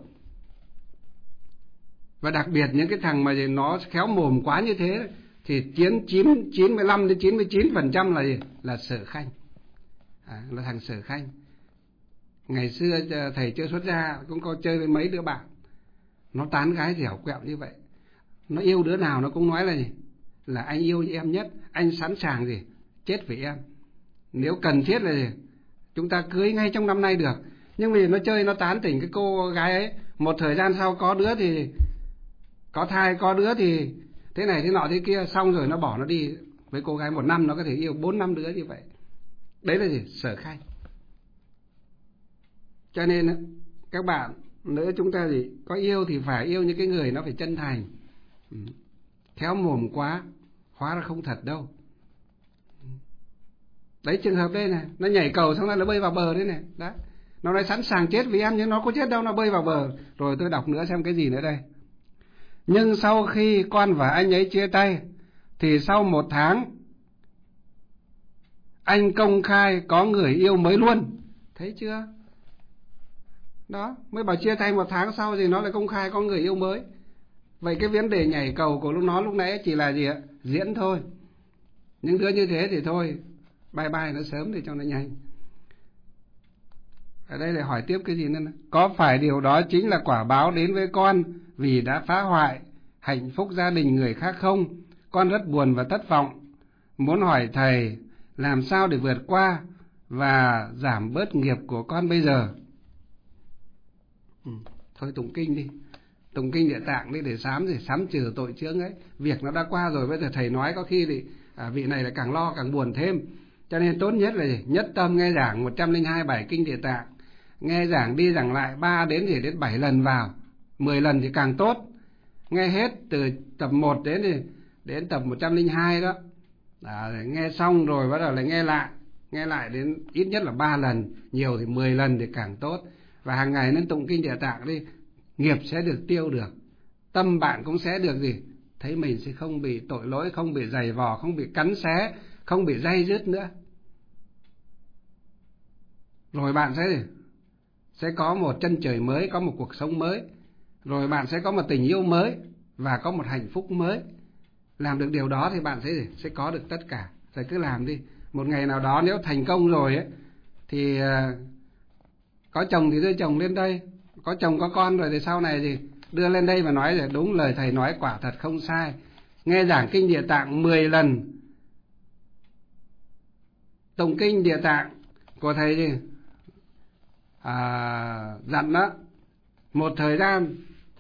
Và đặc biệt những cái thằng mà nó khéo mồm quá như thế thì chiến chín mươi lăm đến chín mươi chín phần trăm là gì? Là Sở Khanh. À, là thằng Sở Khanh. Ngày xưa thầy chưa xuất gia cũng có chơi với mấy đứa bạn, nó tán gái dẻo quẹo như vậy. Nó yêu đứa nào nó cũng nói là gì? Là anh yêu em nhất, anh sẵn sàng gì? Chết vì em. Nếu cần thiết là gì? Chúng ta cưới ngay trong năm nay được. Nhưng vì nó chơi, nó tán tỉnh cái cô gái ấy, một thời gian sau có đứa thì có thai, có đứa thì thế này thế nọ thế kia, xong rồi nó bỏ nó đi với cô gái. Một năm nó có thể yêu bốn năm đứa như vậy. Đấy là gì? Sở Khanh. Cho nên các bạn, nếu chúng ta gì có yêu thì phải yêu những cái người nó phải chân thành. Khéo mồm quá hóa ra không thật đâu. Đấy, trường hợp đây này, nó nhảy cầu xong rồi nó bơi vào bờ đấy này. Đấy, nó nói sẵn sàng chết vì em, nhưng nó có chết đâu, nó bơi vào bờ. Rồi tôi đọc nữa xem cái gì nữa đây. Nhưng sau khi con và anh ấy chia tay thì sau một tháng anh công khai có người yêu mới luôn. Thấy chưa? Đó, mới bảo chia tay một tháng sau thì nó lại công khai có người yêu mới. Vậy cái vấn đề nhảy cầu của lúc nó lúc nãy chỉ là gì ạ? Diễn thôi. Những đứa như thế thì thôi, bye bye nó sớm để cho nó nhanh. Ở đây lại hỏi tiếp cái gì nữa? Có phải điều đó chính là quả báo đến với con vì đã phá hoại hạnh phúc gia đình người khác không? Con rất buồn và thất vọng. Muốn hỏi thầy làm sao để vượt qua và giảm bớt nghiệp của con bây giờ. Ừ, thôi tụng kinh đi. Tụng kinh Địa Tạng đi để sám gì sám trừ tội chướng ấy. Việc nó đã qua rồi, bây giờ thầy nói có khi thì à, vị này là càng lo càng buồn thêm. Cho nên tốt nhất là gì? Nhất tâm nghe giảng một trăm lẻ hai bài kinh Địa Tạng. Nghe giảng đi giảng lại ba đến gì đến bảy lần vào, mười lần thì càng tốt. Nghe hết từ tập một đến thì đến tập một trăm lẻ hai đó. À, nghe xong rồi bắt đầu lại nghe lại, nghe lại đến ít nhất là ba lần, nhiều thì mười lần thì càng tốt. Và hàng ngày nên tụng kinh Địa Tạng đi, nghiệp sẽ được tiêu được. Tâm bạn cũng sẽ được gì? Thấy mình sẽ không bị tội lỗi, không bị giày vò, không bị cắn xé, không bị day dứt nữa. Rồi bạn sẽ gì? Sẽ có một chân trời mới, có một cuộc sống mới. Rồi bạn sẽ có một tình yêu mới và có một hạnh phúc mới. Làm được điều đó thì bạn sẽ gì? Sẽ có được tất cả. Rồi cứ làm đi. Một ngày nào đó nếu thành công rồi ấy, thì uh, có chồng thì đưa chồng lên đây, có chồng có con rồi thì sau này thì đưa lên đây và nói là đúng lời thầy nói quả thật không sai. Nghe giảng kinh Địa Tạng mười lần, tụng kinh Địa Tạng của thầy gì? À, dặn đó, một thời gian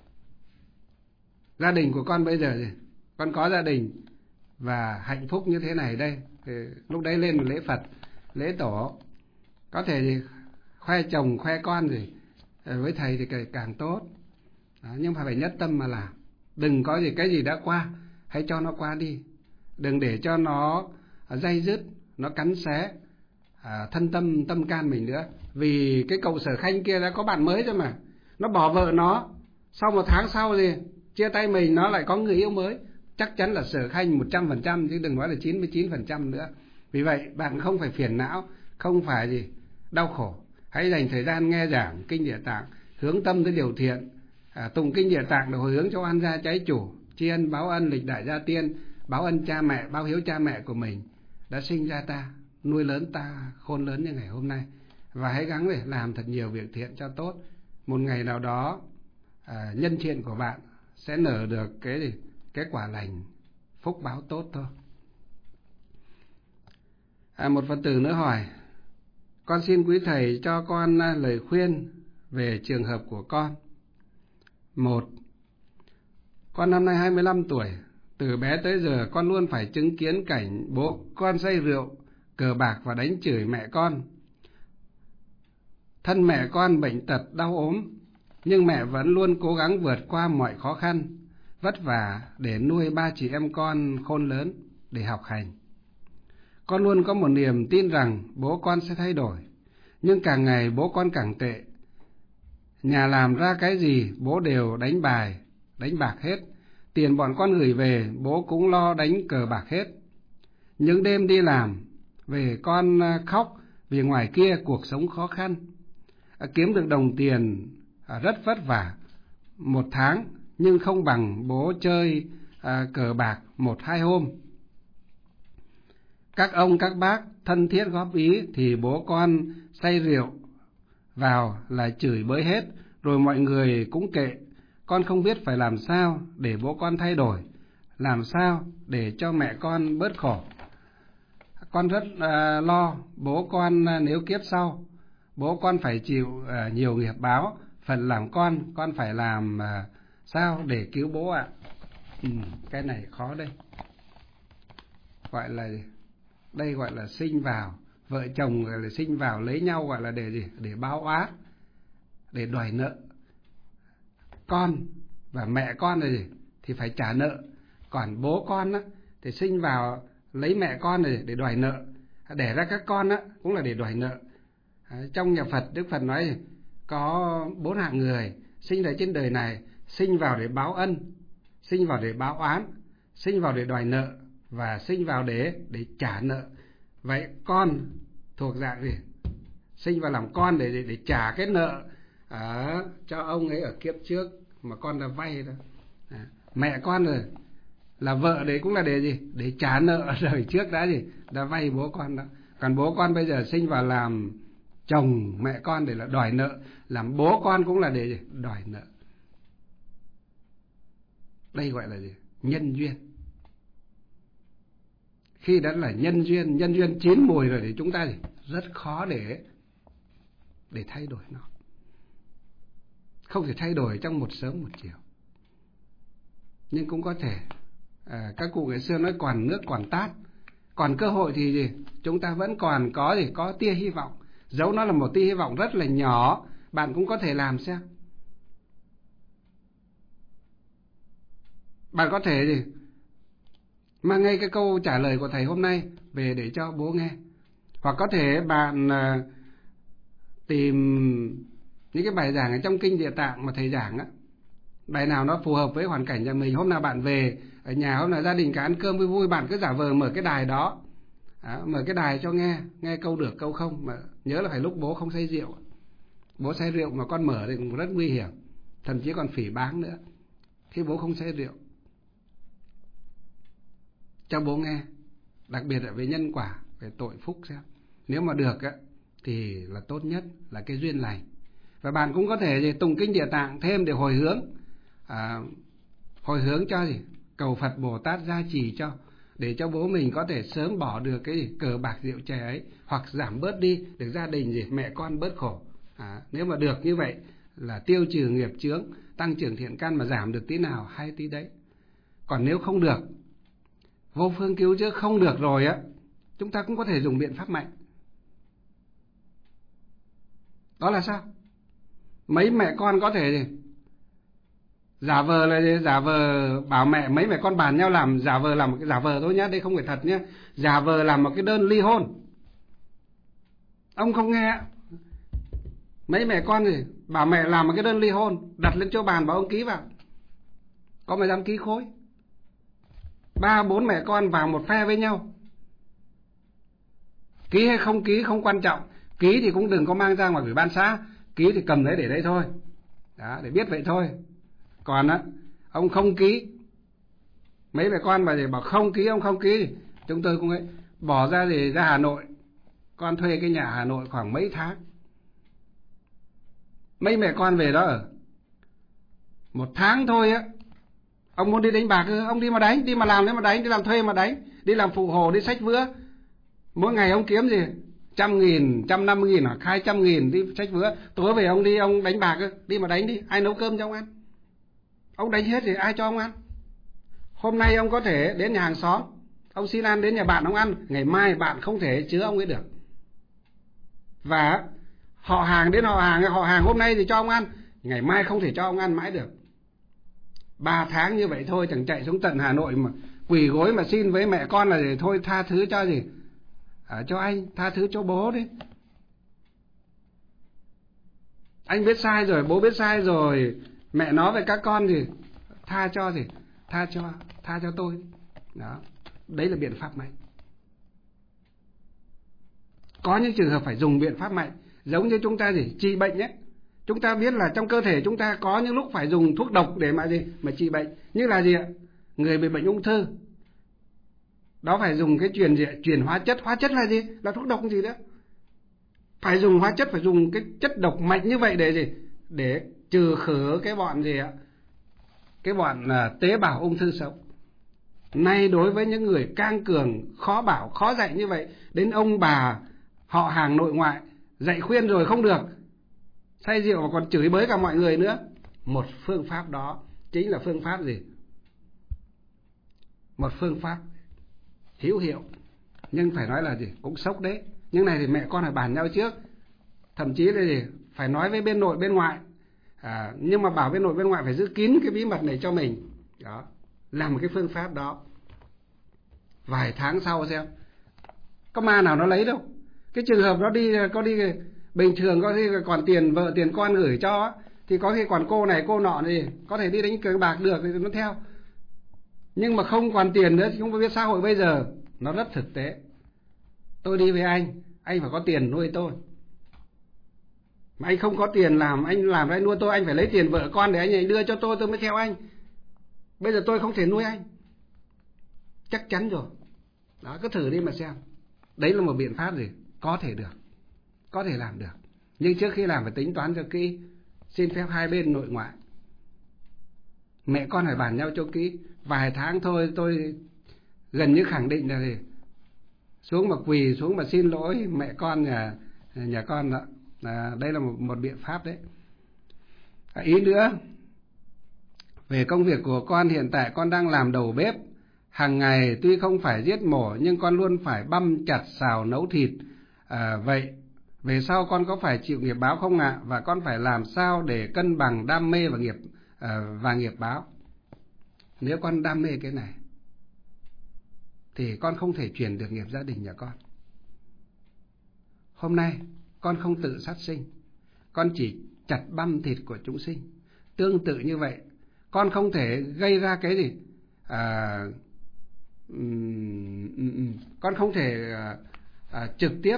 gia đình của con bây giờ gì? Con có gia đình và hạnh phúc như thế này đây. Thì lúc đấy lên lễ Phật, lễ Tổ, có thể gì khoe chồng khoe con gì với thầy thì càng tốt. Đó, nhưng mà phải nhất tâm mà làm. Đừng có gì cái gì đã qua, hãy cho nó qua đi. Đừng để cho nó day dứt, nó cắn xé à, thân tâm tâm can mình nữa. Vì cái cậu Sở Khanh kia đã có bạn mới rồi mà, nó bỏ vợ nó, sau một tháng sau thì chia tay mình, nó lại có người yêu mới. Chắc chắn là Sở Khanh một trăm phần trăm, chứ đừng nói là chín mươi chín phần trăm nữa. Vì vậy bạn không phải phiền não, không phải gì đau khổ. Hãy dành thời gian nghe giảng kinh Địa Tạng, hướng tâm tới điều thiện, à, tụng kinh Địa Tạng để hồi hướng cho oan gia trái chủ, tri ân báo ân lịch đại gia tiên, báo ân cha mẹ, báo hiếu cha mẹ của mình đã sinh ra ta, nuôi lớn ta khôn lớn như ngày hôm nay. Và hãy gắng để làm thật nhiều việc thiện cho tốt. Một ngày nào đó à, nhân thiện của bạn sẽ nở được cái gì? Cái quả lành, phúc báo tốt thôi. À, một Phật tử nữa hỏi: con xin quý thầy cho con lời khuyên về trường hợp của con. Một, con năm nay hai mươi lăm tuổi. Từ bé tới giờ con luôn phải chứng kiến cảnh bố con say rượu, cờ bạc và đánh chửi mẹ con. Thân mẹ con bệnh tật đau ốm, nhưng mẹ vẫn luôn cố gắng vượt qua mọi khó khăn, vất vả để nuôi ba chị em con khôn lớn để học hành. Con luôn có một niềm tin rằng bố con sẽ thay đổi, nhưng càng ngày bố con càng tệ. Nhà làm ra cái gì bố đều đánh bài, đánh bạc hết. Tiền bọn con gửi về bố cũng lo đánh cờ bạc hết. Những đêm đi làm về con khóc vì ngoài kia cuộc sống khó khăn. kiếm được đồng tiền rất vất vả một tháng, nhưng không bằng bố chơi à, cờ bạc một hai hôm. Các ông các bác thân thiết góp ý thì bố con say rượu vào là chửi bới hết, rồi mọi người cũng kệ. Con không biết phải làm sao để bố con thay đổi, làm sao để cho mẹ con bớt khổ. Con rất à, lo bố con à, nếu kiếp sau bố con phải chịu à, nhiều nghiệp báo, phần làm con con phải làm à, sao để cứu bố ạ? Ừ, cái này khó đây. Gọi là đây gọi là sinh vào, vợ chồng gọi là sinh vào lấy nhau, gọi là để gì? Để báo oán, để đòi nợ. Con và mẹ con này gì? Thì phải trả nợ. Còn bố con á thì sinh vào lấy mẹ con này để đòi nợ, đẻ ra các con á cũng là để đòi nợ. À, trong nhà Phật, Đức Phật nói có bốn hạng người sinh ra trên đời này: sinh vào để báo ân, sinh vào để báo oán, sinh vào để đòi nợ, và sinh vào để để trả nợ. Vậy con thuộc dạng gì? Sinh vào làm con để để, để trả cái nợ à, cho ông ấy ở kiếp trước mà con đã vay đó. À, mẹ con rồi là vợ đấy cũng là để gì? Để trả nợ ở đời trước đã gì? Đã vay bố con đó. Còn bố con bây giờ sinh vào làm chồng mẹ con để là đòi nợ, làm bố con cũng là để gì? Đòi nợ. Đây gọi là gì? Nhân duyên. Khi đã là nhân duyên, nhân duyên chín mùi rồi thì chúng ta gì? Rất khó để để thay đổi nó. Không thể thay đổi trong một sớm một chiều. Nhưng cũng có thể à, các cụ ngày xưa nói còn nước còn tát, còn cơ hội thì gì? Chúng ta vẫn còn có gì? Có tia hy vọng. Dẫu nó là một tia hy vọng rất là nhỏ, bạn cũng có thể làm xem. Bạn có thể gì? Mang ngay cái câu trả lời của thầy hôm nay về để cho bố nghe. Hoặc có thể bạn à, tìm những cái bài giảng ở trong Kinh Địa Tạng mà thầy giảng á, bài nào nó phù hợp với hoàn cảnh nhà mình. Hôm nào bạn về ở nhà, hôm nào gia đình cả ăn cơm vui vui, bạn cứ giả vờ mở cái đài đó, à, mở cái đài cho nghe, nghe câu được câu không, mà nhớ là phải lúc bố không say rượu. Bố say rượu mà con mở thì cũng rất nguy hiểm, thậm chí còn phỉ báng nữa. Khi bố không say rượu, cho bố nghe, đặc biệt là về nhân quả, về tội phúc xem. Nếu mà được á thì là tốt nhất, là cái duyên lành. Và bạn cũng có thể gì, tụng Kinh Địa Tạng thêm để hồi hướng, à, hồi hướng cho gì, cầu Phật Bồ Tát gia trì cho, để cho bố mình có thể sớm bỏ được cái gì, cờ bạc rượu chè ấy, hoặc giảm bớt đi, được gia đình gì, mẹ con bớt khổ. À, nếu mà được như vậy là tiêu trừ nghiệp chướng, tăng trưởng thiện căn, mà giảm được tí nào hay tí đấy. Còn nếu không được, vô phương cứu chữa, không được rồi á, chúng ta cũng có thể dùng biện pháp mạnh. Đó là sao? Mấy mẹ con có thể gì? Giả vờ là gì? Giả vờ bảo mẹ, mấy mẹ con bàn nhau làm, giả vờ làm một cái giả vờ thôi nhá, đây không phải thật nhá. Giả vờ làm một cái đơn ly hôn. Ông không nghe. Mấy mẹ con gì? Bảo mẹ làm một cái đơn ly hôn, đặt lên chỗ bàn bảo ông ký vào. Có mà dám ký khối. Ba bốn mẹ con vào một phe với nhau. Ký hay không ký không quan trọng. Ký thì cũng đừng có mang ra ngoài ủy ban xã. Ký thì cầm lấy để đây thôi. Đó, để biết vậy thôi. Còn á, ông không ký, mấy mẹ con mà để bảo không ký, ông không ký, chúng tôi cũng ấy, bỏ ra để ra Hà Nội. Con thuê cái nhà Hà Nội khoảng mấy tháng. Mấy mẹ con về đó ở một tháng thôi á. Ông muốn đi đánh bạc, ông đi mà đánh, đi mà làm đấy mà đánh, đi làm thuê mà đánh, đi làm phụ hồ, đi xách vữa. Mỗi ngày ông kiếm gì? Trăm nghìn, trăm năm mươi nghìn hoặc hai trăm nghìn đi xách vữa. Tối về ông đi, ông đánh bạc, đi mà đánh đi, ai nấu cơm cho ông ăn? Ông đánh hết thì ai cho ông ăn? Hôm nay ông có thể đến nhà hàng xóm, ông xin ăn, đến nhà bạn ông ăn, ngày mai bạn không thể chứa ông ấy được. Và họ hàng đến họ hàng, họ hàng hôm nay thì cho ông ăn, ngày mai không thể cho ông ăn mãi được. Ba tháng như vậy thôi, chẳng chạy xuống tận Hà Nội mà quỳ gối mà xin với mẹ con là để thôi tha thứ cho gì, à, cho anh, tha thứ cho bố đi. Anh biết sai rồi, bố biết sai rồi, mẹ nói với các con gì, tha cho gì, tha cho, tha cho tôi. Đó, đấy là biện pháp mạnh. Có những trường hợp phải dùng biện pháp mạnh Giống như chúng ta gì trị bệnh ấy, chúng ta biết là trong cơ thể chúng ta có những lúc phải dùng thuốc độc để mà gì mà trị bệnh. Như là gì ạ? Người bị bệnh ung thư đó phải dùng cái truyền gì ạ? Truyền hóa chất. Hóa chất là gì? Là thuốc độc gì đó. Phải dùng hóa chất, phải dùng cái chất độc mạnh như vậy để gì? Để trừ khử cái bọn gì ạ? Cái bọn là tế bào ung thư sống. Nay đối với những người cang cường, khó bảo, khó dạy như vậy, đến ông bà họ hàng nội ngoại dạy khuyên rồi không được, say rượu và còn chửi bới cả mọi người nữa. Một phương pháp đó chính là phương pháp gì? Một phương pháp hữu hiệu, nhưng phải nói là gì? Cũng sốc đấy. Nhưng này thì mẹ con phải bàn nhau trước. Thậm chí là gì? Phải nói với bên nội bên ngoại. À, nhưng mà bảo bên nội bên ngoại phải giữ kín cái bí mật này cho mình. Đó, làm cái phương pháp đó. Vài tháng sau xem có ma nào nó lấy đâu. Cái trường hợp đó đi có đi bình thường, có khi còn tiền vợ tiền con gửi cho, thì có khi còn cô này cô nọ thì có thể đi đánh cờ bạc được thì nó theo. Nhưng mà không còn tiền nữa thì chúng ta biết xã hội bây giờ nó rất thực tế. Tôi đi với anh, anh phải có tiền nuôi tôi. Mà anh không có tiền làm, anh làm anh nuôi tôi, anh phải lấy tiền vợ con để anh ấy đưa cho tôi, tôi mới theo anh. Bây giờ tôi không thể nuôi anh. Chắc chắn rồi. Đó, cứ thử đi mà xem. Đấy là một biện pháp gì? Có thể được. Có thể làm được. Nhưng trước khi làm phải tính toán cho kỹ. Xin phép hai bên nội ngoại. Mẹ con phải bàn nhau cho kỹ. Vài tháng thôi tôi gần như khẳng định là gì? Xuống mà quỳ, xuống mà xin lỗi mẹ con nhà, nhà con đó. À, đây là một, một biện pháp đấy. À, ý nữa, về công việc của con hiện tại con đang làm đầu bếp. Hàng ngày tuy không phải giết mổ nhưng con luôn phải băm chặt xào nấu thịt. À, vậy về sau con có phải chịu nghiệp báo không ạ? Và con phải làm sao để cân bằng đam mê và nghiệp à, và nghiệp báo? Nếu con đam mê cái này thì con không thể chuyển được nghiệp gia đình nhà con. Hôm nay con không tự sát sinh, con chỉ chặt băm thịt của chúng sinh. Tương tự như vậy, con không thể gây ra cái gì à, um, um, um, con không thể à, à, trực tiếp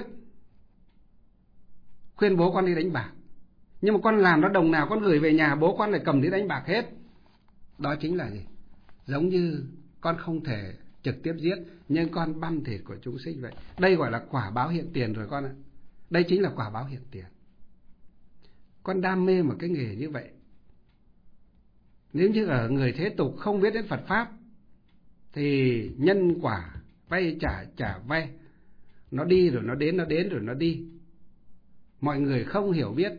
khuyên bố con đi đánh bạc, nhưng mà con làm nó đồng nào con gửi về nhà, bố con lại cầm đi đánh bạc hết. Đó chính là gì? Giống như con không thể trực tiếp giết, nhưng con băm thịt của chúng sinh vậy. Đây gọi là quả báo hiện tiền rồi con ạ. Đây chính là quả báo hiện tiền. Con đam mê một cái nghề như vậy. Nếu như ở người thế tục không biết đến Phật Pháp thì nhân quả vay trả trả vay, nó đi rồi nó đến, nó đến rồi nó đi. Mọi người không hiểu biết,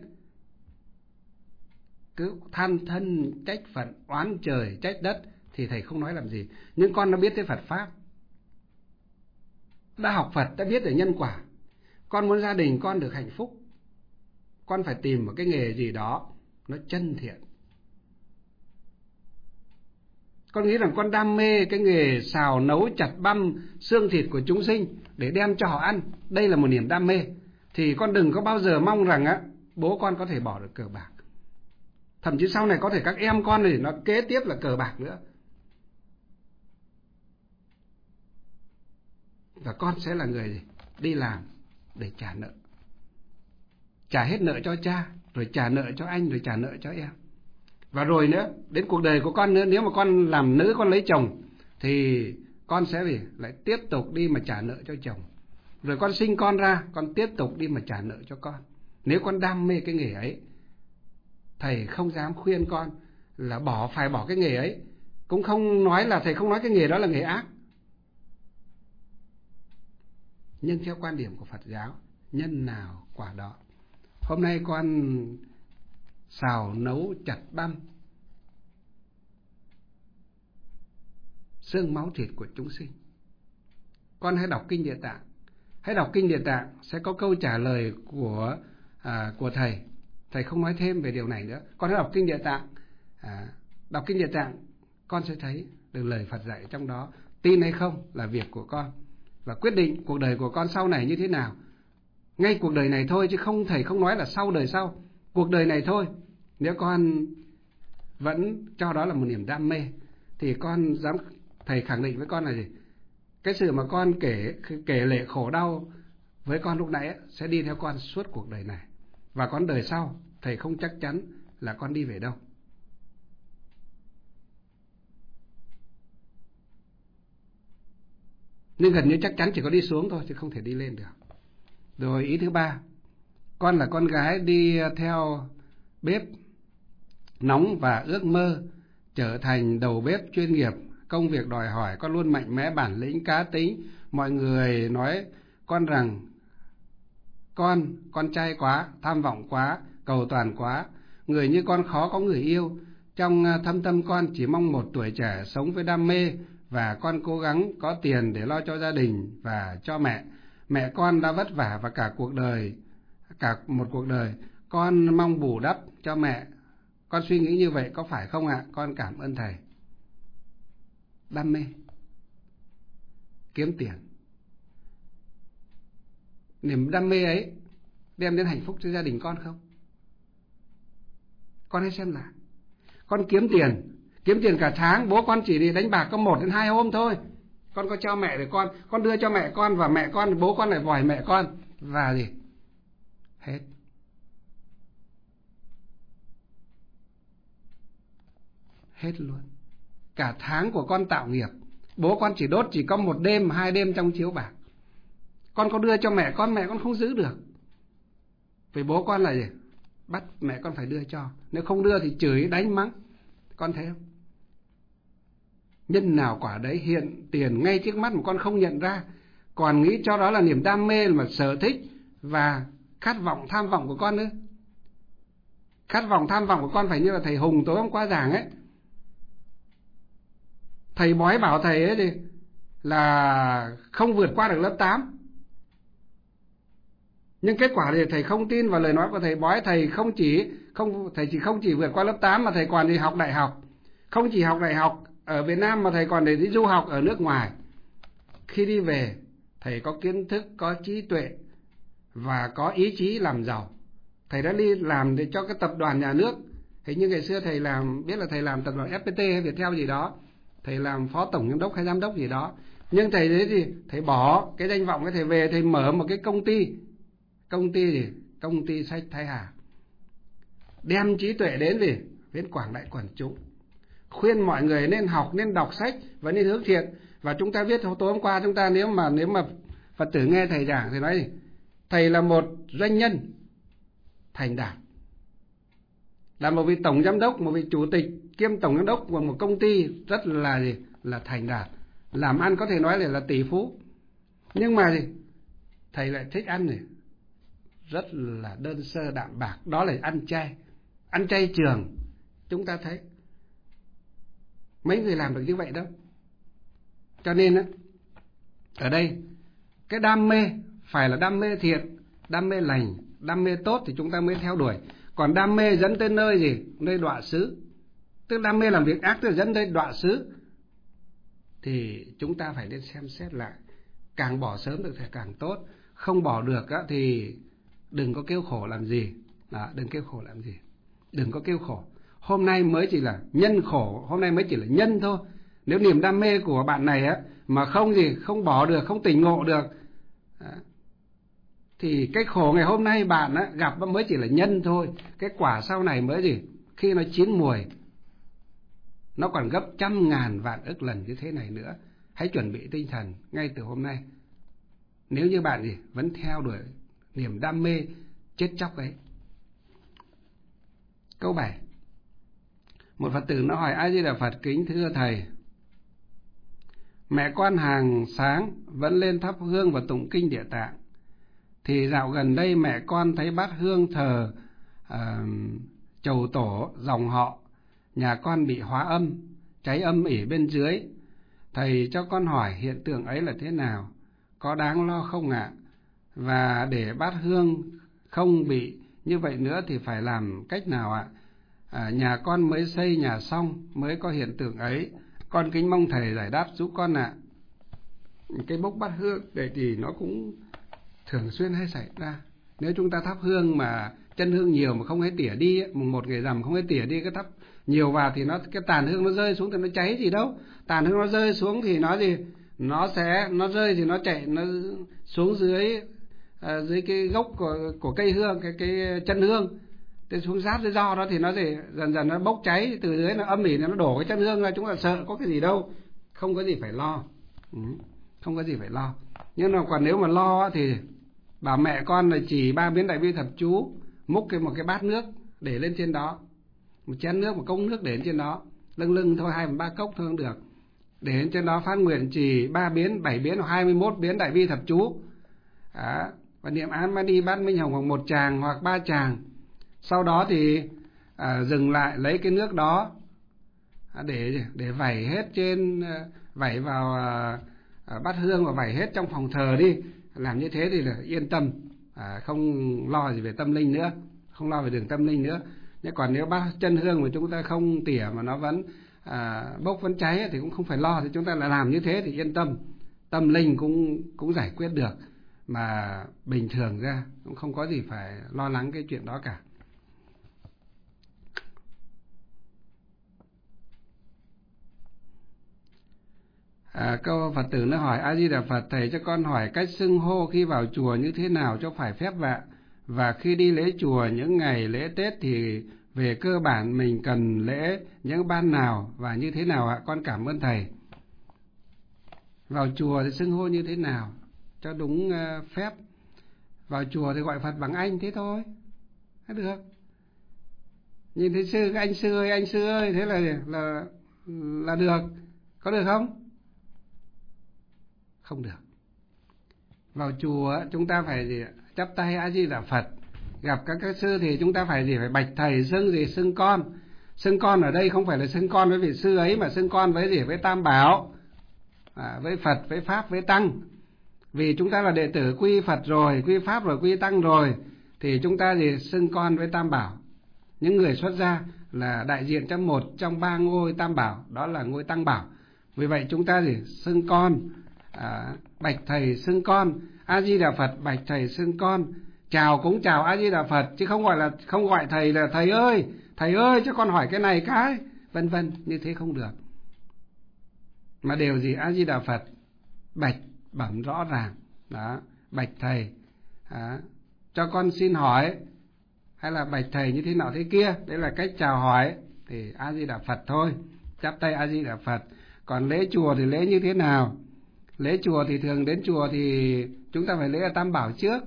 cứ than thân trách phận, oán trời trách đất thì thầy không nói làm gì. Nhưng con nó biết tới Phật Pháp, đã học Phật, đã biết về nhân quả. Con muốn gia đình con được hạnh phúc, con phải tìm một cái nghề gì đó nó chân thiện. Con nghĩ rằng con đam mê cái nghề xào nấu chặt băm xương thịt của chúng sinh để đem cho họ ăn, đây là một niềm đam mê, thì con đừng có bao giờ mong rằng á bố con có thể bỏ được cờ bạc. Thậm chí sau này có thể các em con này nó kế tiếp là cờ bạc nữa. Và con sẽ là người gì? Đi làm để trả nợ. Trả hết nợ cho cha, rồi trả nợ cho anh, rồi trả nợ cho em. Và rồi nữa, đến cuộc đời của con nữa, nếu mà con làm nữ, con lấy chồng, thì con sẽ gì? Lại tiếp tục đi mà trả nợ cho chồng. Rồi con sinh con ra, con tiếp tục đi mà trả nợ cho con. Nếu con đam mê cái nghề ấy, thầy không dám khuyên con là bỏ phải bỏ cái nghề ấy. Cũng không nói là thầy không nói cái nghề đó là nghề ác. Nhưng theo quan điểm của Phật giáo, nhân nào quả đó. Hôm nay con xào nấu chặt băm xương máu thịt của chúng sinh. Con hãy đọc kinh Địa Tạng. Hãy đọc kinh Địa Tạng sẽ có câu trả lời của à, của thầy. Thầy không nói thêm về điều này nữa. Con hãy đọc kinh Địa Tạng. À, đọc kinh Địa Tạng con sẽ thấy được lời Phật dạy trong đó. Tin hay không là việc của con, và quyết định cuộc đời của con sau này như thế nào. Ngay cuộc đời này thôi, chứ không thầy không nói là sau đời sau. Cuộc đời này thôi. Nếu con vẫn cho đó là một niềm đam mê thì con dám thầy khẳng định với con là gì? Cái sự mà con kể kể lệ khổ đau với con lúc nãy ấy, sẽ đi theo con suốt cuộc đời này. và con đời sau, thầy không chắc chắn là con đi về đâu. Nhưng gần như chắc chắn chỉ có đi xuống thôi chứ không thể đi lên được. Rồi ý thứ ba, con là con gái đi theo bếp nóng và ước mơ trở thành đầu bếp chuyên nghiệp. Công việc đòi hỏi con luôn mạnh mẽ, bản lĩnh, cá tính. Mọi người nói con rằng con, con trai quá, tham vọng quá, cầu toàn quá. Người như con khó có người yêu. Trong thâm tâm con chỉ mong một tuổi trẻ sống với đam mê, và con cố gắng có tiền để lo cho gia đình và cho mẹ. Mẹ con đã vất vả và cả cuộc đời, cả một cuộc đời, con mong bù đắp cho mẹ. Con suy nghĩ như vậy có phải không ạ? Con cảm ơn thầy. Đam mê, kiếm tiền, niềm đam mê ấy đem đến hạnh phúc cho gia đình con không? Con hãy xem lại. Con kiếm tiền, kiếm tiền cả tháng, bố con chỉ đi đánh bạc có một đến hai hôm thôi. Con có cho mẹ để con, con đưa cho mẹ con, và mẹ con, bố con lại vòi mẹ con, và gì? Hết. Hết luôn. Cả tháng của con tạo nghiệp, bố con chỉ đốt chỉ có một đêm, hai đêm trong chiếu bạc. Con có đưa cho mẹ con, mẹ con không giữ được. Vì bố con là gì? Bắt mẹ con phải đưa cho. Nếu không đưa thì chửi, đánh, mắng. Con thấy không? Nhân nào quả đấy, hiện tiền ngay trước mắt mà con không nhận ra, còn nghĩ cho đó là niềm đam mê, mà sở thích và khát vọng, tham vọng của con nữa. Khát vọng, tham vọng của con phải như là thầy Hùng tối hôm qua giảng ấy. Thầy bói bảo thầy ấy thì là không vượt qua được lớp tám. Nhưng kết quả thì thầy không tin vào lời nói của thầy bói. Thầy không chỉ không thầy chỉ không chỉ vượt qua lớp tám mà thầy còn đi học đại học. Không chỉ học đại học ở Việt Nam mà thầy còn để đi du học ở nước ngoài. Khi đi về, thầy có kiến thức, có trí tuệ và có ý chí làm giàu. Thầy đã đi làm để cho cái tập đoàn nhà nước. Hình như ngày xưa thầy làm, biết là thầy làm tập đoàn ép pê tê hay Viettel gì đó, thầy làm phó tổng giám đốc hay giám đốc gì đó. Nhưng thầy đấy thì thầy bỏ cái danh vọng, cái thầy về thầy mở một cái công ty. Công ty gì? Công ty sách Thái Hà. Đem trí tuệ đến gì? Đến quảng đại quần chúng. Khuyên mọi người nên học, nên đọc sách và nên hướng thiện. Và chúng ta biết tối hôm qua chúng ta nếu mà nếu mà Phật tử nghe thầy giảng thì nói gì? Thầy là một doanh nhân thành đạt, là một vị tổng giám đốc, một vị chủ tịch kiêm tổng giám đốc của một công ty rất là gì? Là thành đạt. Làm ăn có thể nói là, là tỷ phú. Nhưng mà gì? Thầy lại thích ăn này, rất là đơn sơ đạm bạc, đó là ăn chay. Ăn chay trường. Chúng ta thấy mấy người làm được như vậy đâu. Cho nên á, ở đây cái đam mê phải là đam mê thiện, đam mê lành, đam mê tốt thì chúng ta mới theo đuổi. Còn đam mê dẫn tới nơi gì? Nơi đọa xứ. Tức đam mê làm việc ác tức dẫn tới đọa xứ, thì chúng ta phải nên xem xét lại. Càng bỏ sớm được thì càng tốt. Không bỏ được á, thì đừng có kêu khổ làm gì. Đó, đừng kêu khổ làm gì. Đừng có kêu khổ. Hôm nay mới chỉ là nhân khổ, hôm nay mới chỉ là nhân thôi. Nếu niềm đam mê của bạn này á mà không gì, không bỏ được, không tỉnh ngộ được, đó, thì cái khổ ngày hôm nay bạn á gặp mới chỉ là nhân thôi. Cái quả sau này mới gì, khi nó chín mùi, nó còn gấp trăm ngàn vạn ức lần như thế này nữa. Hãy chuẩn bị tinh thần ngay từ hôm nay. Nếu như bạn gì vẫn theo đuổi niềm đam mê chết chóc ấy. Câu bảy. Một Phật tử nó hỏi: A Di Đà Phật, kính thưa thầy, mẹ con hàng sáng vẫn lên thắp hương và tụng kinh Địa Tạng, thì dạo gần đây mẹ con thấy bát hương thờ uh, chầu tổ dòng họ nhà con bị hóa âm, cháy âm ỉ bên dưới. Thầy cho con hỏi hiện tượng ấy là thế nào, có đáng lo không ạ? Và để bát hương không bị như vậy nữa thì phải làm cách nào ạ? À, nhà con mới xây nhà xong mới có hiện tượng ấy, con kính mong thầy giải đáp giúp con ạ. Cái bốc bát hương để thì nó cũng thường xuyên hay xảy ra. Nếu chúng ta thắp hương mà chân hương nhiều mà không thấy tỉa đi, một ngày rằm không thấy tỉa đi, cái thắp nhiều vào thì nó cái tàn hương nó rơi xuống thì nó cháy gì đâu. Tàn hương nó rơi xuống thì nó gì, nó sẽ nó rơi thì nó chạy nó xuống dưới à, dưới cái gốc của, của cây hương, cái cái chân hương, thế xuống sát dưới do đó thì nó thì dần dần nó bốc cháy từ dưới, nó âm ỉ, nó đổ cái chân hương ra, chúng ta sợ có cái gì đâu, không có gì phải lo, ừ, không có gì phải lo. Nhưng mà còn nếu mà lo thì bảo mẹ con là chỉ ba biến đại bi thập chú, múc cái một cái bát nước để lên trên đó, một chén nước, một cốc nước để lên trên đó, lưng lưng thôi, hai phần ba cốc thôi không được, để lên trên đó phát nguyện trì ba biến, bảy biến hoặc hai mươi mốt biến đại bi thập chú, à, và niệm án mani bát minh hồng hoặc một tràng hoặc ba tràng. Sau đó thì à, dừng lại lấy cái nước đó à, để để vẩy hết trên, vẩy vào à, à, bát hương và vẩy hết trong phòng thờ đi. Làm như thế thì là yên tâm, à, không lo gì về tâm linh nữa, không lo về đường tâm linh nữa. Nhưng còn nếu bát chân hương mà chúng ta không tỉa mà nó vẫn à, bốc vẫn cháy thì cũng không phải lo, thì chúng ta lại làm như thế thì yên tâm, tâm linh cũng cũng giải quyết được, mà bình thường ra cũng không có gì phải lo lắng cái chuyện đó cả. À, câu Phật tử nó hỏi: A Di Đà Phật, thầy cho con hỏi cách xưng hô khi vào chùa như thế nào cho phải phép vạ, và khi đi lễ chùa những ngày lễ Tết thì về cơ bản mình cần lễ những ban nào và như thế nào ạ? Con cảm ơn thầy. Vào chùa thì xưng hô như thế nào cho đúng uh, phép? Vào chùa thì gọi Phật bằng anh thế thôi, thế được. Nhìn thấy sư, anh sư ơi, anh sư ơi, thế là là là được, có được không? Không được. Vào chùa chúng ta phải gì? Chắp tay A Di Đà Phật. Gặp các các sư thì chúng ta phải gì? Phải bạch thầy, xưng gì? Xưng con. Xưng con ở đây không phải là xưng con với vị sư ấy, mà xưng con với gì? Với Tam Bảo, à, với Phật, với Pháp, với Tăng. Vì chúng ta là đệ tử quy Phật rồi, quy Pháp rồi, quy Tăng rồi, thì chúng ta gì? Xưng con với Tam Bảo. Những người xuất gia là đại diện cho một trong ba ngôi Tam Bảo, đó là ngôi Tăng Bảo. Vì vậy chúng ta gì? Xưng con, à, bạch thầy xưng con, A Di Đà Phật bạch thầy xưng con, chào cũng chào A Di Đà Phật, chứ không gọi là không gọi thầy là thầy ơi, thầy ơi cho con hỏi cái này cái, vân vân, như thế không được. Mà đều gì? A Di Đà Phật, bạch bẩm rõ ràng, đó, bạch thầy, à, cho con xin hỏi, hay là bạch thầy như thế nào thế kia, đấy là cách chào hỏi, thì A Di Đà Phật thôi, chắp tay A Di Đà Phật. Còn lễ chùa thì lễ như thế nào? Lễ chùa thì thường đến chùa thì chúng ta phải lễ ở Tam Bảo trước,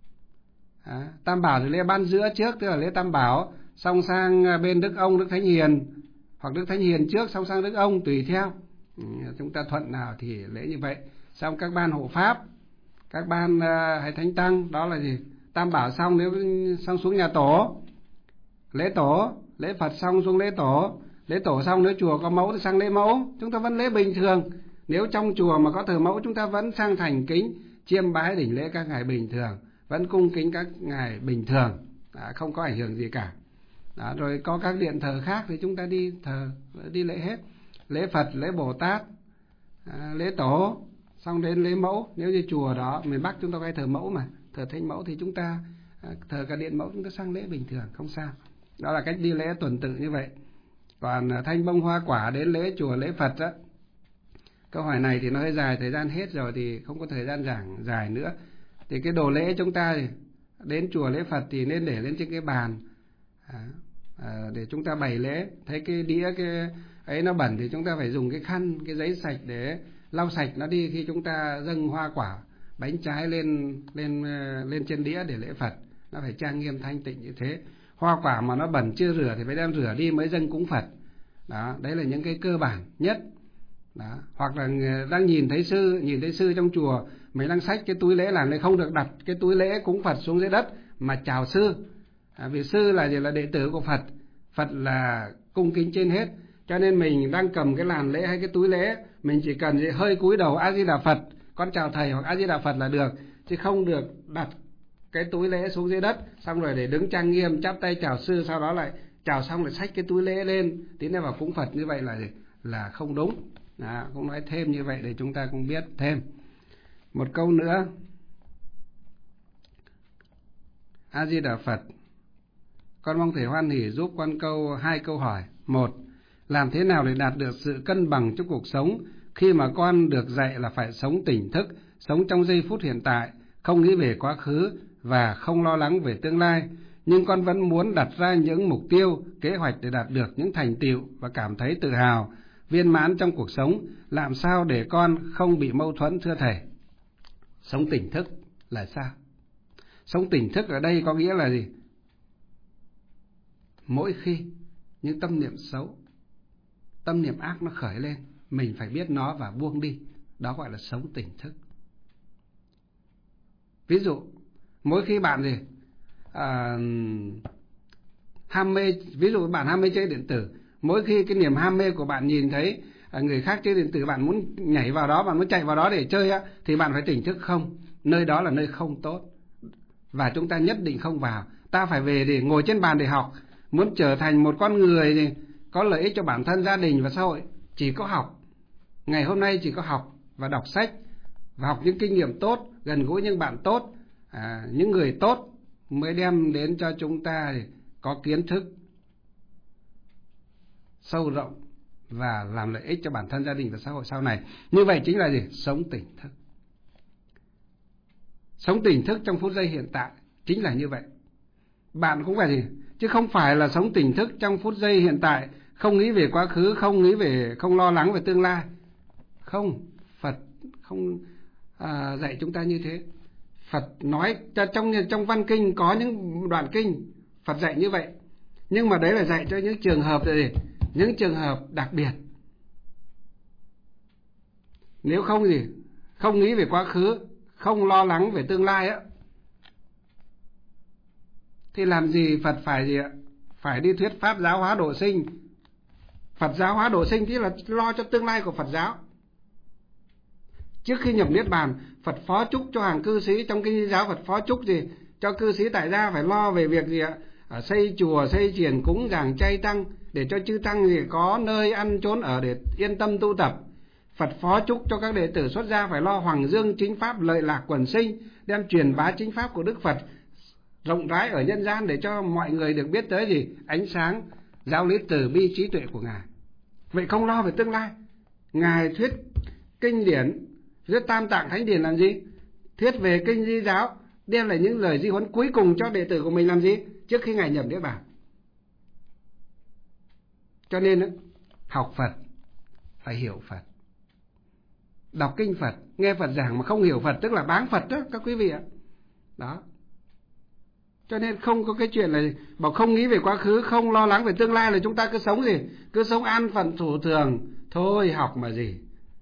à, Tam Bảo thì lễ ban giữa trước, tức là lễ Tam Bảo, xong sang bên Đức Ông, Đức Thánh Hiền, hoặc Đức Thánh Hiền trước, xong sang Đức Ông, tùy theo, ừ, chúng ta thuận nào thì lễ như vậy. Xong các ban hộ pháp, các ban uh, hay Thánh Tăng, đó là gì? Tam Bảo xong nếu xong xuống nhà tổ, lễ tổ, lễ Phật xong xuống lễ tổ, lễ tổ xong nếu chùa có mẫu thì sang lễ mẫu, chúng ta vẫn lễ bình thường. Nếu trong chùa mà có thờ mẫu, chúng ta vẫn sang thành kính chiêm bái đảnh lễ các ngài bình thường, vẫn cung kính các ngài bình thường, à, không có ảnh hưởng gì cả. Đó, rồi có các điện thờ khác thì chúng ta đi thờ, đi lễ hết. Lễ Phật, lễ Bồ Tát, à, lễ tổ, xong đến lễ mẫu. Nếu như chùa đó, miền Bắc chúng ta hay thờ mẫu mà, thờ Thánh Mẫu thì chúng ta à, thờ cả điện mẫu, chúng ta sang lễ bình thường, không sao. Đó là cách đi lễ tuần tự như vậy. Còn à, thanh bông hoa quả đến lễ chùa, lễ Phật á, câu hỏi này thì nó hơi dài, thời gian hết rồi thì không có thời gian giảng dài nữa. Thì cái đồ lễ chúng ta thì đến chùa lễ Phật thì nên để lên trên cái bàn, à, à, để chúng ta bày lễ. Thấy cái đĩa cái ấy nó bẩn thì chúng ta phải dùng cái khăn, cái giấy sạch để lau sạch nó đi khi chúng ta dâng hoa quả, bánh trái lên lên lên trên đĩa để lễ Phật. Nó phải trang nghiêm thanh tịnh như thế. Hoa quả mà nó bẩn chưa rửa thì phải đem rửa đi mới dâng cúng Phật. Đó, đấy là những cái cơ bản nhất. Đó. Hoặc là đang nhìn thấy sư, nhìn thấy sư trong chùa, mình đang xách cái túi lễ, làm này không được đặt cái túi lễ cúng Phật xuống dưới đất mà chào sư, à, vì sư là gì? Là đệ tử của Phật, Phật là cung kính trên hết, cho nên mình đang cầm cái làn lễ hay cái túi lễ, mình chỉ cần hơi cúi đầu A Di Đà Phật, con chào thầy hoặc A Di Đà Phật là được, chứ không được đặt cái túi lễ xuống dưới đất, xong rồi để đứng trang nghiêm chắp tay chào sư, sau đó lại chào xong lại xách cái túi lễ lên tiến vào cúng Phật, như vậy là gì? Là không đúng. Đó, cũng nói thêm như vậy để chúng ta cũng biết thêm. Một câu nữa. A Di Đà Phật, con mong thầy hoan hỉ giúp con câu hai câu hỏi. Một, làm thế nào để đạt được sự cân bằng trong cuộc sống khi mà con được dạy là phải sống tỉnh thức, sống trong giây phút hiện tại, không nghĩ về quá khứ và không lo lắng về tương lai, nhưng con vẫn muốn đặt ra những mục tiêu, kế hoạch để đạt được những thành tựu và cảm thấy tự hào, viên mãn trong cuộc sống. Làm sao để con không bị mâu thuẫn thưa thầy? Sống tỉnh thức là sao? Sống tỉnh thức ở đây có nghĩa là gì? Mỗi khi những tâm niệm xấu, tâm niệm ác nó khởi lên, mình phải biết nó và buông đi. Đó gọi là sống tỉnh thức. Ví dụ, mỗi khi bạn gì à, ham mê, ví dụ bạn ham mê chơi điện tử, mỗi khi cái niềm ham mê của bạn nhìn thấy à, người khác chơi điện tử, bạn muốn nhảy vào đó, bạn muốn chạy vào đó để chơi á, thì bạn phải tỉnh thức không, nơi đó là nơi không tốt và chúng ta nhất định không vào. Ta phải về để ngồi trên bàn để học. Muốn trở thành một con người thì có lợi ích cho bản thân, gia đình và xã hội, chỉ có học. Ngày hôm nay chỉ có học và đọc sách và học những kinh nghiệm tốt, gần gũi những bạn tốt, à, những người tốt mới đem đến cho chúng ta có kiến thức sâu rộng và làm lợi ích cho bản thân, gia đình và xã hội sau này. Như vậy chính là gì? Sống tỉnh thức. Sống tỉnh thức trong phút giây hiện tại chính là như vậy. Bạn cũng phải gì? Chứ không phải là sống tỉnh thức trong phút giây hiện tại, không nghĩ về quá khứ, không nghĩ về, không lo lắng về tương lai. Không, Phật không à, dạy chúng ta như thế. Phật nói trong trong văn kinh có những đoạn kinh Phật dạy như vậy, nhưng mà đấy là dạy cho những trường hợp gì? Những trường hợp đặc biệt. Nếu không gì, không nghĩ về quá khứ, không lo lắng về tương lai á, thì làm gì Phật phải gì ạ? Phải đi thuyết pháp giáo hóa độ sinh. Phật giáo hóa độ sinh thì là lo cho tương lai của Phật giáo. Trước khi nhập niết bàn, Phật phó chúc cho hàng cư sĩ trong kinh giáo, Phật phó chúc gì? Cho cư sĩ tại gia phải lo về việc gì ạ? Ở xây chùa, xây chiền, cúng dường, chay tăng, để cho chư tăng gì có nơi ăn trốn ở để yên tâm tu tập. Phật phó chúc cho các đệ tử xuất gia phải lo hoàng dương chính pháp, lợi lạc quần sinh, đem truyền bá chính pháp của Đức Phật rộng rãi ở nhân gian để cho mọi người được biết tới gì? Ánh sáng giáo lý từ bi trí tuệ của Ngài. Vậy không lo về tương lai. Ngài thuyết kinh điển, thuyết tam tạng thánh điển làm gì? Thuyết về kinh di giáo, đem lại những lời di huấn cuối cùng cho đệ tử của mình làm gì? Trước khi Ngài nhập niết bàn. Cho nên học Phật phải hiểu Phật. Đọc kinh Phật, nghe Phật giảng mà không hiểu Phật tức là báng Phật đó các quý vị ạ. Đó. Cho nên không có cái chuyện là bảo không nghĩ về quá khứ, không lo lắng về tương lai là chúng ta cứ sống gì? Cứ sống an phận thủ thường. Thôi học mà gì?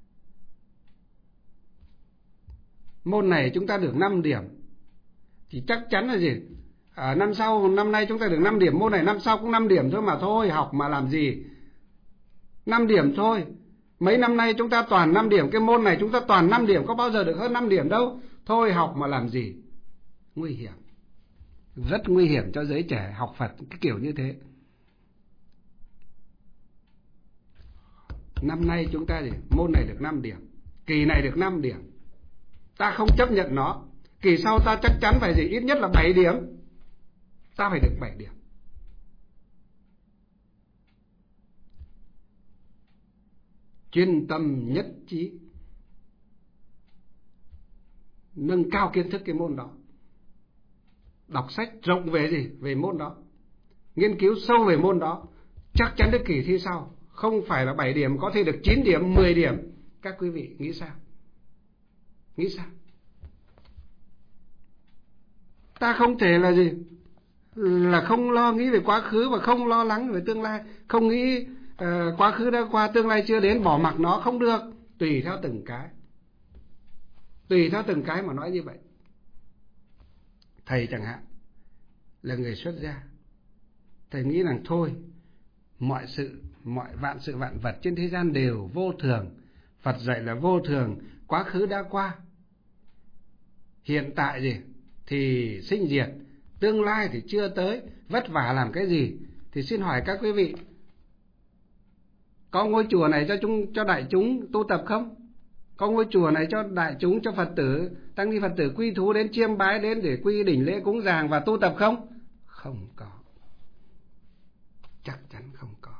Môn này chúng ta được năm điểm thì chắc chắn là gì? À, năm sau, năm nay chúng ta được năm điểm, môn này năm sau cũng năm điểm thôi mà thôi, học mà làm gì? năm điểm thôi. Mấy năm nay chúng ta toàn năm điểm, cái môn này chúng ta toàn năm điểm, có bao giờ được hơn năm điểm đâu. Thôi học mà làm gì? Nguy hiểm. Rất nguy hiểm cho giới trẻ học Phật cái kiểu như thế. Năm nay chúng ta gì? Môn này được năm điểm, kỳ này được năm điểm. Ta không chấp nhận nó. Kỳ sau ta chắc chắn phải gì? Ít nhất là bảy điểm. Ta phải được bảy điểm. Chuyên tâm nhất trí, nâng cao kiến thức cái môn đó. Đọc sách rộng về gì? Về môn đó. Nghiên cứu sâu về môn đó. Chắc chắn đến kỳ thi sau không phải là bảy điểm, có thể được chín điểm, mười điểm. Các quý vị nghĩ sao? Nghĩ sao? Ta không thể là gì? Là không lo nghĩ về quá khứ và không lo lắng về tương lai. Không nghĩ uh, quá khứ đã qua, tương lai chưa đến, bỏ mặc nó không được. Tùy theo từng cái. Tùy theo từng cái mà nói như vậy. Thầy chẳng hạn là người xuất gia, thầy nghĩ rằng thôi, mọi sự, mọi vạn sự vạn vật trên thế gian đều vô thường. Phật dạy là vô thường, quá khứ đã qua, hiện tại gì thì sinh diệt, tương lai thì chưa tới, vất vả làm cái gì? Thì xin hỏi các quý vị, có ngôi chùa này cho chúng, cho đại chúng tu tập không? Có ngôi chùa này cho đại chúng, cho Phật tử, tăng ni Phật tử quy thú đến chiêm bái, đến để quy đỉnh lễ cúng dường và tu tập không? Không có. Chắc chắn không có.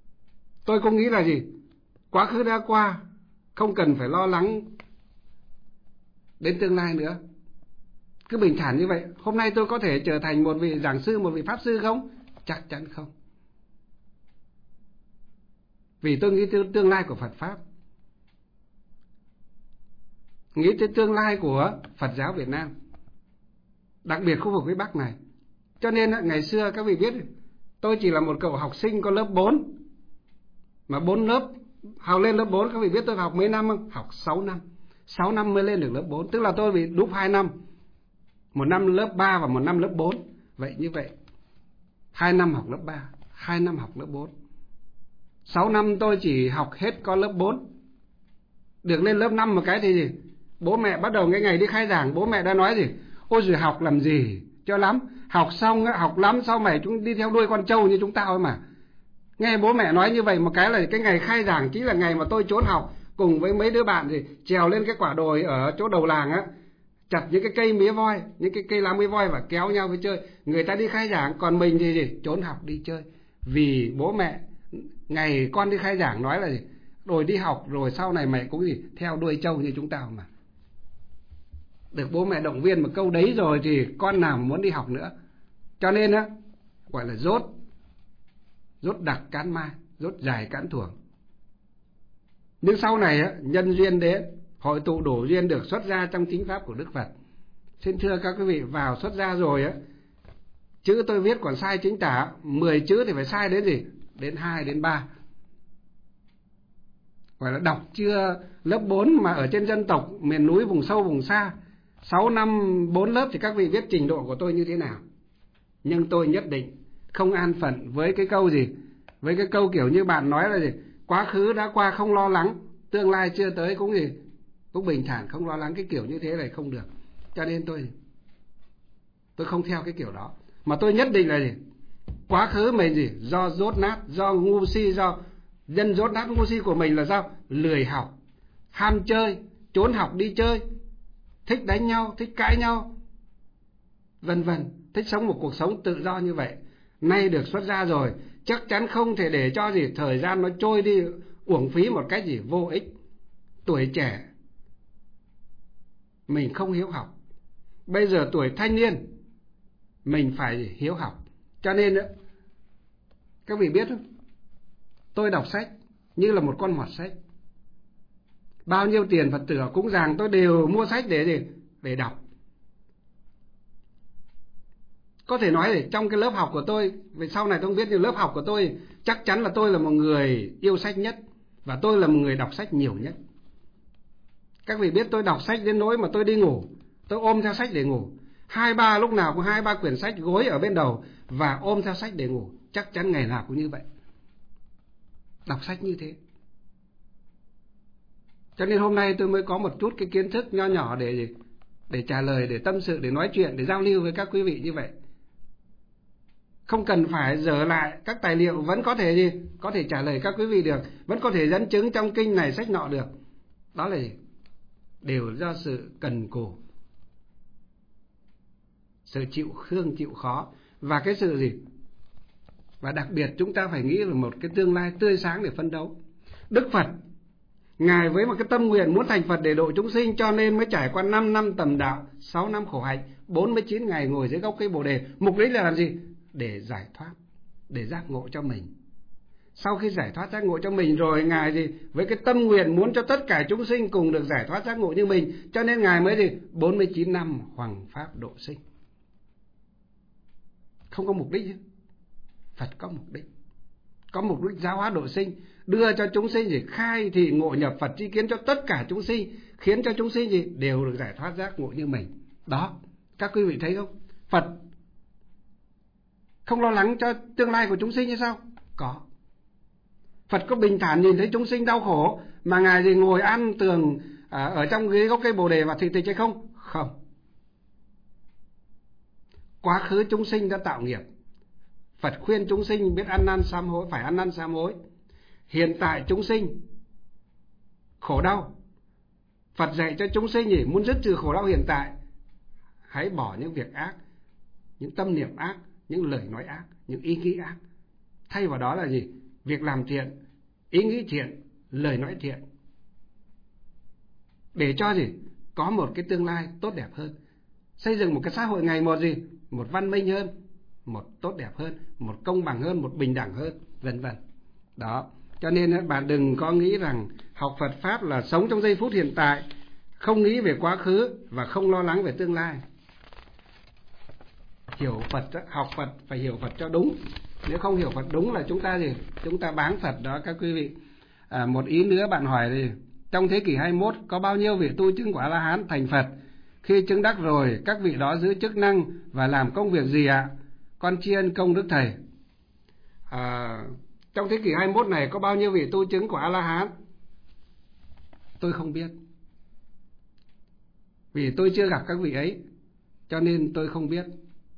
Tôi cũng nghĩ là gì? Quá khứ đã qua, không cần phải lo lắng đến tương lai nữa. Cứ bình thản như vậy. Hôm nay tôi có thể trở thành một vị giảng sư, một vị pháp sư không? Chắc chắn không. Vì tôi nghĩ tới tương lai của Phật Pháp, nghĩ tới tương lai của Phật giáo Việt Nam, đặc biệt khu vực phía Bắc này. Cho nên ngày xưa các vị biết, tôi chỉ là một cậu học sinh có lớp bốn, mà bốn lớp, học lên lớp bốn, các vị biết tôi học mấy năm không? Học sáu năm. sáu năm mới lên được lớp bốn, tức là tôi bị đúp hai năm. Một năm lớp ba và một năm lớp bốn. Vậy như vậy, hai năm học lớp ba, hai năm học lớp bốn. sáu năm tôi chỉ học hết có lớp bốn. Được lên lớp năm một cái thì gì? Bố mẹ bắt đầu cái ngày đi khai giảng, bố mẹ đã nói gì? Ôi giời, học làm gì cho lắm, học xong học lắm sau mày chúng đi theo đuôi con trâu như chúng tao thôi mà. Nghe bố mẹ nói như vậy một cái là cái ngày khai giảng chính là ngày mà tôi trốn học cùng với mấy đứa bạn gì trèo lên cái quả đồi ở chỗ đầu làng á, chặt những cái cây mía voi, những cái cây lá mía voi và kéo nhau đi chơi. Người ta đi khai giảng, còn mình thì gì? Trốn học đi chơi. Vì bố mẹ ngày con đi khai giảng nói là gì? Rồi đi học rồi sau này mày cũng gì? Theo đuôi trâu như chúng tao mà. Được bố mẹ động viên một câu đấy rồi thì con nào muốn đi học nữa. Cho nên á, gọi là rốt rốt đặc cán mai, rốt dài cán thuồng. Nhưng sau này á, nhân duyên đến, hội tụ đủ duyên được xuất gia trong chính pháp của Đức Phật. Xin thưa các quý vị, vào xuất gia rồi á, chữ tôi viết còn sai chính tả, mười chữ thì phải sai đến gì? Đến hai đến ba. Gọi là đọc chưa lớp bốn mà ở trên dân tộc miền núi vùng sâu vùng xa, sáu năm bốn lớp thì các vị biết trình độ của tôi như thế nào. Nhưng tôi nhất định không an phận với cái câu gì? Với cái câu kiểu như bạn nói là gì? Quá khứ đã qua không lo lắng, tương lai chưa tới cũng gì? Cũng bình thản không lo lắng. Cái kiểu như thế này không được. Cho nên tôi Tôi không theo cái kiểu đó. Mà tôi nhất định là gì? Quá khứ mình gì? Do dốt nát, do ngu si, do dân dốt nát ngu si của mình là sao? Lười học, ham chơi, trốn học đi chơi, thích đánh nhau, thích cãi nhau, vân vân, thích sống một cuộc sống tự do như vậy. Nay được xuất gia rồi, chắc chắn không thể để cho gì thời gian nó trôi đi uổng phí một cách gì vô ích. Tuổi trẻ mình không hiếu học, bây giờ tuổi thanh niên mình phải hiếu học. Cho nên đó, các vị biết không, tôi đọc sách như là một con mọt sách. Bao nhiêu tiền Phật tử cúng dường tôi đều mua sách để gì? Để đọc. Có thể nói là trong cái lớp học của tôi, vì sau này tôi không biết, nhưng lớp học của tôi chắc chắn là tôi là một người yêu sách nhất, và tôi là một người đọc sách nhiều nhất. Các vị biết tôi đọc sách đến nỗi mà tôi đi ngủ, tôi ôm theo sách để ngủ. Hai ba lúc nào cũng hai ba quyển sách gối ở bên đầu và ôm theo sách để ngủ. Chắc chắn ngày nào cũng như vậy. Đọc sách như thế. Cho nên hôm nay tôi mới có một chút cái kiến thức nho nhỏ để để trả lời, để tâm sự, để nói chuyện, để giao lưu với các quý vị như vậy. Không cần phải dở lại các tài liệu, vẫn có thể gì? Có thể trả lời các quý vị được, vẫn có thể dẫn chứng trong kinh này sách nọ được. Đó là gì? Đều do sự cần cù, sự chịu khương chịu khó, và cái sự gì? Và đặc biệt chúng ta phải nghĩ là một cái tương lai tươi sáng để phấn đấu. Đức Phật, Ngài với một cái tâm nguyện muốn thành Phật để độ chúng sinh, cho nên mới trải qua năm năm tầm đạo, sáu năm khổ hạnh, bốn mươi chín ngày ngồi dưới gốc cây Bồ Đề. Mục đích là làm gì? Để giải thoát, để giác ngộ cho mình. Sau khi giải thoát giác ngộ cho mình rồi, Ngài gì? Với cái tâm nguyện muốn cho tất cả chúng sinh cùng được giải thoát giác ngộ như mình, cho nên Ngài mới gì? bốn mươi chín năm hoằng pháp độ sinh. Không có mục đích chứ. Phật có mục đích. Có mục đích giáo hóa độ sinh, đưa cho chúng sinh gì? Khai thị ngộ nhập Phật tri kiến cho tất cả chúng sinh, khiến cho chúng sinh gì? Đều được giải thoát giác ngộ như mình. Đó, các quý vị thấy không? Phật không lo lắng cho tương lai của chúng sinh như sao? Có. Phật có bình thản nhìn thấy chúng sinh đau khổ mà Ngài gì ngồi ăn tường à, ở trong ghế gốc cây Bồ Đề và thị tịch hay không? Không. Quá khứ chúng sinh đã tạo nghiệp, Phật khuyên chúng sinh biết ăn năn sám hối, phải ăn năn sám hối. Hiện tại chúng sinh khổ đau, Phật dạy cho chúng sinh gì? Muốn dứt trừ khổ đau hiện tại, hãy bỏ những việc ác, những tâm niệm ác, những lời nói ác, những ý nghĩ ác. Thay vào đó là gì? Việc làm thiện, ý nghĩ thiện, lời nói thiện. Để cho gì? có một cái tương lai tốt đẹp hơn, xây dựng một cái xã hội ngày một gì, một văn minh hơn, một tốt đẹp hơn, một công bằng hơn, một bình đẳng hơn, vân vân. Đó, cho nên bạn đừng có nghĩ rằng học Phật pháp là sống trong giây phút hiện tại, không nghĩ về quá khứ và không lo lắng về tương lai. Hiểu Phật, học Phật phải hiểu Phật cho đúng. Nếu không hiểu Phật đúng là chúng ta gì? Chúng ta báng Phật đó các quý vị. À, một ý nữa bạn hỏi thì trong thế kỷ hai mươi mốt có bao nhiêu vị tu chứng quả A La Hán thành Phật? Khi chứng đắc rồi, các vị đó giữ chức năng và làm công việc gì ạ? Con tri ân công đức thầy. À, trong thế kỷ hai mươi mốt này có bao nhiêu vị tu chứng quả A La Hán? Tôi không biết. Vì tôi chưa gặp các vị ấy, cho nên tôi không biết.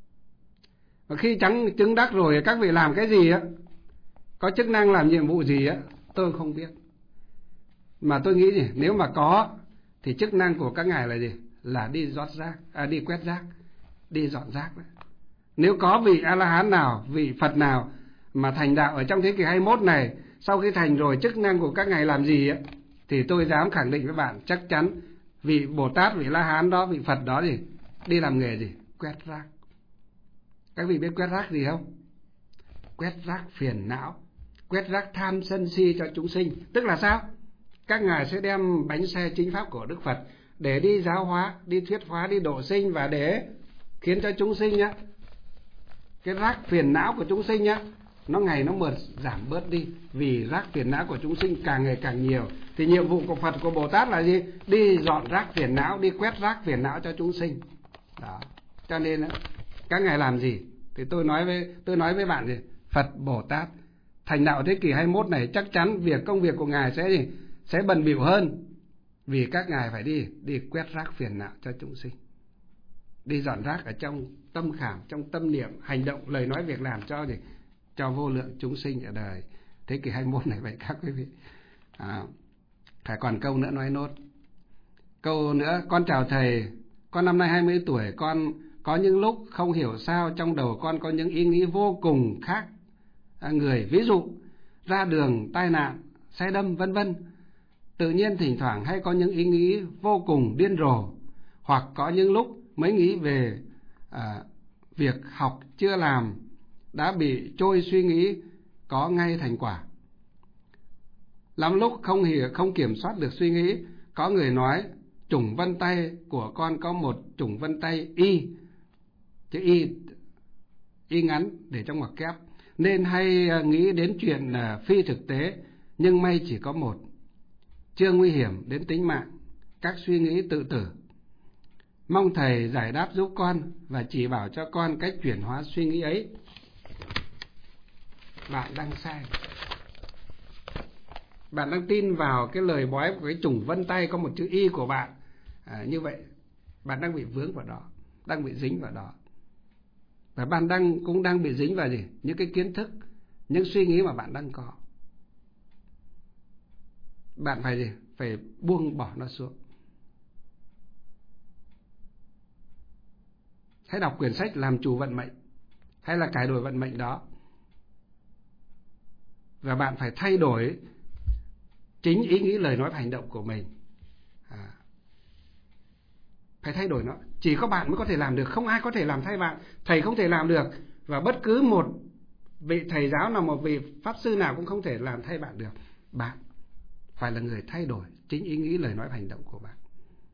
Và khi chẳng chứng đắc rồi các vị làm cái gì á, có chức năng làm nhiệm vụ gì á, tôi không biết. Mà tôi nghĩ gì, nếu mà có thì chức năng của các ngài là gì? Là đi rót rác, à, đi quét rác, đi dọn rác đấy. Nếu có vị A La Hán nào, vị Phật nào mà thành đạo ở trong thế kỷ hai mươi mốt này, sau khi thành rồi chức năng của các ngài làm gì á, thì tôi dám khẳng định với bạn chắc chắn vị Bồ Tát, vị La Hán đó, vị Phật đó gì, đi làm nghề gì? Quét rác. Các vị biết quét rác gì không? Quét rác phiền não, quét rác tham sân si cho chúng sinh. Tức là sao? Các ngài sẽ đem bánh xe chính pháp của Đức Phật để đi giáo hóa, đi thuyết hóa, đi độ sinh, và để khiến cho chúng sinh nhá, cái rác phiền não của chúng sinh nhá, nó ngày nó mượt giảm bớt đi. Vì rác phiền não của chúng sinh càng ngày càng nhiều, thì nhiệm vụ của Phật, của Bồ Tát là gì? Đi dọn rác phiền não, đi quét rác phiền não cho chúng sinh. Đó. Cho nên các ngài làm gì? Thì tôi nói với tôi nói với bạn gì? Phật Bồ Tát thành đạo thế kỷ hai mươi mốt này chắc chắn việc công việc của ngài sẽ gì? Sẽ bận bịu hơn, vì các ngài phải đi đi quét rác phiền não cho chúng sinh, đi dọn rác ở trong tâm khảm, trong tâm niệm, hành động, lời nói, việc làm cho gì? Cho vô lượng chúng sinh ở đời thế kỷ hai mươi mốt này vậy các quý vị. À, phải còn câu nữa nói nốt. Câu nữa, con chào thầy, con năm nay hai mươi tuổi, con có những lúc không hiểu sao trong đầu con có những ý nghĩ vô cùng khác người, ví dụ ra đường tai nạn, xe đâm vân vân. Tự nhiên thỉnh thoảng hay có những ý nghĩ vô cùng điên rồ, hoặc có những lúc mới nghĩ về à, việc học chưa làm đã bị trôi suy nghĩ có ngay thành quả. Lắm lúc không hiểu, không kiểm soát được suy nghĩ. Có người nói chủng vân tay của con có một chủng vân tay y, chữ y y ngắn để trong ngoặc kép, nên hay nghĩ đến chuyện phi thực tế, nhưng may chỉ có một, chưa nguy hiểm đến tính mạng, các suy nghĩ tự tử. Mong thầy giải đáp giúp con và chỉ bảo cho con cách chuyển hóa suy nghĩ ấy. Bạn đang sai. Bạn đang tin vào cái lời bói của cái chủng vân tay có một chữ y của bạn. À, như vậy bạn đang bị vướng vào đó, đang bị dính vào đó. Và bạn đang cũng đang bị dính vào gì? Những cái kiến thức, những suy nghĩ mà bạn đang có. Bạn phải gì? Phải buông bỏ nó xuống. Hãy đọc quyển sách Làm Chủ Vận Mệnh, hay là Cải Đổi Vận Mệnh đó. Và bạn phải thay đổi chính ý nghĩ, lời nói và hành động của mình. À, phải thay đổi nó. Chỉ có bạn mới có thể làm được, không ai có thể làm thay bạn. Thầy không thể làm được, và bất cứ một vị thầy giáo nào, một vị pháp sư nào cũng không thể làm thay bạn được. Bạn phải là người thay đổi chính ý nghĩ, lời nói và hành động của bạn.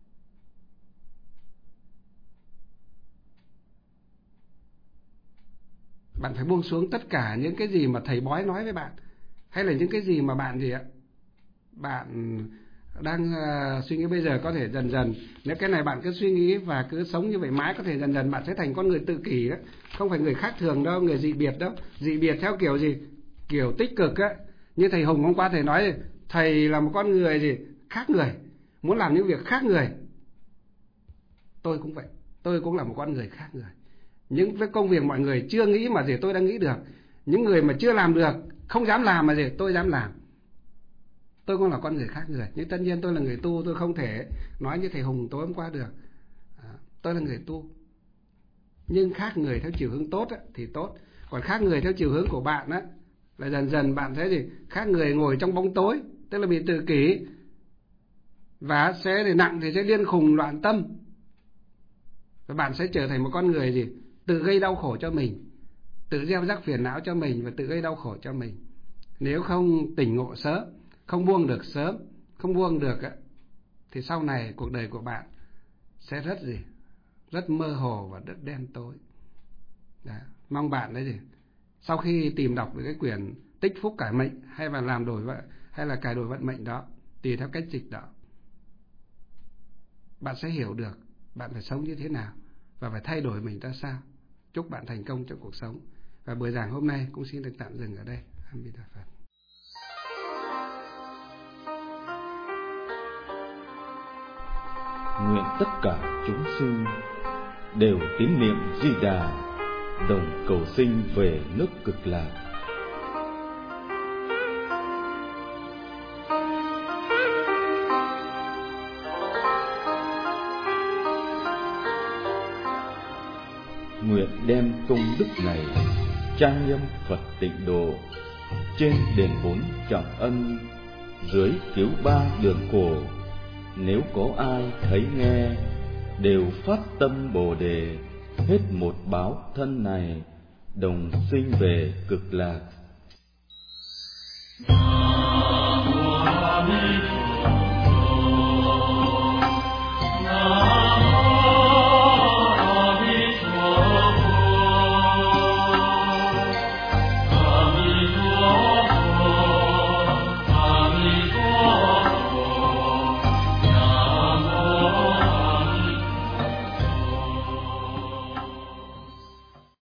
Bạn phải buông xuống tất cả những cái gì mà thầy bói nói với bạn, hay là những cái gì mà bạn gì ạ, bạn đang uh, suy nghĩ bây giờ. Có thể dần dần, nếu cái này bạn cứ suy nghĩ và cứ sống như vậy mãi, có thể dần dần bạn sẽ thành con người tự kỷ đó. Không phải người khác thường đâu, người dị biệt đâu. Dị biệt theo kiểu gì? Kiểu tích cực á. Như thầy Hùng hôm qua thầy nói, thầy là một con người gì? Khác người, muốn làm những việc khác người. Tôi cũng vậy, tôi cũng là một con người khác người. Những cái công việc mọi người chưa nghĩ mà gì tôi đang nghĩ được. Những người mà chưa làm được, không dám làm mà gì tôi dám làm. Tôi cũng là con người khác người. Nhưng tất nhiên tôi là người tu, tôi không thể nói như thầy Hùng tối hôm qua được. À, tôi là người tu. Nhưng khác người theo chiều hướng tốt á, thì tốt. Còn khác người theo chiều hướng của bạn á, là dần dần bạn thấy gì? Khác người ngồi trong bóng tối, tức là bị tự kỷ. Và sẽ để nặng thì sẽ điên khùng loạn tâm. Và bạn sẽ trở thành một con người gì? Tự gây đau khổ cho mình, tự gieo rắc phiền não cho mình và tự gây đau khổ cho mình. Nếu không tỉnh ngộ sớm, không buông được sớm, không buông được thì sau này cuộc đời của bạn sẽ rất gì? Rất mơ hồ và rất đen tối. Đó. Mong bạn đấy gì? Sau khi tìm đọc cái quyển Tích Phúc Cải Mệnh hay là làm đổi vận hay là cải đổi vận mệnh đó, tùy theo cách dịch đó, bạn sẽ hiểu được bạn phải sống như thế nào và phải thay đổi mình ra sao. Chúc bạn thành công trong cuộc sống. Và buổi giảng hôm nay cũng xin được tạm dừng ở đây. A Di Đà Phật. Nguyện tất cả chúng sinh đều tín niệm Di Đà, đồng cầu sinh về nước Cực Lạc. Nguyện đem công đức này trang nghiêm Phật Tịnh Độ, trên đền bốn trọng ân, dưới cứu ba đường khổ. Nếu có ai thấy nghe, đều phát tâm Bồ Đề, hết một báo thân này, đồng sinh về Cực Lạc.